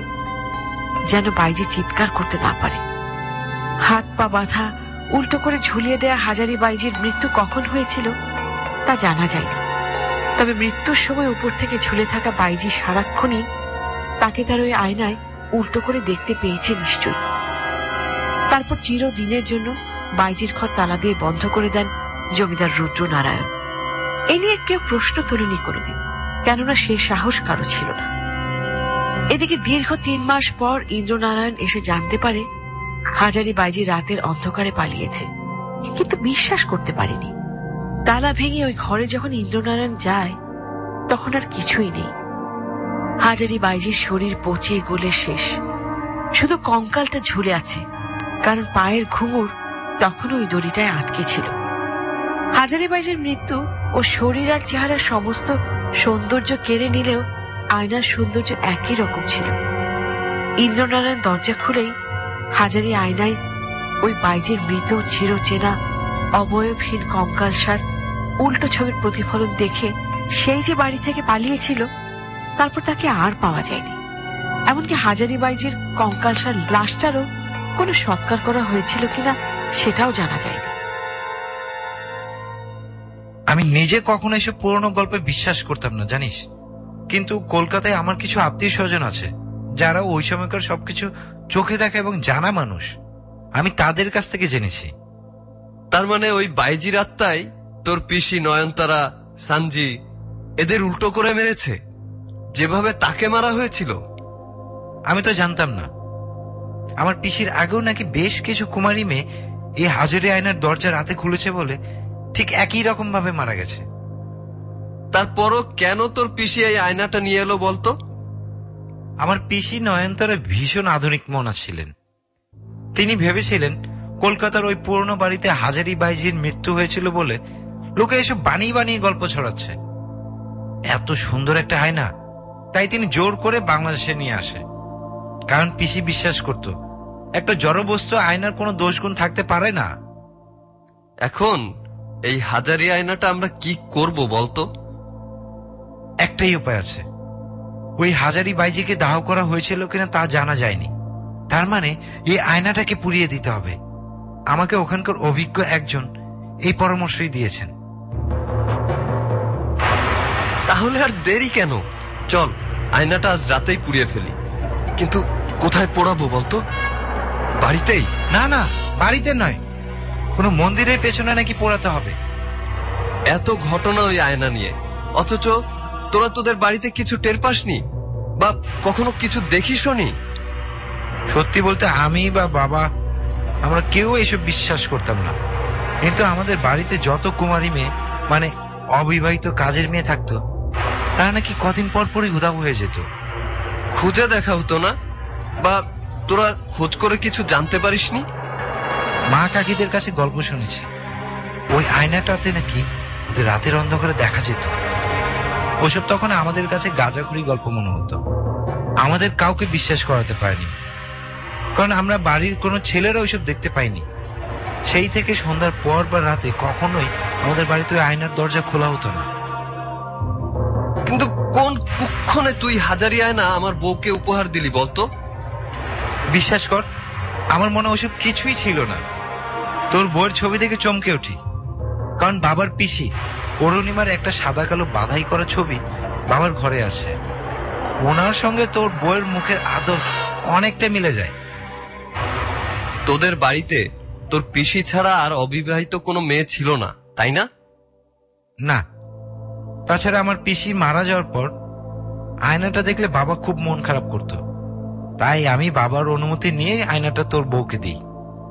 যেন বাইজি চিৎকার করতে না পারে। হাত পা বাঁধা উল্টো করে ঝুলিয়ে দেয়া হাজারি বাইজির মৃত্যু কখন হয়েছিল তা জানা যায়নি। তবে মৃত্যুর সময় উপর থেকে ঝুলে থাকা বাইজি সারাক্ষণই তাকে তার ওই আয়নায় উল্টো করে দেখতে পেয়েছে নিশ্চয়ই। তারপর চিরদিনের জন্য বাইজির ঘর তালা দিয়ে বন্ধ করে দেন জমিদার রুদ্রনারায়ণ। এ নিয়ে কেউ প্রশ্ন তোলেনি কোনোদিন, কেননা সে সাহস কারো ছিল না। এদিকে দীর্ঘ 3 মাস পর ইন্দ্রনারায়ণ এসে জানতে পারে হাজারি বাইজি রাতের অন্ধকারে পালিয়েছে, কিন্তু বিশ্বাস করতে পারেনি। তালা ভেঙে ওই ঘরে যখন ইন্দ্রনারায়ণ যায় তখন আর কিছুই নেই। হাজারি বাইজির শরীর পচে গলে শেষ, শুধু কঙ্কালটা ঝুলে আছে, কারণ পায়ের ঘুঙুর তখন ওই দড়িটায় আটকে ছিল। হাজারি বাইজির মৃত্যু ও শরীর আর চেহারার সমস্ত সৌন্দর্য কেড়ে নিলেও আয়নার সৌন্দর্য একই রকম ছিল। ইন্দ্রনারায়ণ দরজা খুলেই হাজারি আয়নায় ওই বাইজির মৃত চিরচেনা অবয়বহীন কঙ্কালসার উল্টো ছবির প্রতিফলন দেখে সেই যে বাড়ি থেকে পালিয়েছিল তারপর তাকে আর পাওয়া যায়নি। এমনকি হাজারি বাইজির কঙ্কালসার লাশটারও কোনো সৎকার করা হয়েছিল কিনা সেটাও জানা যায়নি। আমি নিজে কখনো এসব পুরনো গল্পে বিশ্বাস করতাম না জানিস, কিন্তু কলকাতায় আমার কিছু আত্মীয় স্বজন আছে যারা ওই সময়কার সবকিছু চোখে দেখা এবং জানা মানুষ। আমি তাদের কাছ থেকে জেনেছি। তার মানে ওই বাইজির আত্মাই তোর পিসি নয়নতারা, সানজি এদের উল্টো করে মেরেছে, যেভাবে তাকে মারা হয়েছিল। আমি তো জানতাম না। আমার পিসির আগেও নাকি বেশ কিছু কুমারী মেয়ে এই হাজারি আয়নার দরজা রাতে খুলেছে বলে ঠিক একই রকম ভাবে মারা গেছে। তারপরও কেন তোর পিসি এই আয়নাটা নিয়ে এলো বলতো? আমার পিসি নয়নতারা ভীষণ আধুনিক মনা ছিলেন। তিনি ভেবেছিলেন কলকাতার ওই পুরনো বাড়িতে হাজারি বাইজির মৃত্যু হয়েছিল বলে লোকে এসব বানিয়ে বানিয়ে গল্প ছড়াচ্ছে। এত সুন্দর একটা আয়না, তাই তিনি জোর করে বাংলাদেশে নিয়ে আসে। কারণ পিসি বিশ্বাস করত একটা জড়বস্তু আয়নার কোনো দোষগুণ থাকতে পারে না। এখন এই হাজারি আয়নাটা আমরা কি করব বলতো? একটাই উপায় আছে। ওই হাজারি বাইজিকে দাহ করা হয়েছিল কিনা তা জানা যায়নি, তার মানে এই আয়নাটাকে পুড়িয়ে দিতে হবে। আমাকে ওখানকার অভিজ্ঞ একজন এই পরামর্শই দিয়েছেন। তাহলে আর দেরি কেন? চল আয়নাটা আজ রাতেই পুড়িয়ে ফেলি। কিন্তু কোথায় পোড়াবো বলতো? বাড়িতেই? না না, বাড়িতে নয়, কোনো মন্দিরের পেছনে নাকি পোড়াতে হবে। এত ঘটনা ওই আয়না নিয়ে, অথচ তোরা তোদের বাড়িতে কিছু টের পাসনি বা কখনো কিছু দেখিসনি? সত্যি বলতে আমি বা বাবা আমরা কেউ এসব বিশ্বাস করতাম না। কিন্তু আমাদের বাড়িতে যত কুমারী মেয়ে, মানে অবিবাহিত কাজের মেয়ে থাকতো, তারা নাকি কদিন পর পরই উধাও হয়ে যেত। খুঁজে দেখা হতো না? বা তোরা খোঁজ করে কিছু জানতে পারিসনি? মা কাকিদের কাছে গল্প শুনেছি, ওই আয়নাটাতে নাকি ওদের রাতের অন্ধকারে দেখা যেত। ওসব তখন আমাদের কাছে গাঁজাখুরি গল্প মনে হতো। আমাদের কাউকে বিশ্বাস করাতে পারেনি, কারণ আমরা বাড়ির কোনো ছেলেরা ওইসব দেখতে পাইনি। সেই থেকে সন্ধ্যার পর বা রাতে কখনোই আমাদের বাড়িতে ওই আয়নার দরজা খোলা হতো না। কিন্তু কোন কুক্ষণে তুই হাজারি আয়না আমার বউকে উপহার দিলি বলতো? বিশ্বাস কর, আমার মনে ওসব কিছুই ছিল না। তোর বউয়ের ছবি দেখে চমকে উঠি, কারণ বাবার পিসি অরুণিমার একটা সাদা কালো বাধাই করা ছবি বাবার ঘরে আছে। ওনার সঙ্গে তোর বউয়ের মুখের আদর অনেকটা মিলে যায়। তোদের বাড়িতে তোর পিসি ছাড়া আর অবিবাহিত কোনো মেয়ে ছিল না, তাই না? না, তাছাড়া আমার পিসি মারা যাওয়ার পর আয়নাটা দেখলে বাবা খুব মন খারাপ করত, তাই আমি বাবার অনুমতি নিয়ে আয়নাটা তোর বউকে দিই।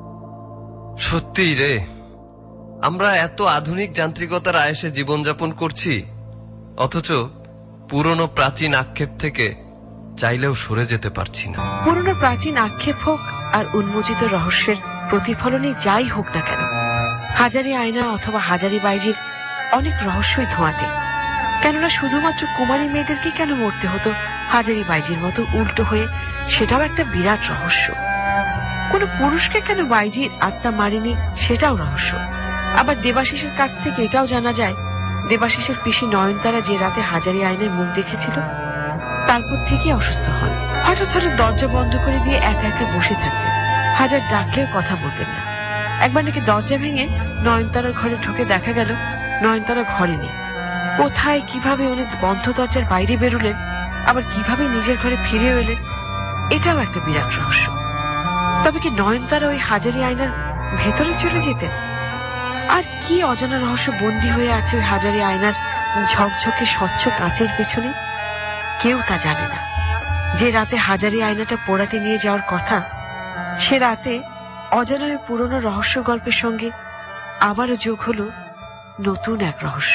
সত্যি রে, আমরা এত আধুনিক যান্ত্রিকতার আয়েশে জীবনযাপন করছি, অথচ পুরনো প্রাচীন আক্ষেপ থেকে চাইলেও সরে যেতে পারছি না। পুরনো প্রাচীন আক্ষেপ হোক আর উন্মোচিত রহস্যের প্রতিফলনই যাই হোক না কেন, হাজারি আয়না অথবা হাজারি বাইজির অনেক রহস্যই ধোঁয়াটে। কেননা শুধুমাত্র কুমারী মেয়েদেরকে কেন মরতে হতো হাজারি বাইজির মতো উল্টো হয়ে, সেটাও একটা বিরাট রহস্য। কোন পুরুষকে কেন বাইজির আত্মা মারেনি, সেটাও রহস্য। আবার দেবাশিসের কাছ থেকে এটাও জানা যায়, দেবাশিসের পিসি নয়নতারা যে রাতে হাজারি আয়নায় মুখ দেখেছিল, তারপর থেকে অসুস্থ হন। হঠাৎ হঠাৎ দরজা বন্ধ করে দিয়ে একা একা বসে থাকতেন, হাজার ডাকলেও কথা বলতেন না। একবার নাকি দরজা ভেঙে নয়নতারার ঘরে ঢুকে দেখা গেল নয়নতারা ঘরে নেই। কোথায় কিভাবে উনি বন্ধ দরজার বাইরে বেরোলেন, আবার কিভাবে নিজের ঘরে ফিরে এলেন, এটাও একটা বিরাট রহস্য। তবে কি নয়নতারা ওই হাজারি আয়নার ভেতরে চলে যেতেন? আর কি অজানা রহস্য বন্দী হয়ে আছে ওই হাজারি আয়নার ঝকঝকে স্বচ্ছ কাঁচের পেছনে? কেউ তা জানে না। যে রাতে হাজারি আয়নাটা পোড়াতে নিয়ে যাওয়ার কথা, সে রাতে অজানা ওই পুরনো রহস্য গল্পের সঙ্গে আবারও যোগ হলো নতুন এক রহস্য।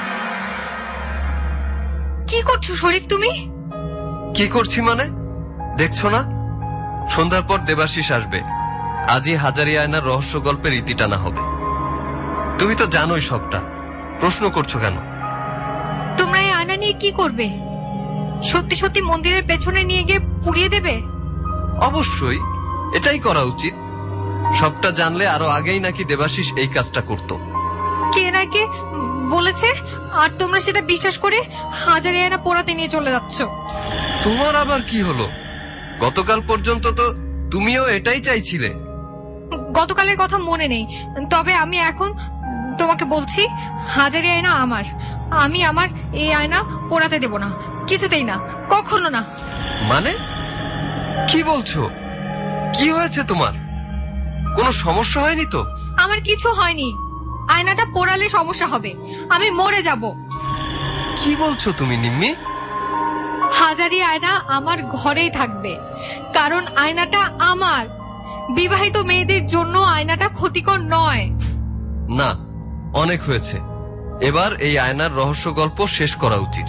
কি করছো শরীফ তুমি? কি করছি মানে? দেখছো না, সন্ধ্যার পর দেবাশিস আসবে। আজই হাজারি আয়নার রহস্য গল্পের ইতি টানা হবে। তুমি তো জানোই সবটা, প্রশ্ন করছো কেন? তোমরা এই আয়না নিয়ে কি করবে? সত্যি সত্যি মন্দিরের পেছনে নিয়ে গিয়ে পুড়িয়ে দেবে? অবশ্যই, এটাই করা উচিত। সবটা জানলে আরো আগেই নাকি দেবাশিস এই কাজটা করত। কে নাকি বলেছে, আর তোমরা সেটা বিশ্বাস করে হাজারি আয়না পোড়াতে নিয়ে চলে যাচ্ছ। তোমার আবার কি হলো? গতকাল পর্যন্ত তো তুমিও এটাই চাইছিলে। গতকালের কথা মনে নেই, তবে আমি এখন তোমাকে বলছি, হাজারি আয়না আমার। আমি আমার এই আয়না পোড়াতে দেব না, কিছুতেই না, কখনো না। মানে কি বলছো? কি হয়েছে তোমার? কোনো সমস্যা হয়নি তো? আমার কিছু হয়নি। আয়নাটা পোড়ালে সমস্যা হবে, আমি মরে যাব। কি বলছো তুমি নিম্মি? হাজারি আয়না আমার ঘরেই থাকবে, কারণ আয়নাটা আমার। বিবাহিত মেয়েদের জন্য আয়নাটা ক্ষতিকর নয়। না, অনেক হয়েছে। এবার এই আয়নার রহস্য গল্প শেষ করা উচিত।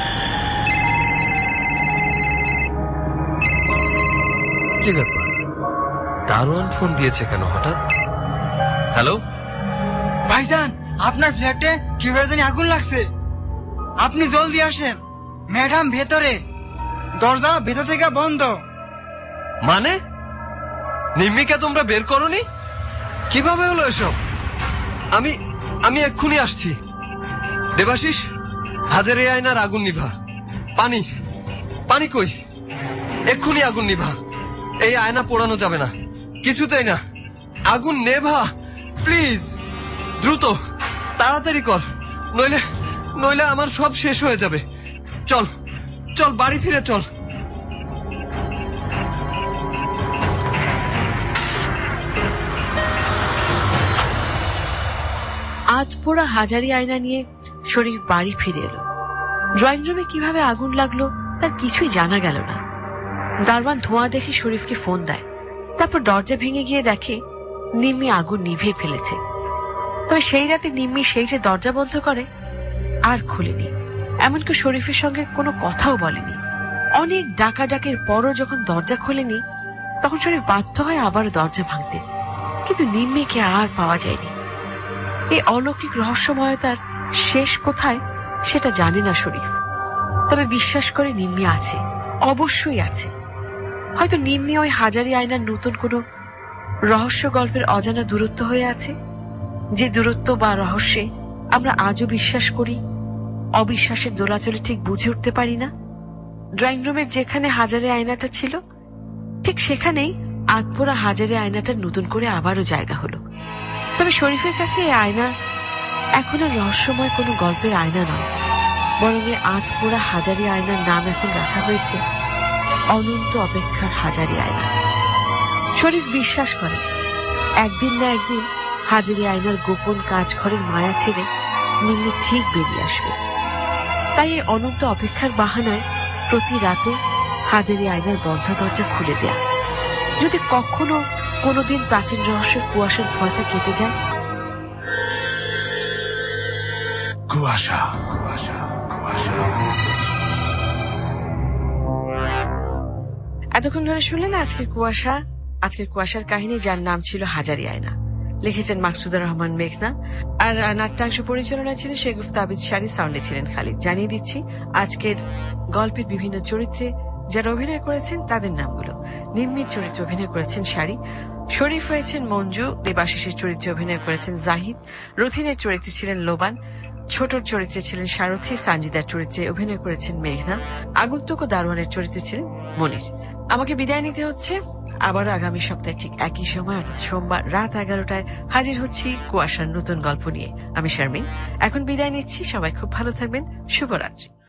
কি ব্যাপার, দারোয়ান ফোন দিয়েছে কেন হঠাৎ? হ্যালো ভাইজান, আপনার ফ্ল্যাটে কিভাবে জানি আগুন লাগছে, আপনি জলদি আসেন। ম্যাডাম ভেতরে, দরজা ভেতর থেকে বন্ধ। মানে নিম্মিকে তোমরা বের করোনি? কিভাবে হলো এসব? আমি এক্ষুনি আসছি। দেবাশিস, হাজারে আয়নার আগুন নিভা। পানি কই? এক্ষুনি আগুন নিভা। এই আয়না পোড়ানো যাবে না, কিছুতেই না। আগুন নেভা প্লিজ, দ্রুত তাড়াতাড়ি কর, নইলে আমার সব শেষ হয়ে যাবে। চল বাড়ি ফিরে চল। আজ পোড়া হাজারি আয়না নিয়ে শরীফ বাড়ি ফিরে এলো। ড্রয়িং রুমে কিভাবে আগুন লাগলো তার কিছুই জানা গেল না। দারোয়ান ধোঁয়া দেখে শরীফকে ফোন দেয়। তারপর দরজা ভেঙে গিয়ে দেখে নিম্মি আগুন নিভিয়ে ফেলেছে। তবে সেই রাতে নিম্মি সেই যে দরজা বন্ধ করে আর খুলেনি, এমনকি শরীফের সঙ্গে কোনো কথাও বলেনি। অনেক ডাকাডাকির পরও যখন দরজা খোলেনি, তখন শরীফ বাধ্য হয় আবারও দরজা ভাঙতে, কিন্তু নিম্মিকে আর পাওয়া যায়নি। এই অলৌকিক রহস্যময়তার শেষ কোথায় সেটা জানে না শরীফ, তবে বিশ্বাস করে নিম্মি আছে, অবশ্যই আছে। হয়তো নিম্মি ওই হাজারি আয়নার নতুন কোনো রহস্য গল্পের অজানা দূরত্ব হয়ে আছে, যে দূরত্ব বা রহস্যে আমরা আজও বিশ্বাস করি, অবিশ্বাসের দোলাচলে ঠিক বুঝে উঠতে পারি না। ড্রয়িং রুমের যেখানে হাজারি আয়নাটা ছিল, ঠিক সেখানেই আধপোড়া হাজারি আয়নাটার নতুন করে আবারও জায়গা হলো। তবে শরীফের কাছে এই আয়না এখন আর রহস্যময় কোনো গল্পের আয়না নয়, বরং এই আধপোড়া হাজারি আয়নার নাম এখন রাখা হয়েছে অনন্ত অপেক্ষার হাজারি আয়না। শরীফ বিশ্বাস করে একদিন না একদিন হাজারি আয়নার গোপন কাজঘরের মায়া ছেড়ে নিম্নি ঠিক বেরিয়ে আসবে। তাই এই অনন্ত অপেক্ষার বাহানায় প্রতি রাতে হাজারি আয়নার বন্ধ দরজা খুলে দেয়া। যদি কখনো কোনোদিন প্রাচীন রহস্যের কুয়াশার ভয়টা কেটে যায়। কুয়াশা। এতক্ষণ ধরে শুনলেন আজকের কুয়াশার কাহিনী, যার নাম ছিল হাজারি আয়না। লিখেছেন মাকসুদুর রহমান মেঘনা, আর নাট্যাংশ পরিচালনা ছিলেন শেগুফ তাবিজ শাড়ি, সাউন্ডে ছিলেন খালিদ। জানিয়ে দিচ্ছি আজকের গল্পের বিভিন্ন চরিত্রে যারা অভিনয় করেছেন তাদের নামগুলো। নিম্মির চরিত্রে অভিনয় করেছেন শাড়ি, শরীফ হয়েছেন মঞ্জু, দেবাশিসের চরিত্রে অভিনয় করেছেন জাহিদ, রথিনের চরিত্রে ছিলেন লোবান, ছোটর চরিত্রে ছিলেন সারথী, সানজিদার চরিত্রে অভিনয় করেছেন মেঘনা, আগন্তুক ও দারোয়ানের চরিত্রে ছিলেন মনির। আমাকে বিদায় নিতে হচ্ছে। আবারও আগামী সপ্তাহে ঠিক একই সময় অর্থাৎ সোমবার রাত 11টায় হাজির হচ্ছি কুয়াশার নতুন গল্প নিয়ে। আমি শারমিন এখন বিদায় নিচ্ছি। সবাই খুব ভালো থাকবেন। শুভরাত্রি।